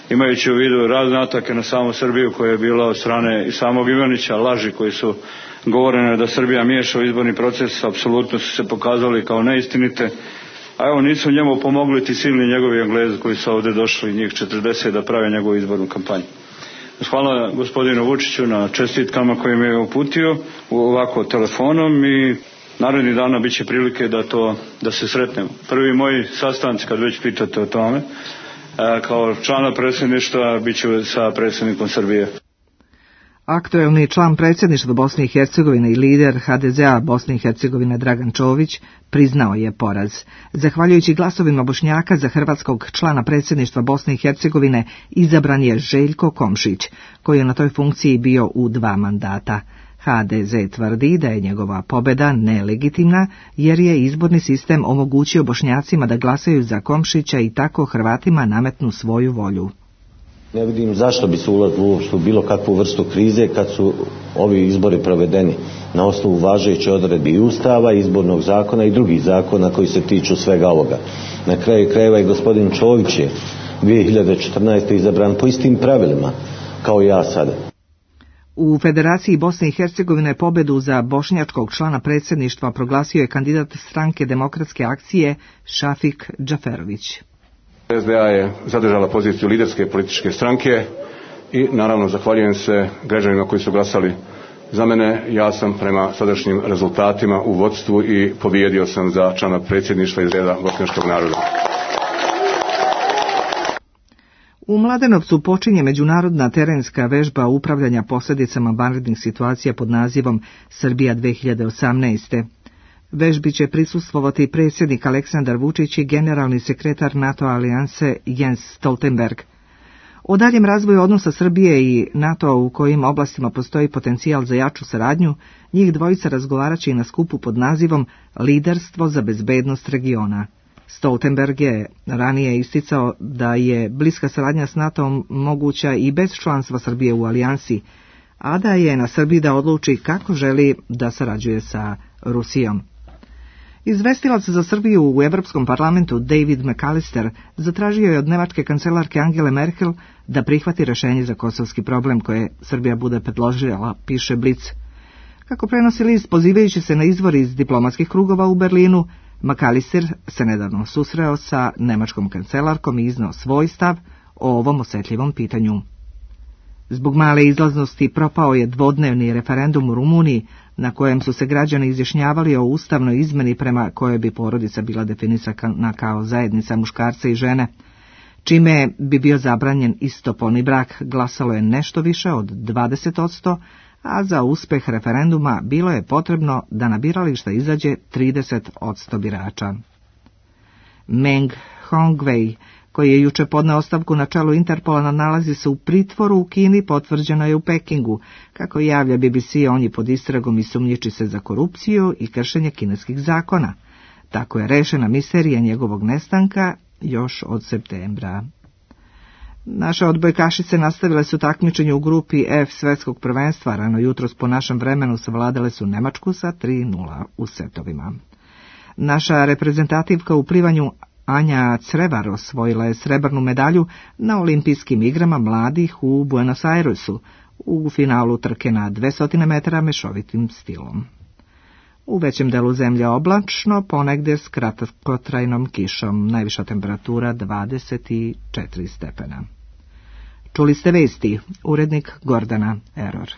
imajući u vidu razne atake na samu Srbiju koja je bila od strane i samog Ivanića, laži koji su govorene da Srbija miješa u izborni proces, apsolutno su se pokazali kao neistinite. A evo, nisu njemu pomogli ti silni njegovi Englezi koji su ovdje došli, njih četrdeset, da prave njegovu izbornu kampanju. Hvala gospodinu Vučiću na čestitkama koje mi je uputio ovako telefonom i narednih dana bit će prilike da, to, da se sretnemo. Prvi moji sastanci, kad već pitate o tome, kao člana predsjedništva bit će sa predsjednikom Srbije. Aktuelni član predsjedništva Bosne i Hercegovine i lider ha de zea Bosne i Hercegovine Dragan Čović priznao je poraz. Zahvaljujući glasovima Bošnjaka za hrvatskog člana predsjedništva Bosne i Hercegovine izabran je Željko Komšić, koji je na toj funkciji bio u dva mandata. ha de ze tvrdi da je njegova pobjeda nelegitimna jer je izborni sistem omogućio Bošnjacima da glasaju za Komšića i tako Hrvatima nametnu svoju volju. Ne vidim zašto bi se ulazilo uopšte u bilo kakvu vrstu krize kad su ovi izbori provedeni na osnovu važeće odredbi i Ustava, izbornog zakona i drugih zakona koji se tiču svega ovoga. Na kraju krajeva i gospodin Čović je dvije hiljade četrnaeste. izabran po istim pravilima kao ja sada. U Federaciji Bosne i Hercegovine pobjedu za bošnjačkog člana predsjedništva proglasio je kandidat stranke Demokratske akcije Šafik Džaferović. es de a je zadržala poziciju liderske političke stranke i naravno zahvaljujem se građanima koji su glasali za mene. Ja sam prema sadašnjim rezultatima u vodstvu i pobijedio sam za člana predsjedništva iz reda bošnjačkog naroda. U Mladenovcu počinje međunarodna terenska vežba upravljanja posljedicama vanrednih situacija pod nazivom Srbija dve hiljade osamnaeste. Vežbi će prisustvovati predsjednik Aleksandar Vučić i generalni sekretar NATO alijanse Jens Stoltenberg. O daljem razvoju odnosa Srbije i NATO u kojim oblastima postoji potencijal za jaču saradnju, njih dvojica razgovarat će i na skupu pod nazivom Liderstvo za bezbednost regiona. Stoltenberg je ranije isticao da je bliska saradnja s NATO-om moguća i bez članstva Srbije u alijansi, a da je na Srbiji da odluči kako želi da sarađuje sa Rusijom. Izvestilac za Srbiju u Evropskom parlamentu David McAllister zatražio je od nemačke kancelarke Angele Merkel da prihvati rješenje za kosovski problem koje Srbija bude predložila, piše Blic. Kako prenosi list pozivajući se na izvor iz diplomatskih krugova u Berlinu, McAllister se nedavno susreo sa nemačkom kancelarkom i iznao svoj stav o ovom osjetljivom pitanju. Zbog male izlaznosti propao je dvodnevni referendum u Rumuniji, na kojem su se građani izjašnjavali o ustavnoj izmeni prema kojoj bi porodica bila definisana kao zajednica muškarca i žene. Čime bi bio zabranjen istopolni brak, glasalo je nešto više od dvadeset posto, a za uspeh referenduma bilo je potrebno da na birališta izađe trideset posto birača. Meng Hongwei, koji je juče podneo ostavku na čelu Interpola, nalazi se u pritvoru u Kini, potvrđeno je u Pekingu. Kako javlja be be ce, on je pod istragom i sumnjiči se za korupciju i kršenje kineskih zakona. Tako je rešena misterija njegovog nestanka još od septembra. Naše odbojkašice nastavile su takmičenje u grupi F svetskog prvenstva. Rano jutros po našem vremenu savladale su Nemačku sa tri nula u setovima. Naša reprezentativka u plivanju Anja Crevar osvojila je srebrnu medalju na olimpijskim igrama mladih u Buenos Airesu u finalu trke na dvesta metara mešovitim stilom. U većem delu zemlje oblačno, ponegdje s kratkotrajnom kišom, najviša temperatura dvadeset četiri stepena. Čuli ste vesti, urednik Gordana Eror.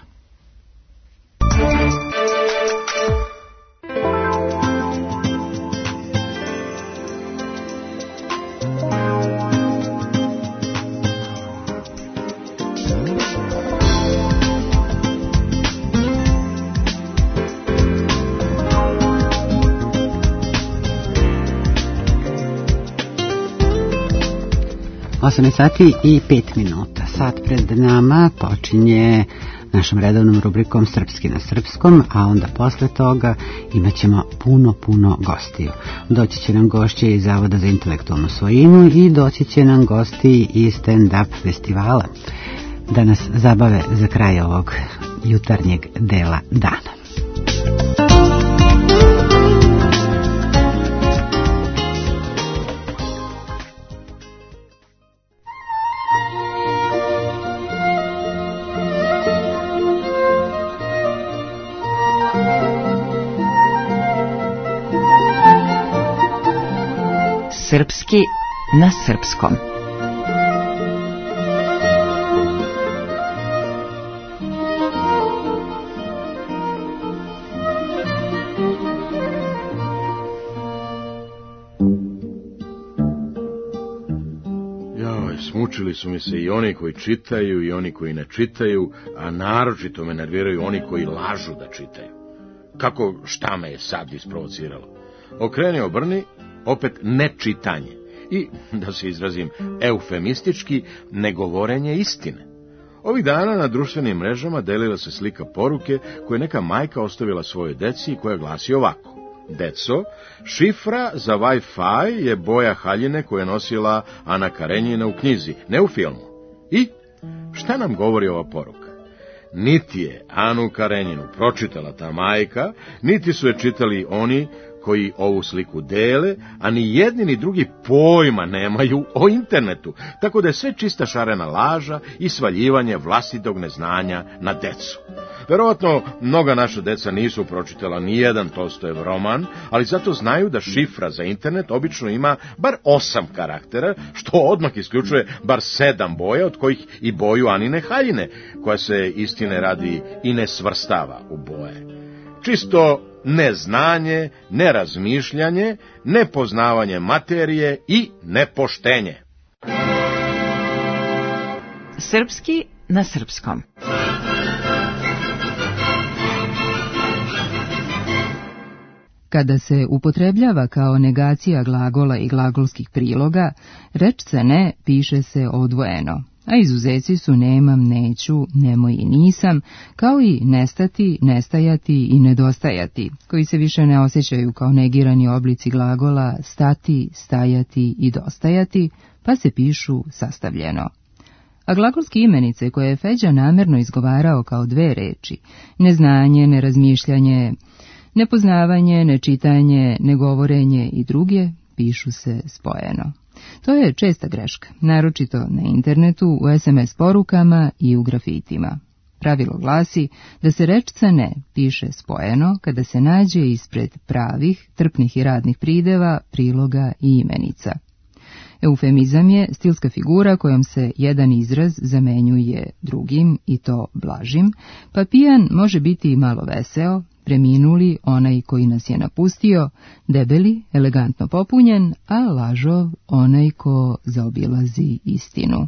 osam sati i pet minuta. Sat pred nama počinje našom redovnom rubrikom Srpski na srpskom, a onda posle toga imat ćemo puno, puno gostiju. Doći će nam gošće iz Zavoda za intelektualnu svojinu i doći će nam gosti iz stand-up festivala da nas zabave za kraj ovog jutarnjeg dela dana. Srpski na srpskom. Smučili su mi se i oni koji čitaju i oni koji ne čitaju, a naročito me nerviraju oni koji lažu da čitaju. Kako, šta me je sad isprovociralo? Okreni obrni, opet nečitanje. I, da se izrazim eufemistički, negovorenje istine. Ovih dana na društvenim mrežama delila se slika poruke koju je neka majka ostavila svojoj deci i koja glasi ovako. Deco, šifra za Wi-Fi je boja haljine koju je nosila Ana Karenjina u knjizi, ne u filmu. I šta nam govori ova poruka? Niti je Anu Karenjinu pročitala ta majka, niti su je čitali oni koji ovu sliku dele, a ni jedni ni drugi pojma nemaju o internetu, tako da je sve čista šarena laža i svaljivanje vlastitog neznanja na decu. Verovatno, mnoga naša deca nisu pročitala ni jedan Tolstojev roman, ali zato znaju da šifra za internet obično ima bar osam karaktera, što odmah isključuje bar sedam boja, od kojih i boju Anine haljine, koja se istine radi i ne svrstava u boje. Čisto neznanje, nerazmišljanje, nepoznavanje materije i nepoštenje. Srpski na srpskom. Kada se upotrebljava kao negacija glagola i glagolskih priloga, reč se ne piše se odvojeno, a izuzeci su nemam, neću, nemoj i nisam, kao i nestati, nestajati i nedostajati, koji se više ne osjećaju kao negirani oblici glagola stati, stajati i dostajati, pa se pišu sastavljeno. A glagolske imenice koje je Feđa namerno izgovarao kao dve reči, neznanje, nerazmišljanje, nepoznavanje, nečitanje, negovorenje i druge, pišu se spojeno. To je česta greška, naročito na internetu, u es em es porukama i u grafitima. Pravilo glasi da se rečca ne piše spojeno kada se nađe ispred pravih, trpnih i radnih prideva, priloga i imenica. Eufemizam je stilska figura kojom se jedan izraz zamenjuje drugim i to blažim, pa pijan može biti malo veseo, preminuli onaj koji nas je napustio, debeli, elegantno popunjen, a lažov onaj ko zaobilazi istinu.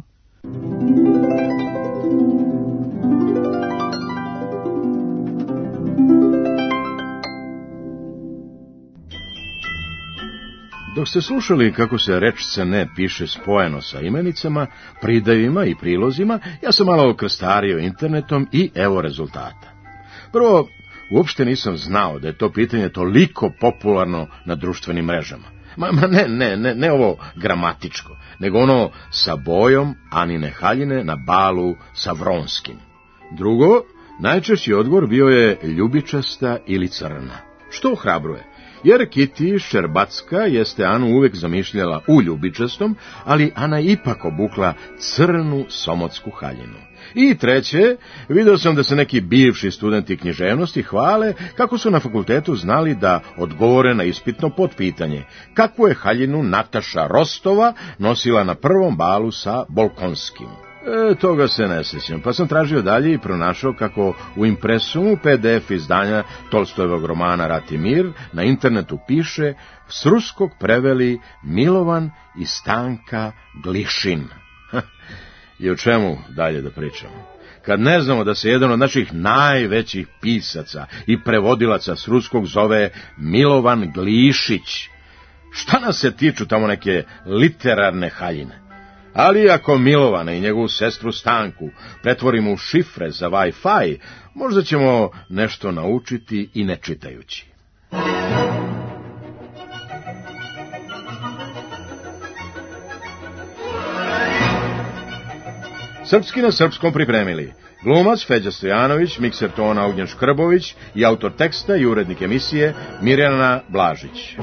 Dok ste slušali kako se rečce ne piše spojeno sa imenicama, pridevima i prilozima, ja sam malo krstario internetom i evo rezultata. Prvo, uopšte nisam znao da je to pitanje toliko popularno na društvenim mrežama. Ma, ma ne, ne, ne, ne ovo gramatičko, nego ono sa bojom Anine haljine na balu sa Vronskim. Drugo, najčešći odgovor bio je ljubičasta ili crna, što ohrabruje. Jer Kiti Šerbacka jeste Anu uvek zamišljala u ljubičastom, ali Ana ipak obukla crnu somotsku haljinu. I treće, video sam da se neki bivši studenti književnosti hvale kako su na fakultetu znali da odgovore na ispitno potpitanje, kakvu je haljinu Nataša Rostova nosila na prvom balu sa Bolkonskim. E, toga se ne sjećam, pa sam tražio dalje i pronašao kako u impresumu pe de ef izdanja Tolstojevog romana Rat i mir na internetu piše s ruskog preveli Milovan i Stanka Glišin. I o čemu dalje da pričamo? Kad ne znamo da se jedan od naših najvećih pisaca i prevodilaca s ruskog zove Milovan Glišić, šta nas se tiču tamo neke literarne haljine? Ali ako Milovana i njegovu sestru Stanku pretvorimo u šifre za Wi-Fi, možda ćemo nešto naučiti i ne čitajući. Srpski na srpskom pripremili glumac Feđa Stojanović, mikser tona Ognjen Škrbović i autor teksta i urednik emisije Mirjana Blažić.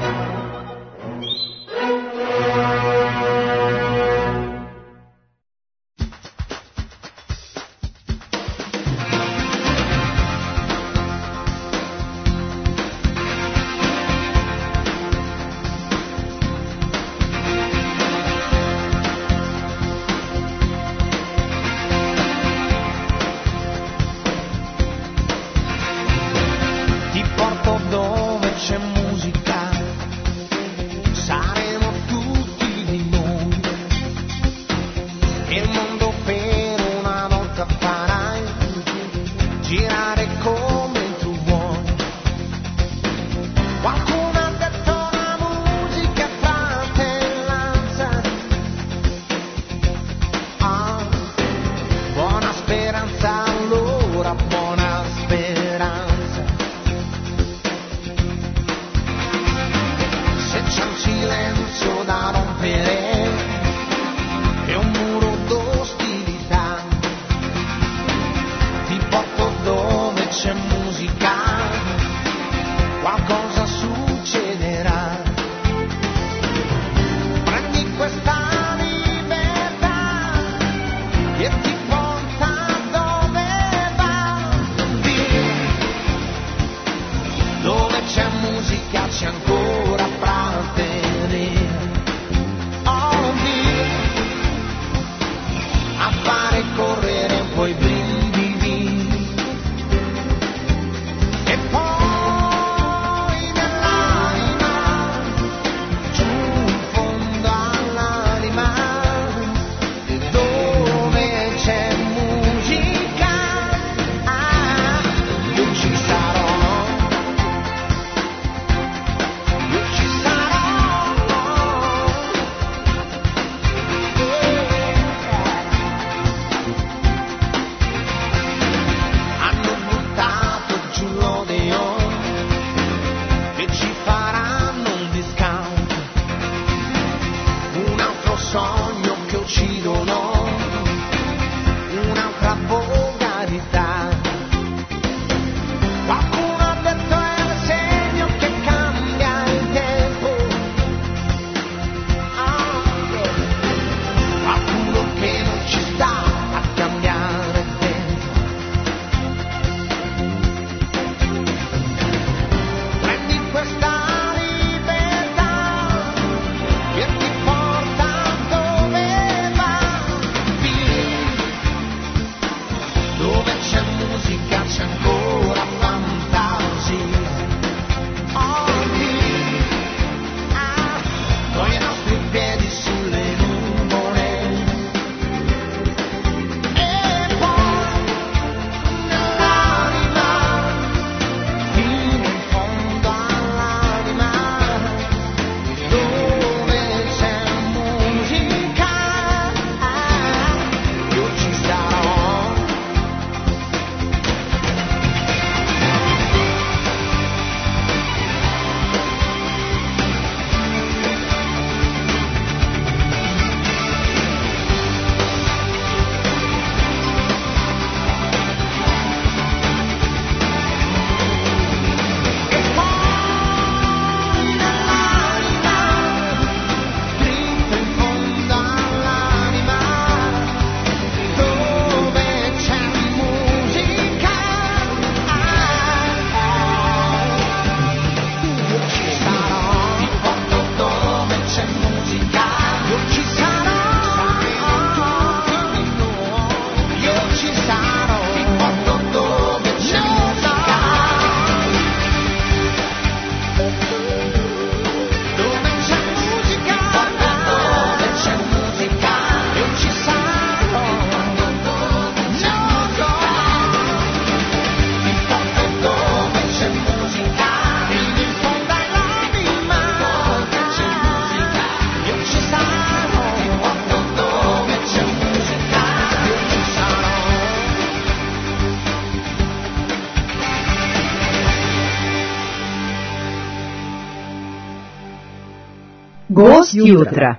Gost jutra.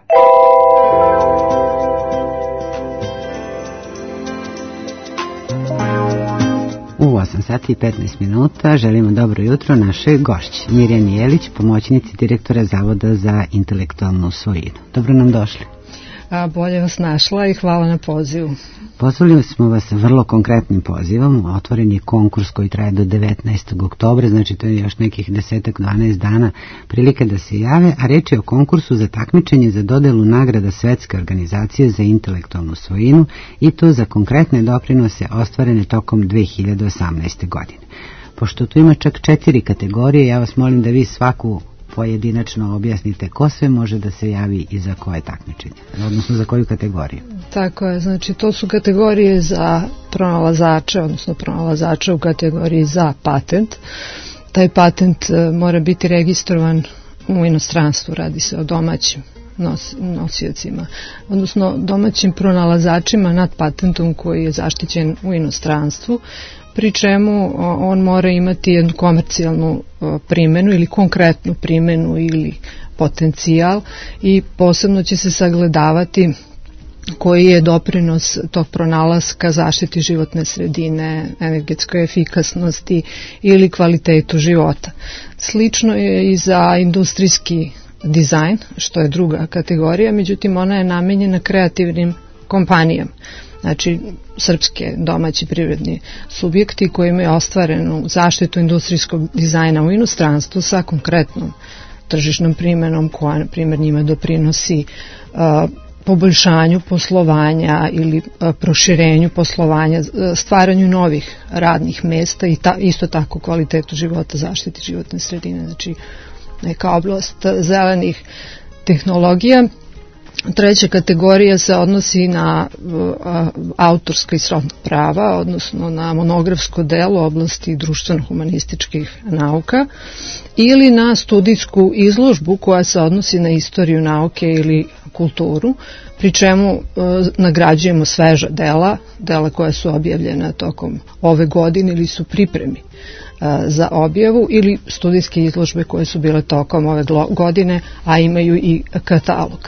U osam sati i petnaest minuta želimo dobro jutro našoj gošći Mirjani Jelić, pomoćnici direktora Zavoda za intelektualnu svojinu. Dobro nam došli. A bolje vas našla i hvala na pozivu. Pozvali smo vas vrlo konkretnim pozivom. Otvoren je konkurs koji traje do devetnaestog oktobra, znači to je još nekih desetak dvanaest dana prilike da se jave, a reč je o konkursu za takmičenje za dodelu nagrada Svetske organizacije za intelektualnu svojinu i to za konkretne doprinose ostvarene tokom dve hiljade osamnaeste. godine. Pošto tu ima čak četiri kategorije, ja vas molim da vi svaku pojedinačno objasnite ko sve može da se javi i za koje takmičenje, odnosno za koju kategoriju. Tako je, znači to su kategorije za pronalazače, odnosno pronalazače u kategoriji za patent. Taj patent mora biti registrovan u inostranstvu, radi se o domaćim nos, nosiocima, odnosno domaćim pronalazačima nad patentom koji je zaštićen u inostranstvu, pri čemu on mora imati jednu komercijalnu primjenu ili konkretnu primjenu ili potencijal i posebno će se sagledavati koji je doprinos tog pronalaska zaštiti životne sredine, energetskoj efikasnosti ili kvalitetu života. Slično je i za industrijski dizajn, što je druga kategorija, međutim ona je namenjena kreativnim kompanijama. Znači, srpske domaći privredni subjekti koji imaju ostvarenu zaštitu industrijskog dizajna u inostranstvu sa konkretnom tržišnom primjenom koja, na primjer, njima doprinosi uh, poboljšanju poslovanja ili uh, proširenju poslovanja, uh, stvaranju novih radnih mesta i ta, isto tako kvalitetu života, zaštiti životne sredine. Znači, neka oblast zelenih tehnologija. Treća kategorija se odnosi na uh, autorska i srodna prava, odnosno na monografsko delo oblasti društveno-humanističkih nauka ili na studijsku izložbu koja se odnosi na istoriju nauke ili kulturu, pri čemu uh, nagrađujemo sveža dela, dela koja su objavljena tokom ove godine ili su pripremi uh, za objavu ili studijske izložbe koje su bile tokom ove godine, a imaju i katalog.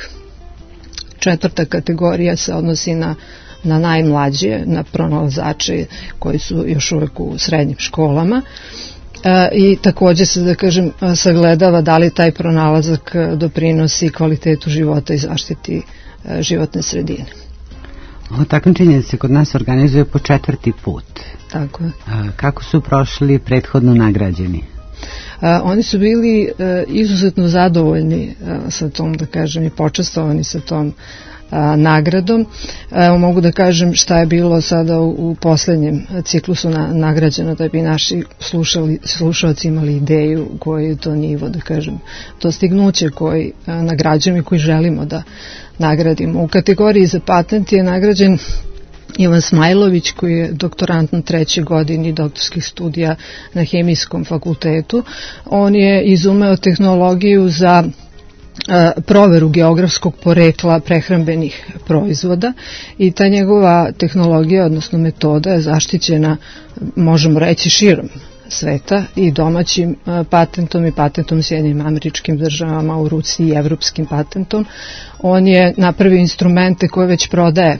Četvrta kategorija se odnosi na, na najmlađe, na pronalazače koji su još uvek u srednjim školama e, i također se, da kažem, sagledava da li taj pronalazak doprinosi kvalitetu života i zaštiti e, životne sredine. Ovo takmičenje se kod nas organizuje po četvrti put. Tako je. A, kako su prošli prethodno nagrađeni? Uh, oni su bili uh, izuzetno zadovoljni uh, sa tom, da kažem, i počastovani sa tom uh, nagradom. Evo, mogu da kažem šta je bilo sada u, u posljednjem ciklusu na, nagrađeno, da bi naši slušali, slušalci imali ideju koji je to nivo, da kažem, dostignuće koji uh, nagrađujemo i koji želimo da nagradimo. U kategoriji za patent je nagrađen Ivan Smajlović, koji je doktorant na trećoj godini doktorskih studija na Hemijskom fakultetu. On je izumeo tehnologiju za e, proveru geografskog porekla prehrambenih proizvoda i ta njegova tehnologija, odnosno metoda, je zaštićena, možemo reći, širom sveta i domaćim e, patentom i patentom Sjedinjenim Američkim Državama u Rusiji i evropskim patentom. On je napravio instrumente koje već prodaje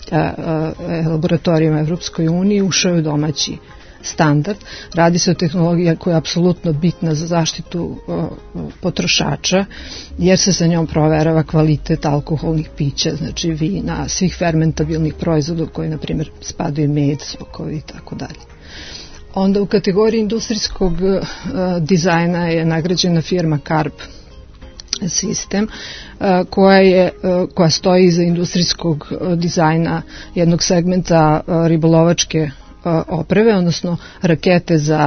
laboratorijama Evropskoj uniji, ušao je domaći standard. Radi se o tehnologiji koja je apsolutno bitna za zaštitu uh, potrošača, jer se sa njom proverava kvalitet alkoholnih pića, znači vina, svih fermentabilnih proizvoda koji, na primjer, spadaju med, sokovi i tako dalje. Onda u kategoriji industrijskog uh, dizajna je nagrađena firma Karp sistem koja je koja stoji iza industrijskog dizajna jednog segmenta ribolovačke opreme, odnosno rakete za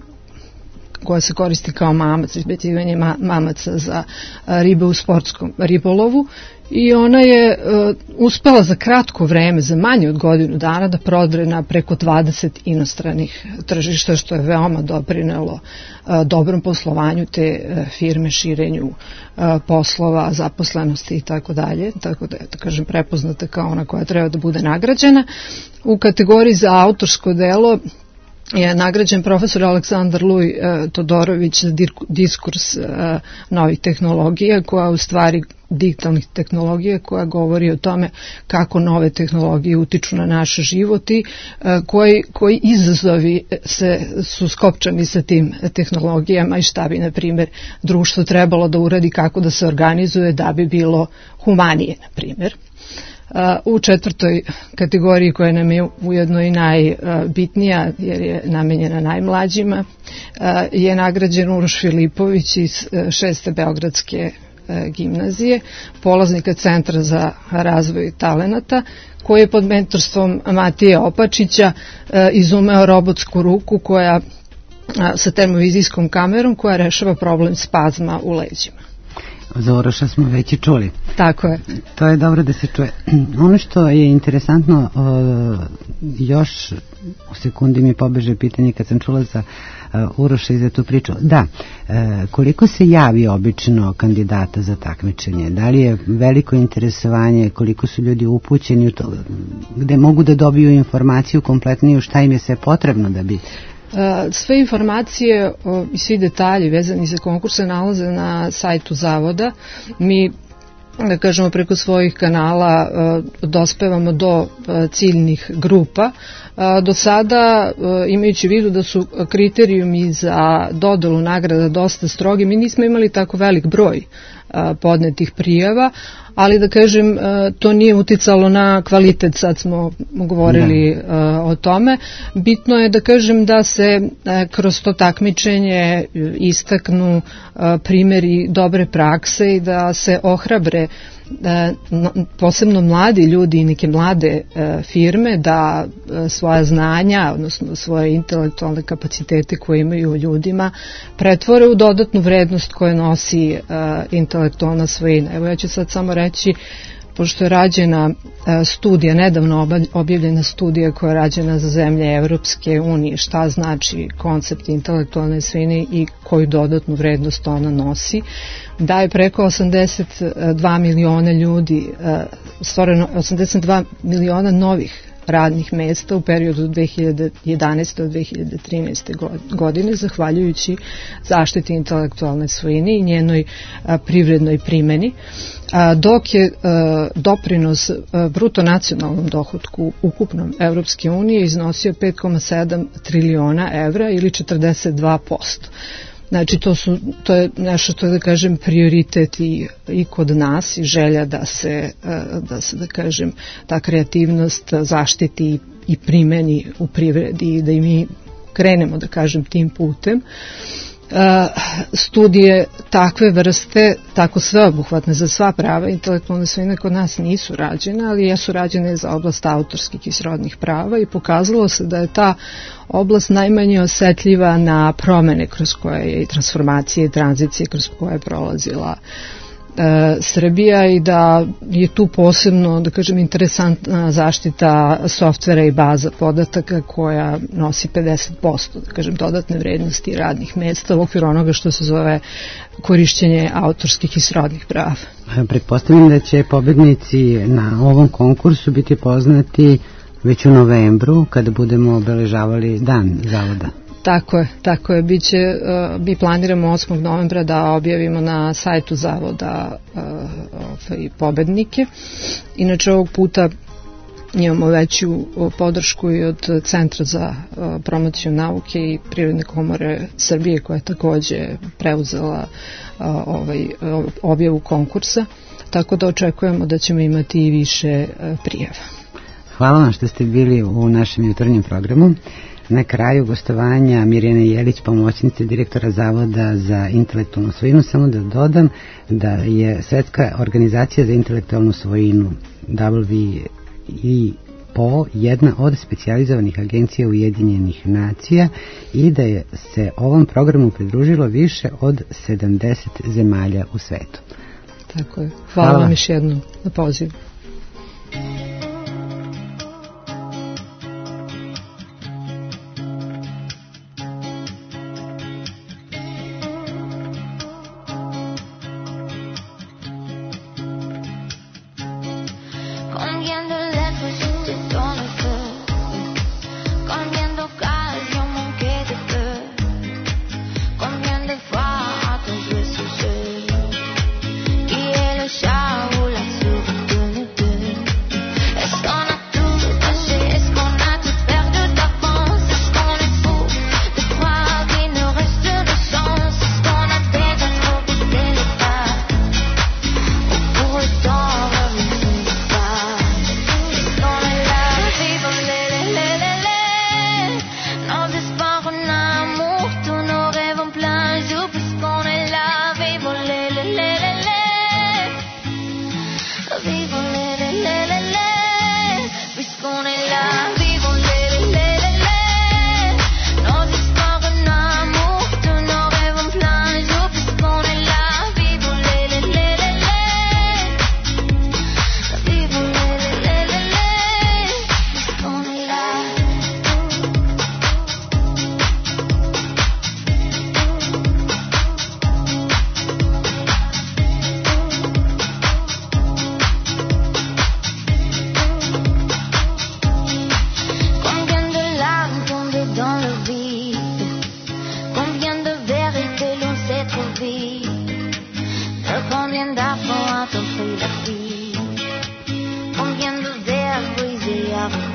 koja se koristi kao mamac, izbacivanje mamaca za ribe u sportskom ribolovu, i ona je uh, uspela za kratko vreme, za manje od godinu dana, da prodre na preko dvadeset inostranih tržišta, što je veoma doprinelo uh, dobrom poslovanju te uh, firme, širenju uh, poslova, zaposlenosti i tako dalje, tako da je, da kažem, prepoznata kao ona koja treba da bude nagrađena. U kategoriji za autorsko delo je nagrađen profesor Aleksandar Luj e, Todorović za diskurs e, novih tehnologija, koja u stvari digitalnih tehnologija, koja govori o tome kako nove tehnologije utiču na naš život i e, koji, koji izazovi se, su skopčani sa tim tehnologijama i šta bi, na primjer, društvo trebalo da uradi, kako da se organizuje da bi bilo humanije, na primjer. U četvrtoj kategoriji, koja nam je ujedno i najbitnija jer je namenjena najmlađima, je nagrađen Uroš Filipović iz šeste Beogradske gimnazije, polaznika Centra za razvoj talenata, koji je pod mentorstvom Matije Opačića izumeo robotsku ruku koja sa termovizijskom kamerom koja rešava problem spazma u leđima. Za Uroša smo već i čuli. Tako je. To je dobro da se čuje. Ono što je interesantno, još u sekundi mi pobeže pitanje kad sam čula za Uroša i za tu priču. Da, koliko se javi obično kandidata za takmičenje? Da li je veliko interesovanje, koliko su ljudi upućeni u to, gde mogu da dobiju informaciju kompletniju, šta im je sve potrebno da bi... Sve informacije i svi detalji vezani za konkurse nalaze na sajtu zavoda. Mi, da kažemo, preko svojih kanala dospevamo do ciljnih grupa. Do sada, imajući vidu da su kriterijumi za dodelu nagrada dosta strogi, mi nismo imali tako velik broj podnetih prijava, ali da kažem, to nije uticalo na kvalitet, sad smo govorili da. o tome. Bitno je da kažem da se kroz to takmičenje istaknu primjeri dobre prakse i da se ohrabre posebno mladi ljudi i neke mlade firme da svoja znanja, odnosno svoje intelektualne kapacitete koje imaju u ljudima pretvore u dodatnu vrednost koje nosi intelektualna svojina. Evo, ja ću sad samo reći, pošto je rađena studija, nedavno objavljena studija koja je rađena za zemlje Evropske unije, šta znači koncept intelektualne svojine i koju dodatnu vrednost ona nosi, da je preko osamdeset dva miliona ljudi, stvoreno osamdeset dva miliona novih radnih mesta u periodu dve hiljade jedanaeste do dve hiljade trinaeste. godine, zahvaljujući zaštiti intelektualne svojine i njenoj privrednoj primeni, dok je doprinos bruto nacionalnom dohotku ukupnom Evropske unije iznosio pet zarez sedam triliona evra ili četrdeset dva posto. Znači, to, su, to je nešto što je, da kažem, prioritet i, i kod nas i želja da se, da se, da kažem, ta kreativnost zaštiti i primeni u privredi i da i mi krenemo, da kažem, tim putem. Studije takve vrste, tako sveobuhvatne za sva prava intelektualne svojine kod nas nisu rađene, ali jesu rađene za oblast autorskih i srodnih prava i pokazalo se da je ta oblast najmanje osetljiva na promene kroz koje je i transformacije i tranzicije kroz koje je prolazila e, Srbija i da je tu posebno, da kažem, interesantna zaštita softvera i baza podataka koja nosi pedeset posto, da kažem, dodatne vrednosti radnih mesta u okviru onoga što se zove korišćenje autorskih i srodnih prava. Pretpostavljam da će pobednici na ovom konkursu biti poznati već u novembru kada budemo obeležavali dan zavoda. Tako je, tako je. Biće, uh, mi planiramo osmog novembra da objavimo na sajtu zavoda uh, ovaj, pobednike. Inače, ovog puta imamo veću podršku i od Centra za uh, promociju nauke i Privredne komore Srbije, koja je takođe preuzela uh, ovaj, objavu konkursa, tako da očekujemo da ćemo imati i više uh, prijava. Hvala vam što ste bili u našem jutarnjem programu. Na kraju gostovanja Mirjana Jelić, pomoćnice direktora Zavoda za intelektualnu svojinu, samo da dodam da je Svetska organizacija za intelektualnu svojinu W I P O jedna od specijalizovanih agencija Ujedinjenih nacija i da je se ovom programu pridružilo više od sedamdeset zemalja u svetu. Tako je. Hvala, Hvala. vam još jednom na pozivu. Cambiando lejos, te todo fue. Cambiando cada momento.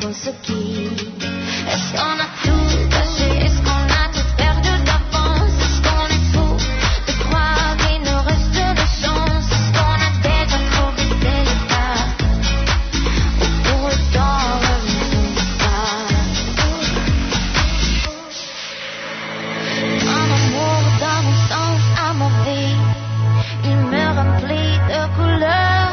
contre ce qui. Est-ce qu'on a tout caché? Est-ce qu'on a tout perdu d'avance? Est-ce qu'on est fou de croire qu'il nous reste de chance? Est-ce qu'on a déjà trop baissé les pas? Ou pour autant revenir pas? Un amour dans mon sens à ma vie, il me remplit de couleurs.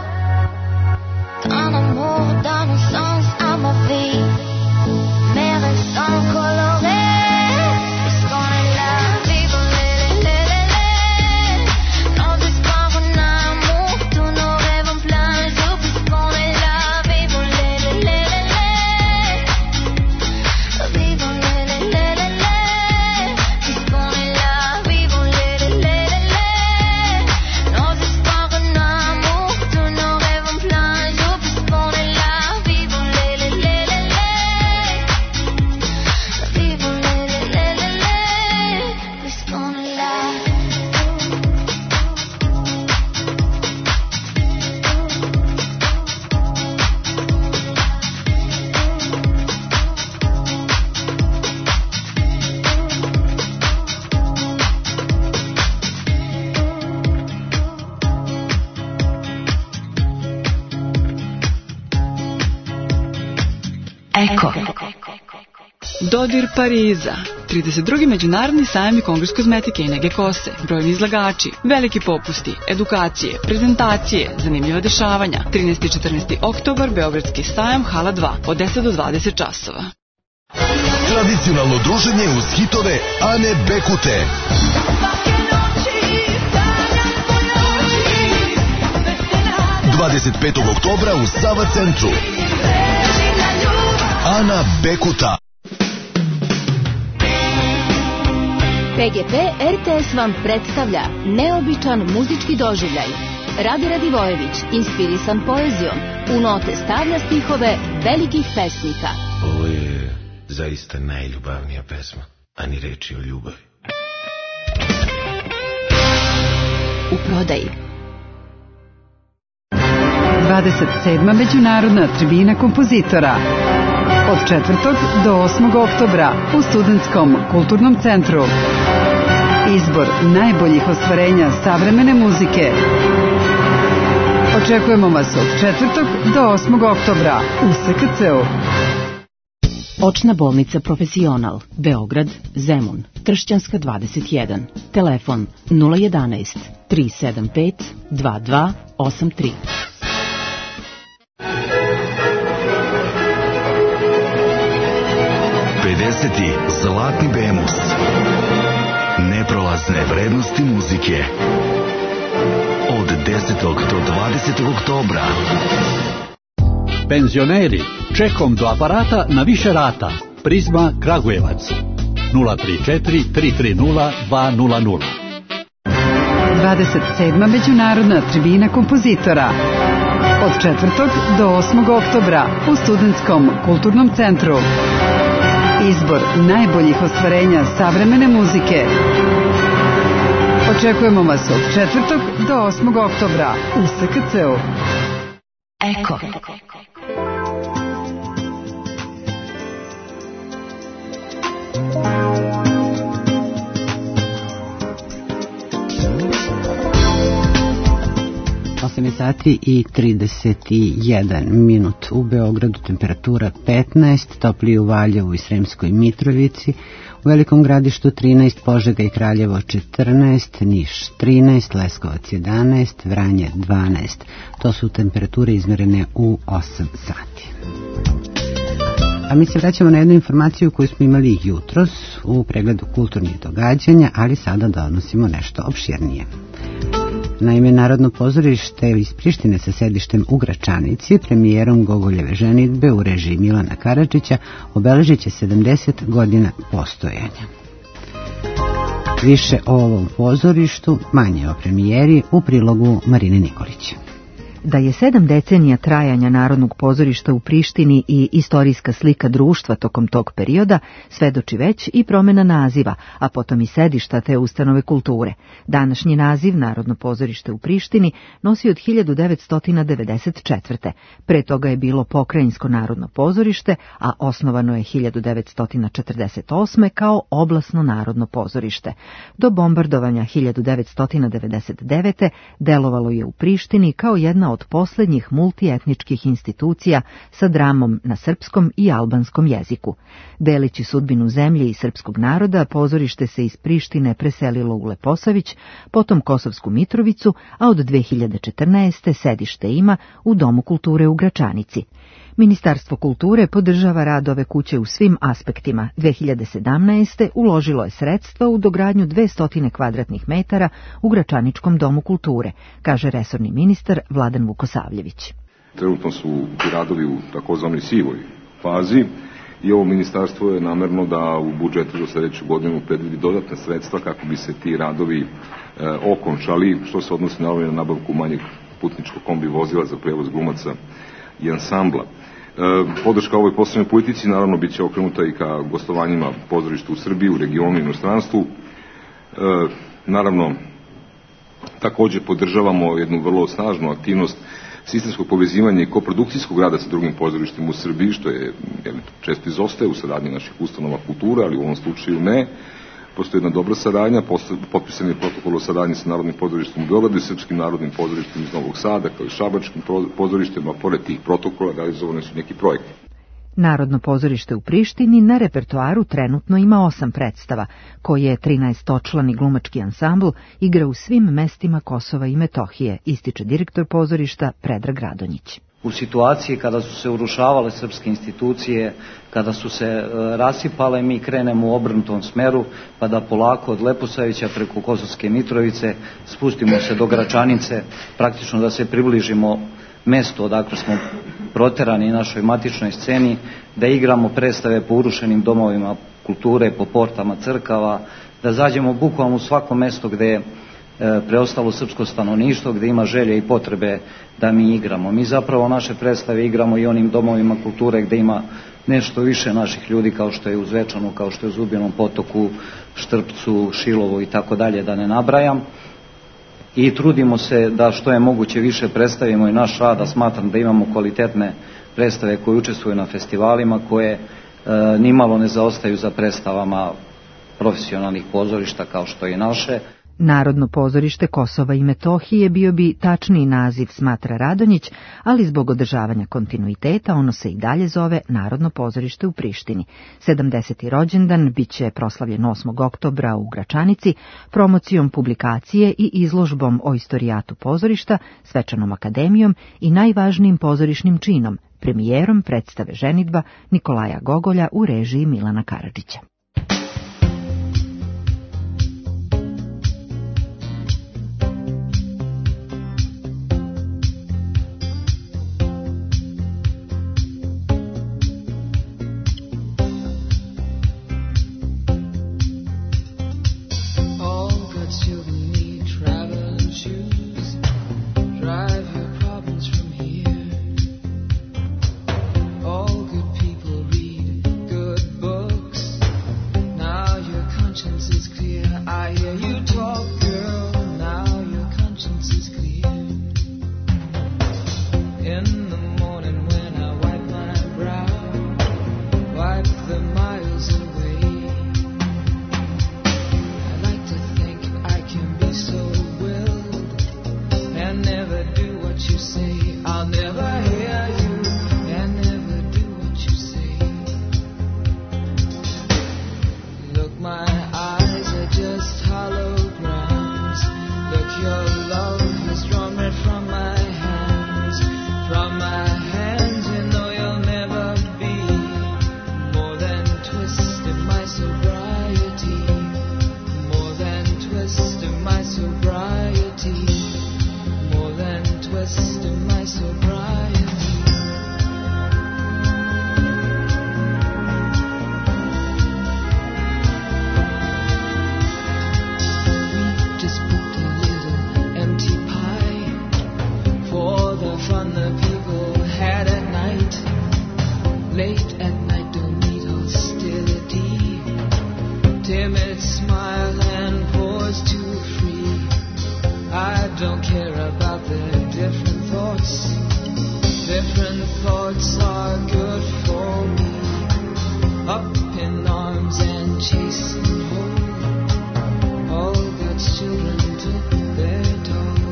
Un amour dans mon sens à ma vie, mes rêves sont colorés. Puisqu'on est là, vivons les les les les, nos espoirs en amour, tous nos rêves en plein jour. Puisqu'on est là, vivons les les les les, vivons les les les les. Puisqu'on est là, vivons les les les les, nos espoirs en amour, tous nos rêves en plein jour. Puisqu'on est là, vivons les les les les, vivons les les les les, puisqu'on est là. Eko. Dodir Pariza, trideset drugi Međunarodni sajam i kongres kozmetike i nege kose, brojni izlagači, veliki popusti, edukacije, prezentacije, zanimljiva dešavanja, trinaesti i četrnaesti oktobar, Beogradski sajam, hala dva, od deset do dvadeset časova. Tradicionalno druženje uz hitove Ane Bekute. dvadeset petog oktobra u Sava centru. Ana Bekuta. P G P R T S vam predstavlja neobičan muzički doživljaj. Rade Radivojević, inspirisan poezijom, u note stavlja stihove velikih pesnika. Ovo je zaista najljubavnija pesma, a ni reči o ljubavi. U prodaji. dvadeset sedma Međunarodna tribina kompozitora. Od četvrtog do osmog oktobra u Studentskom kulturnom centru. Izbor najboljih ostvarenja savremene muzike. Očekujemo vas od četvrtog do osmog oktobra u S K C-u. Očna bolnica Profesional, Beograd, Zemun, Tršćanska dvadeset jedan. Telefon nula jedanaest tri sedam pet dva dva osam tri. pedeseti Zlatni Bemus. Neprolazne vrednosti muzike. Od desetog do dvadesetog oktobra. Penzioneri, čekom do aparata na više rata. Prizma Kragujevac. nula tri četiri tri tri nula dva nula nula. dvadeset sedma Međunarodna tribina kompozitora. Od četvrtog do osmog oktobra u Studentskom kulturnom centru. Izbor najboljih ostvarenja savremene muzike. Očekujemo vas od četvrtog do osmog oktobra u S K C-u. Eko. osam sati i trideset jedan minut u Beogradu, temperatura petnaest, topliji u Valjevu i Sremskoj Mitrovici, u Velikom Gradištu trinaest, Požega i Kraljevo četrnaest, Niš trinaest, Leskovac jedanaest, Vranje dvanaest. To su temperature izmerene u osam sati. A mi se vraćamo na jednu informaciju koju smo imali jutros u pregledu kulturnih događanja, ali sada donosimo nešto opširnije. Naime, Narodno pozorište iz Prištine sa sedištem u Gračanici premijerom Gogoljeve ženidbe u režiji Milana Karadžića obeležit će sedamdeset godina postojanja. Više o ovom pozorištu, manje o premijeri, u prilogu Marine Nikolića. Da je sedam decenija trajanja Narodnog pozorišta u Prištini i istorijska slika društva tokom tog perioda svedoči već i promjena naziva, a potom i sedišta te ustanove kulture. Današnji naziv Narodno pozorište u Prištini nosi od hiljadu devetsto devedeset četvrte. Pre toga je bilo Pokrajinsko narodno pozorište, a osnovano je hiljadu devetsto četrdeset osme kao Oblasno narodno pozorište. Do bombardovanja hiljadu devetsto devedeset devete delovalo je u Prištini kao jedna od posljednjih multietničkih institucija sa dramom na srpskom i albanskom jeziku. Delići sudbinu zemlje i srpskog naroda, pozorište se iz Prištine preselilo u Leposavić, potom Kosovsku Mitrovicu, a od dve hiljade četrnaeste. sedište ima u Domu kulture u Gračanici. Ministarstvo kulture podržava rad ove kuće u svim aspektima. dve hiljade sedamnaeste. uložilo je sredstva u dogradnju dvesta kvadratnih metara u Gračaničkom domu kulture, kaže resorni ministar Vladan Vukosavljević. Trenutno su ti radovi u takozvanoj sivoj fazi i ovo ministarstvo je namerno da u budžetu za sljedeću godinu predvidi dodatne sredstva kako bi se ti radovi e, okončali, što se odnosi na nabavku manjeg putničkog kombi vozila za prevoz glumaca i ansambla. E, podrška ovoj posebnoj politici naravno bit će okrenuta i ka gostovanjima pozorišta u Srbiji, u regionu i inostranstvu. E, naravno, također podržavamo jednu vrlo snažnu aktivnost sistemskog povezivanja i koprodukcijskog rada sa drugim pozorištima u Srbiji, što je često izostaje u saradnji naših ustanova kultura, ali u ovom slučaju ne. Postoji jedna dobra saradnja, potpisan je protokol o saradnji sa Narodnim pozorištem u Beogradu i Srpskim narodnim pozorištem iz Novog Sada, kao i Šabačkim pozorištima. Pored tih protokola realizovane su neki projekti. Narodno pozorište u Prištini na repertoaru trenutno ima osam predstava, koje trinaestočlani glumački ansambl igra u svim mestima Kosova i Metohije, ističe direktor pozorišta Predrag Radonjić. U situaciji kada su se urušavale srpske institucije, kada su se e, rasipale, mi krenemo u obrnutom smeru, pa da polako od Leposavića preko Kosovske Mitrovice spustimo se do Gračanice, praktično da se približimo mesto odakle smo proterani našoj matičnoj sceni, da igramo predstave po urušenim domovima kulture, po portama crkava, da zađemo bukvalno u svako mesto gde je preostalo srpsko stanovništvo, gde ima želje i potrebe da mi igramo. Mi zapravo naše predstave igramo i onim domovima kulture gde ima nešto više naših ljudi, kao što je u Zvečanu, kao što je u Zubinom Potoku, Štrpcu, Šilovu i tako dalje, da ne nabrajam. I trudimo se da što je moguće više predstavimo i naš rad, a smatram da imamo kvalitetne predstave koje učestvuju na festivalima, koje e, nimalo ne zaostaju za predstavama profesionalnih pozorišta kao što je naše. Narodno pozorište Kosova i Metohije bio bi tačniji naziv, smatra Radonjić, ali zbog održavanja kontinuiteta ono se i dalje zove Narodno pozorište u Prištini. sedamdeseti rođendan biće proslavljen osmog oktobra u Gračanici, promocijom publikacije i izložbom o istorijatu pozorišta, svečanom akademijom i najvažnijim pozorišnim činom, premijerom predstave Ženidba Nikolaja Gogolja u režiji Milana Karadžića. fun the people had at night. Late at night don't need hostility. Timid smile and pause too free. I don't care about their different thoughts. Different thoughts are good for me. Up in arms and chasing home. All God's children took their toll.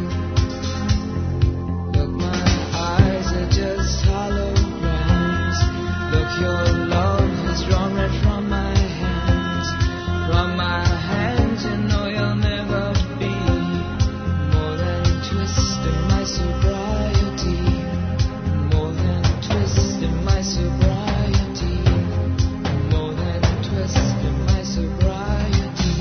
Look, my eyes are just holograms. Look, your love has drawn red from my hands. From my hands, you know you'll never be more than a twist in my sobriety. More than a twist in my sobriety. More than a twist in my sobriety.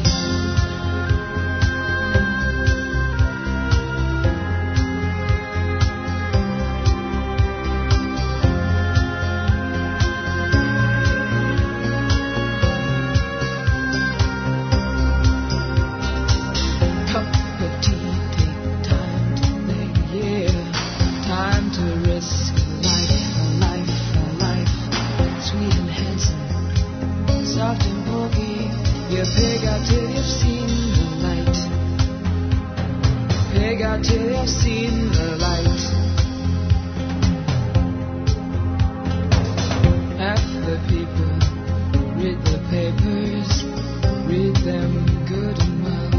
Cup of tea, take time to think, yeah. Time to risk a life, a life, a life. Sweet and handsome, soft and pokey. You pig out till you've seen the light. Pig out till you've seen the light. Half the people read the papers, read them good and well.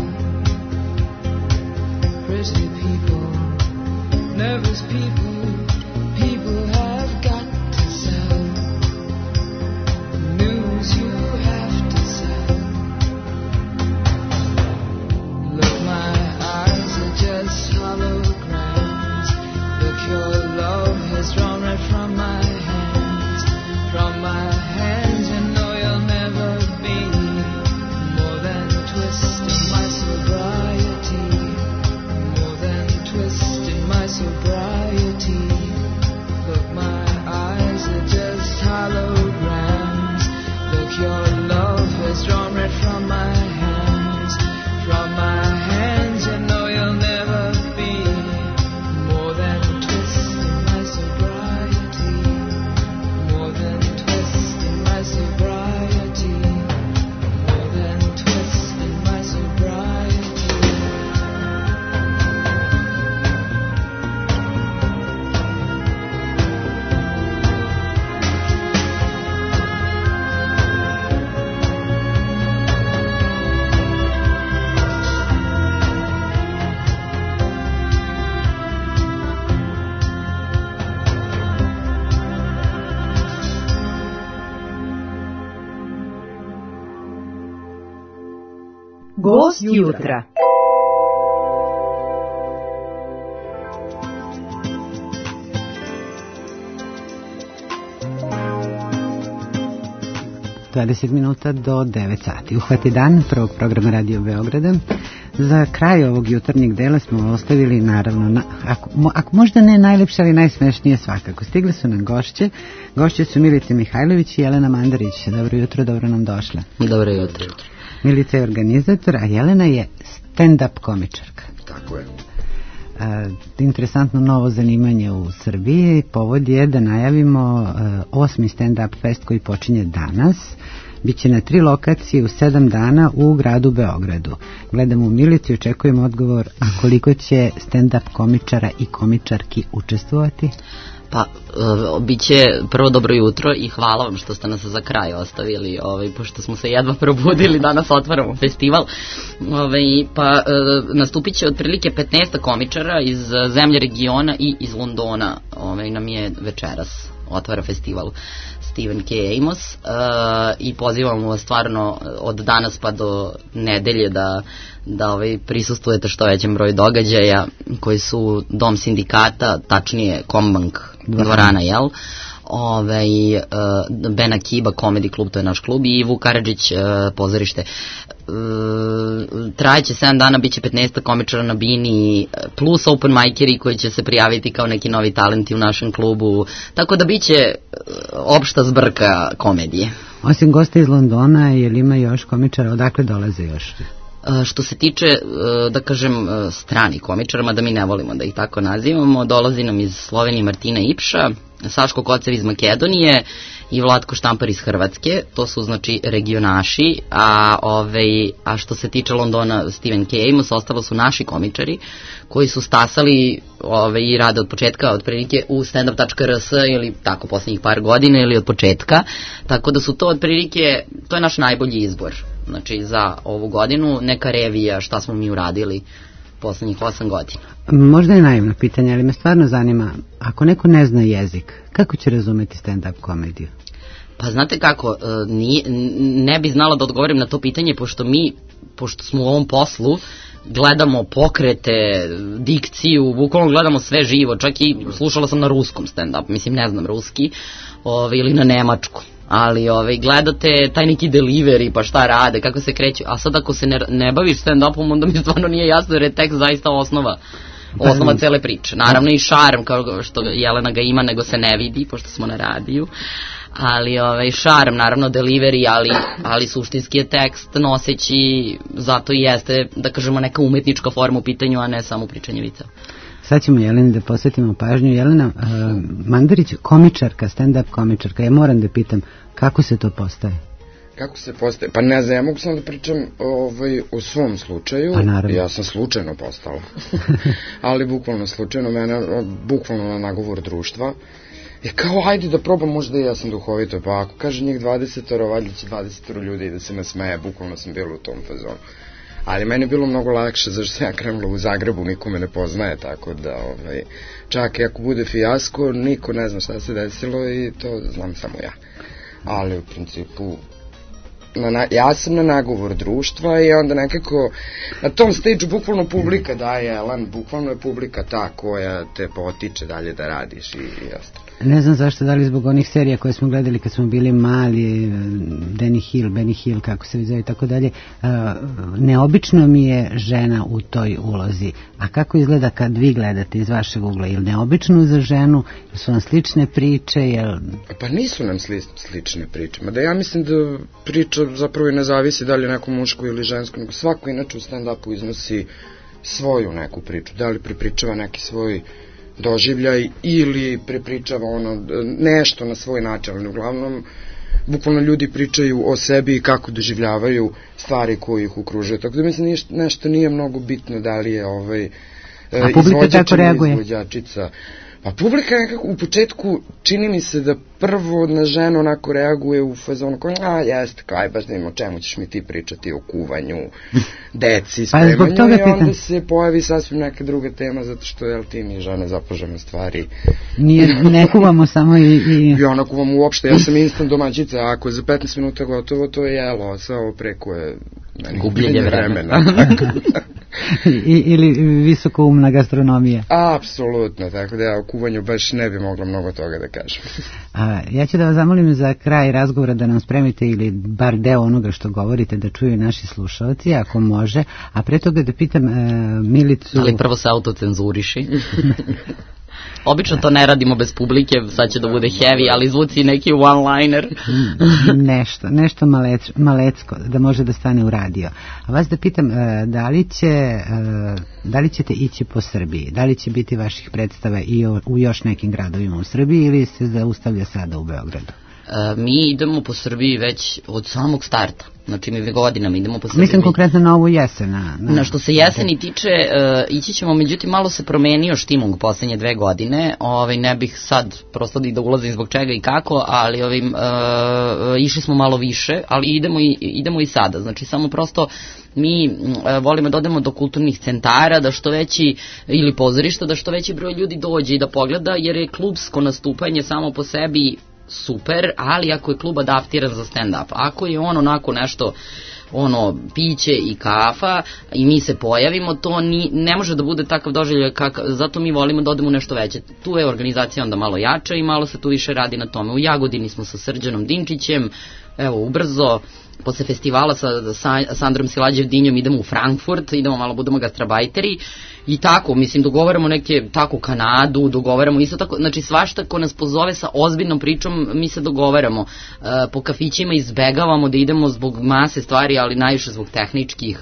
Pretty people, nervous people, people have got to sell. News you have to sell. Look, my eyes are just holograms. Look, your love has drawn right from my hands. From my hands, you know you'll never be more than a twist in my sobriety. More than a twist in my sobriety. Look, my eyes are just holograms. Look, your love has drawn right from my hands. From my hands, you know you'll never be more than a twist in my sobriety. More than a twist in my sobriety. More than a twist in my sobriety. Gost jutra. dvadeset minuta do devet sati. Uhvati dan prvog programa Radio Beograda. Za kraj ovog jutarnjeg dela smo ostavili, naravno, na, ako, mo, ako možda ne najlepše, ali najsmešnije svakako. Stigli su nam gošće. Gošće su Milica Mihajlović i Jelena Mandarić. Dobro jutro, dobro nam došle. Dobro jutro. Milica je organizator, a Jelena je stand-up komičarka. Tako je. A, interesantno novo zanimanje u Srbiji. Povod je da najavimo a, osmi stand-up fest koji počinje danas. Biće na tri lokacije u sedam dana u gradu Beogradu. Gledamo u Milici i očekujemo odgovor, a koliko će stand-up komičara i komičarki učestvovati? Pa, uh, bit će prvo dobro jutro i hvala vam što ste nas za kraj ostavili, ovaj, pošto smo se jedva probudili, danas otvaramo festival. Ovaj, pa, uh, nastupit će otprilike petnaest komičara iz zemlje regiona i iz Londona. Ovaj, nam je večeras otvara festival Stephen K. Amos uh, i pozivamo vas stvarno od danas pa do nedelje da, da ovaj, prisustujete što većem broju događaja koji su Dom sindikata, tačnije Kombank dvorana, jel? Ovaj, uh, Ben Akiba Comedy klub, to je naš klub, i Vuk Karadžić uh, pozorište. Uh, trajeće sedam dana, bit će petnaest komičara na bini, plus open miceri koji će se prijaviti kao neki novi talenti u našem klubu, tako da bit će uh, opšta zbrka komedije. Osim gosta iz Londona, je li ima još komičara, odakle dolaze još? Što se tiče, da kažem, stranih komičara, mada mi ne volimo da ih tako nazivamo, dolazi nam iz Slovenije Martina Ipša, Saško Kocev iz Makedonije i Vlatko Štampar iz Hrvatske. To su, znači, regionaši, a, ovaj, a što se tiče Londona, Steven K. Amos, ostalo su naši komičari koji su stasali ovaj, i rade od početka, od prilike u standup tačka r s ili tako posljednjih par godina ili od početka, tako da su to od prilike, to je naš najbolji izbor, znači za ovu godinu, neka revija šta smo mi uradili poslednjih osam godina. Možda je naivno pitanje, ali me stvarno zanima, ako neko ne zna jezik, kako će razumeti stand-up komediju? Pa znate kako, nije, ne bi znala da odgovorim na to pitanje, pošto mi, pošto smo u ovom poslu, gledamo pokrete, dikciju, bukvalno gledamo sve živo, čak i slušala sam na ruskom stand-up, mislim ne znam ruski, ovaj, ili na nemačku. Ali ovaj, gledate taj neki delivery, pa šta rade, kako se kreću, a sad ako se ne, ne baviš stand-upom, onda mi stvarno nije jasno jer je tekst zaista osnova, osnova cele priče. Naravno i šarm, kao što Jelena ga ima, nego se ne vidi, pošto smo na radiju, ali ovaj, šarm, naravno delivery, ali, ali suštinski je tekst noseći, zato i jeste, da kažemo, neka umetnička forma u pitanju, a ne samo pričanje vica. Sad ćemo Jeleni da posvetimo pažnju. Jelena uh, Mandarić, komičarka, stand-up komičarka. Ja moram da pitam, kako se to postaje? Kako se postaje? Pa ne znam, ja mogu samo da pričam ovaj, o svom slučaju. Pa naravno. Ja sam slučajno postala. Ali bukvalno slučajno, mene, bukvalno na nagovor društva. Je kao, ajde da probam, možda i ja sam duhovito. Pa ako kaže njih dvadesetoro, valjda će dvadesetoro ljudi da se nasmeje. Bukvalno sam bilo u tom fazonu. Ali meni je bilo mnogo lakše, zašto sam ja krenula u Zagrebu, niko me ne poznaje, tako da, ovaj, čak i ako bude fijasko, niko ne zna šta se desilo i to znam samo ja. Ali u principu, na, na, ja sam na nagovor društva i onda nekako, na tom stage bukvalno publika daje elan, bukvalno je publika ta koja te potiče dalje da radiš i, i ostalo. Ne znam zašto, da li zbog onih serija koje smo gledali kad smo bili mali, Danny Hill, Benny Hill, kako se zove i tako dalje, neobično mi je žena u toj ulozi. A kako izgleda kad vi gledate iz vašeg ugla? Je li neobično za ženu? Su vam slične priče? Jel... Pa nisu nam sli, slične priče. Mada ja mislim da priča zapravo i ne zavisi da li je neko muško ili žensko, nego svako inače u stand-upu iznosi svoju neku priču. Da li prepričava neki svoj doživljaj ili prepričava ono nešto na svoj način, ali uglavnom bukvalno ljudi pričaju o sebi i kako doživljavaju stvari koje ih okružuju, tako da mislim nešto, nešto nije mnogo bitno da li je ovaj izvođač ili izvođačica. Pa publika nekako u početku čini mi se da prvo na ženu onako reaguje u fazonu kao, a jeste, kaj baš nimo, čemu ćeš mi ti pričati o kuvanju, deci, spremanju i onda se pojavi sasvim neka druga tema zato što, jel, ti mi žene zapožemo stvari. Nije, ne kuvamo samo i... I, I ona kuvamo uopšte, ja sam instant domaćica, ako je za petnaest minuta gotovo, to je jelo, sve ovo preko je gubljenje vremena. I, ili visokoumna gastronomija. Apsolutno, tako da ja o kuvanju baš ne bi mogla mnogo toga da kažem. A, ja ću da vas zamolim za kraj razgovora da nam spremite ili bar deo onoga što govorite da čuju naši slušalci, ako može, a pre toga da pitam e, Milicu... Ali prvo se autocenzuriši. Obično to ne radimo bez publike, sad će da bude heavy, ali zvuci neki one-liner. nešto, nešto malec, malecko, da može da stane u radio. A vas da pitam, da li, će, da li ćete ići po Srbiji? Da li će biti vaših predstava i u još nekim gradovima u Srbiji ili se zaustavlja sada u Beogradu? Mi idemo po Srbiji već od samog starta. Znači mi godinama idemo po Srbiji. Mislim konkretno na ovu jesen. Na, na, na što se jeseni tiče, uh, ići ćemo, međutim malo se promenio štimung poslednje dve godine. Ovaj, ne bih sad prosto da ulazim zbog čega i kako, ali ovim, uh, išli smo malo više, ali idemo i, idemo i sada. Znači samo prosto mi uh, volimo da odemo do kulturnih centara, da što veći, ili pozorišta, da što veći broj ljudi dođe i da pogleda, jer je klubsko nastupanje samo po sebi super, ali ako je klub adaptiran za stand-up, ako je on onako nešto, ono, piće i kafa i mi se pojavimo, to ni, ne može da bude takav doživljaj, kakav, zato mi volimo da odemo nešto veće. Tu je organizacija onda malo jača i malo se tu više radi na tome. U Jagodini smo sa Srđanom Dinčićem, evo, ubrzo, posle festivala sa, sa Sandrom Silađev-Dinjom idemo u Frankfurt, idemo malo, budemo gastrabajteri i tako, mislim, dogovaramo neke, tako, Kanadu, dogovaramo isto tako, znači svašta ko nas pozove sa ozbiljnom pričom, mi se dogovaramo. E, po kafićima izbegavamo da idemo zbog mase stvari, ali najviše zbog tehničkih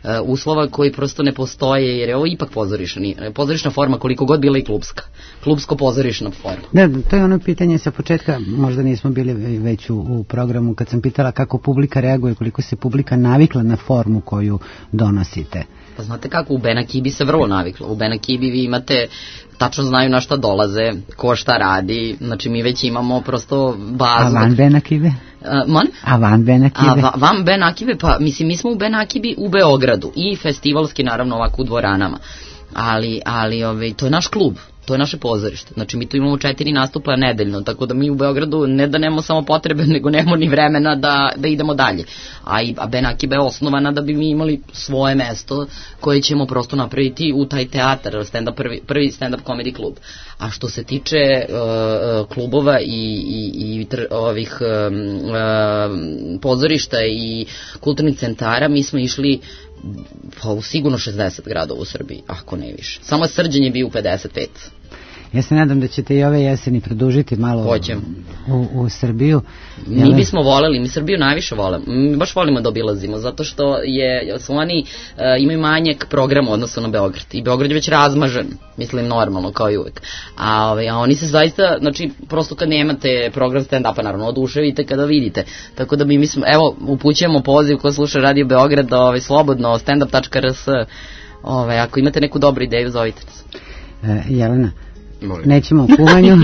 uslova koji prosto ne postoje, jer je ovo ipak pozorišna, pozorišna forma, koliko god bila i klubska. Klubsko pozorišna forma. Da, to je ono pitanje sa početka, možda nismo bili već u, u programu, kad sam pitala kako publika reaguje, koliko se publika navikla na formu koju donosite. Pa znate kako, u Benakibi se vrlo naviklo. U Benakibi vi imate, tačno znaju na šta dolaze, ko šta radi, znači mi već imamo prosto bazu. A van Benakibe? Uh, mon? A van Benakibe? A va, van Benakibe, pa mislim, mi smo u Benakibi u Beogradu i festivalski naravno ovako u dvoranama, ali, ali ove, to je naš klub. To je naše pozorište. Znači mi tu imamo četiri nastupa nedeljno, tako da mi u Beogradu ne da nemamo samo potrebe, nego nemamo ni vremena da, da idemo dalje. A, i, a Benakiba je osnovana da bi mi imali svoje mesto koje ćemo prosto napraviti u taj teatar, stand-up, prvi, prvi stand-up comedy klub. A što se tiče uh, klubova i, i, i tr, ovih um, uh, pozorišta i kulturnih centara, mi smo išli pa u sigurno šezdeset gradova u Srbiji, ako ne više. Samo Srđan je bio u pedeset pet. Ja se nadam da ćete i ove jeseni produžiti malo u, u Srbiju. Mi Jel... bismo voleli, mi Srbiju najviše volimo. Mi baš volimo da obilazimo, zato što je, su oni uh, imaju manjak programa odnosno na Beograd. I Beograd je već razmažen, mislim normalno, kao i uvek. A, ovaj, a oni se zaista, znači, prosto kad nemate program stand-upa, naravno, oduševite kada vidite. Tako da mi, mi smo, evo, upućujemo poziv ko sluša Radio Beograd, da, ovaj, slobodno, standup tačka r s, ovaj, ako imate neku dobru ideju, zovite nas. E, Jelena, nećemo o kuvanju.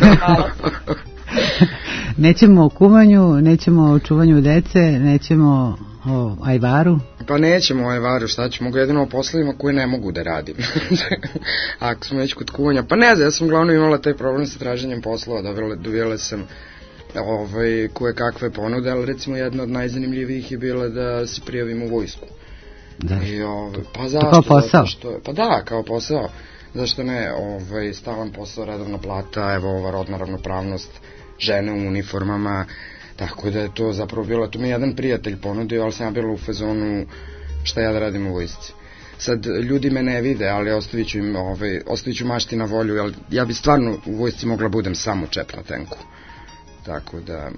Nećemo o kuvanju, nećemo o čuvanju dece, nećemo o ajvaru. Pa nećemo o ajvaru, šta ću, mogu jedino o poslovima koje ne mogu da radim. Ako smo već kod kuvanja, pa ne znam, ja sam glavno imala taj problem sa traženjem poslova, dobila, dobila sam ovaj, koje kakve ponude, ali recimo jedna od najzanimljivijih je bila da se prijavim u vojsku. Da. I, ovaj, pa zašto? Kao posao? Što, pa da, kao posao. Zašto ne, ovaj, stalan posao, redovna plata, evo ova rodna ravnopravnost, žene u uniformama, tako da je to zapravo bilo, to mi je jedan prijatelj ponudio, ali sam ja bila u fazonu šta ja da radim u vojsci. Sad, ljudi me ne vide, ali ostavit ću im, ovaj, ostavit ću mašti na volju, jer ja bi stvarno u vojsci mogla budem samo čep na tenku. Tako da,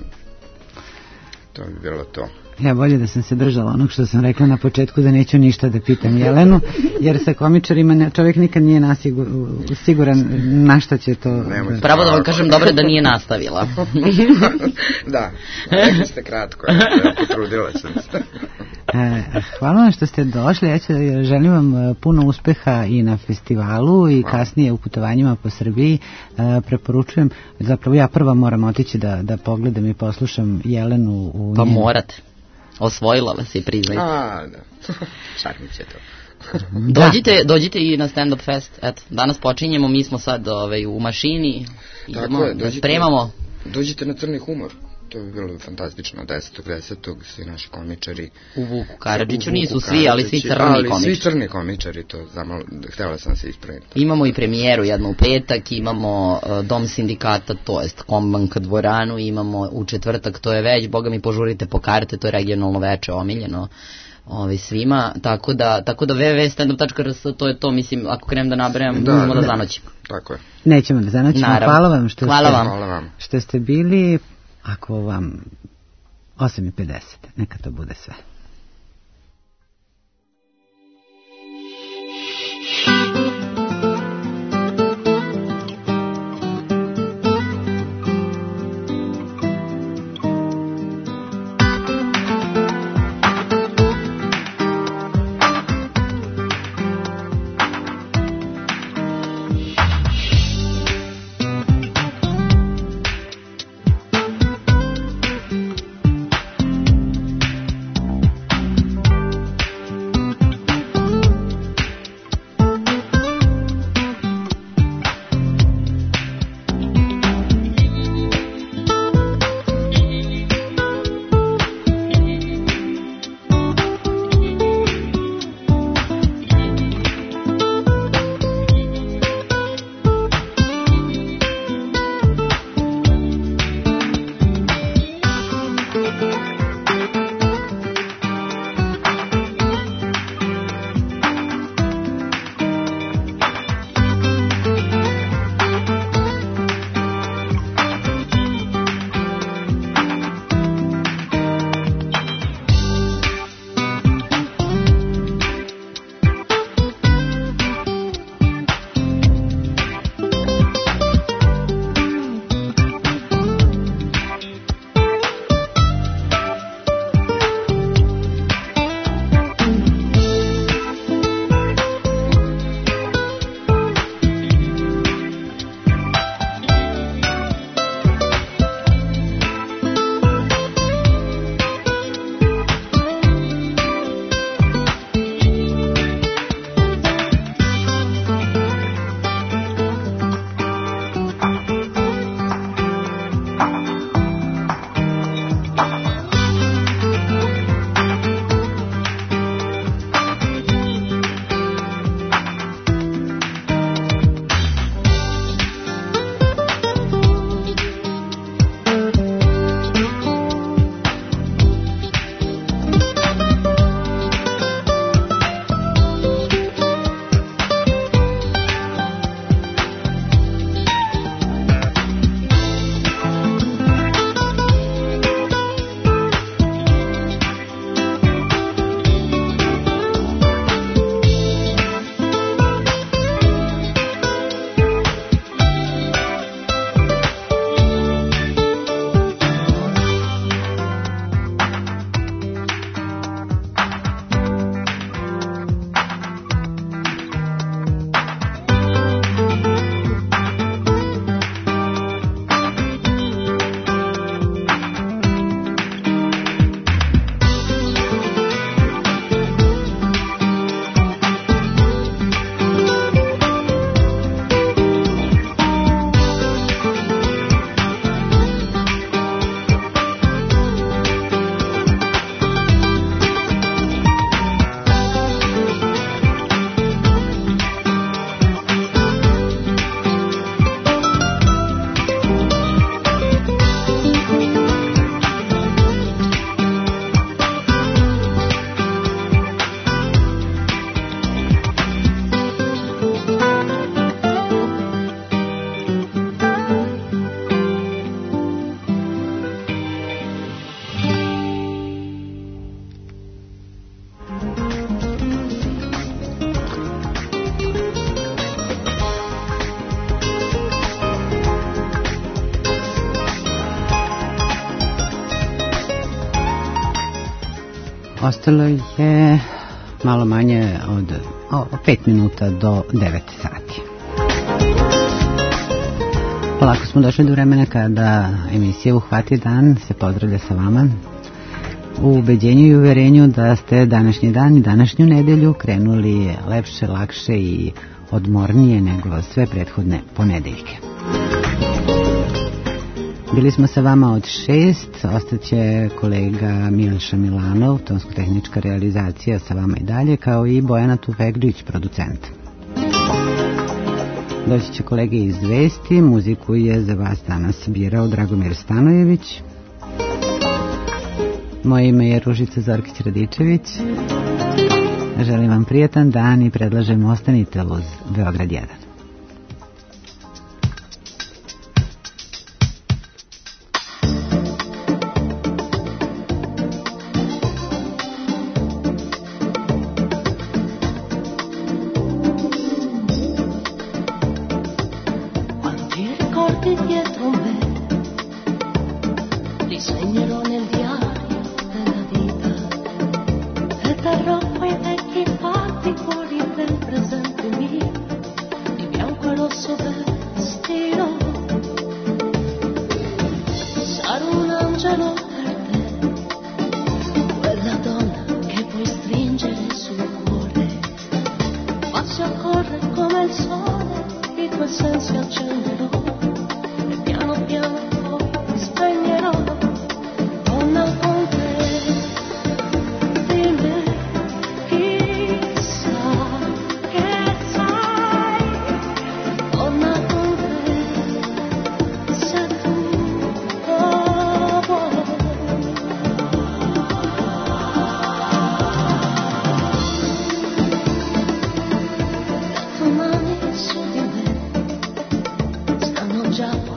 to bi bilo to. Ja bolje da sam se držala onog što sam rekla na početku, da neću ništa da pitam Jelenu, jer sa komičarima čovjek nikad nije nasigur, siguran na šta će to... Da... Pravo da vam kažem, dobro da nije nastavila. Da, rekli ste kratko, ja potrudila sam se. Hvala vam što ste došli, ja ću, želim vam puno uspeha i na festivalu i kasnije u putovanjima po Srbiji. Preporučujem, zapravo ja prva moram otići da, da pogledam i poslušam Jelenu u pa njenu... morate. Osvojila vas i priznajte. A, da. Šarmić je to. Dođite, dođite i na stand-up fest. Eto, danas počinjemo, mi smo sad ovaj, u mašini. Idemo, je, dođite, spremamo. Dođite na Crni humor. To bi bilo fantastično. desetog desetog svi naši komičari. U Vuku Karadžiću nisu svi, ali svi crni ali komičari. Svi crni komičari, to zamalo, htjela sam se ispraviti. Imamo i premijeru jednu u petak, imamo uh, Dom sindikata, to jest Kombanka dvoranu, imamo u četvrtak, to je već, boga mi požurite po karte, to je regionalno veče omiljeno. Ovi svima, tako da tako da w w w tačka standup tačka r s, to je to, mislim, ako krenem da nabrajam, da, možemo da zanoćimo. Tako je. Nećemo da zanoćimo. Hvala vam što Hvala ste vam. Hvala vam. Što ste bili. Ako vam osam i pedeset, neka to bude sve. Ostalo je malo manje od o, pet minuta do devet sati. Polako smo došli do vremena kada emisija Uhvati dan se pozdravlja sa vama u ubeđenju i uverenju da ste današnji dan i današnju nedelju krenuli lepše, lakše i odmornije nego sve prethodne ponedeljke. Bili smo sa vama od šest, ostaće kolega Milša Milanov, tonsko-tehnička realizacija sa vama i dalje, kao i Bojana Tufegđić, producent. Doći će kolege iz Vesti, muziku je za vas danas birao Dragomir Stanojević. Moje ime je Ružica Zorkić-Radičević. Želim vam prijatan dan i predlažem ostanite uz Beograd jedan. Già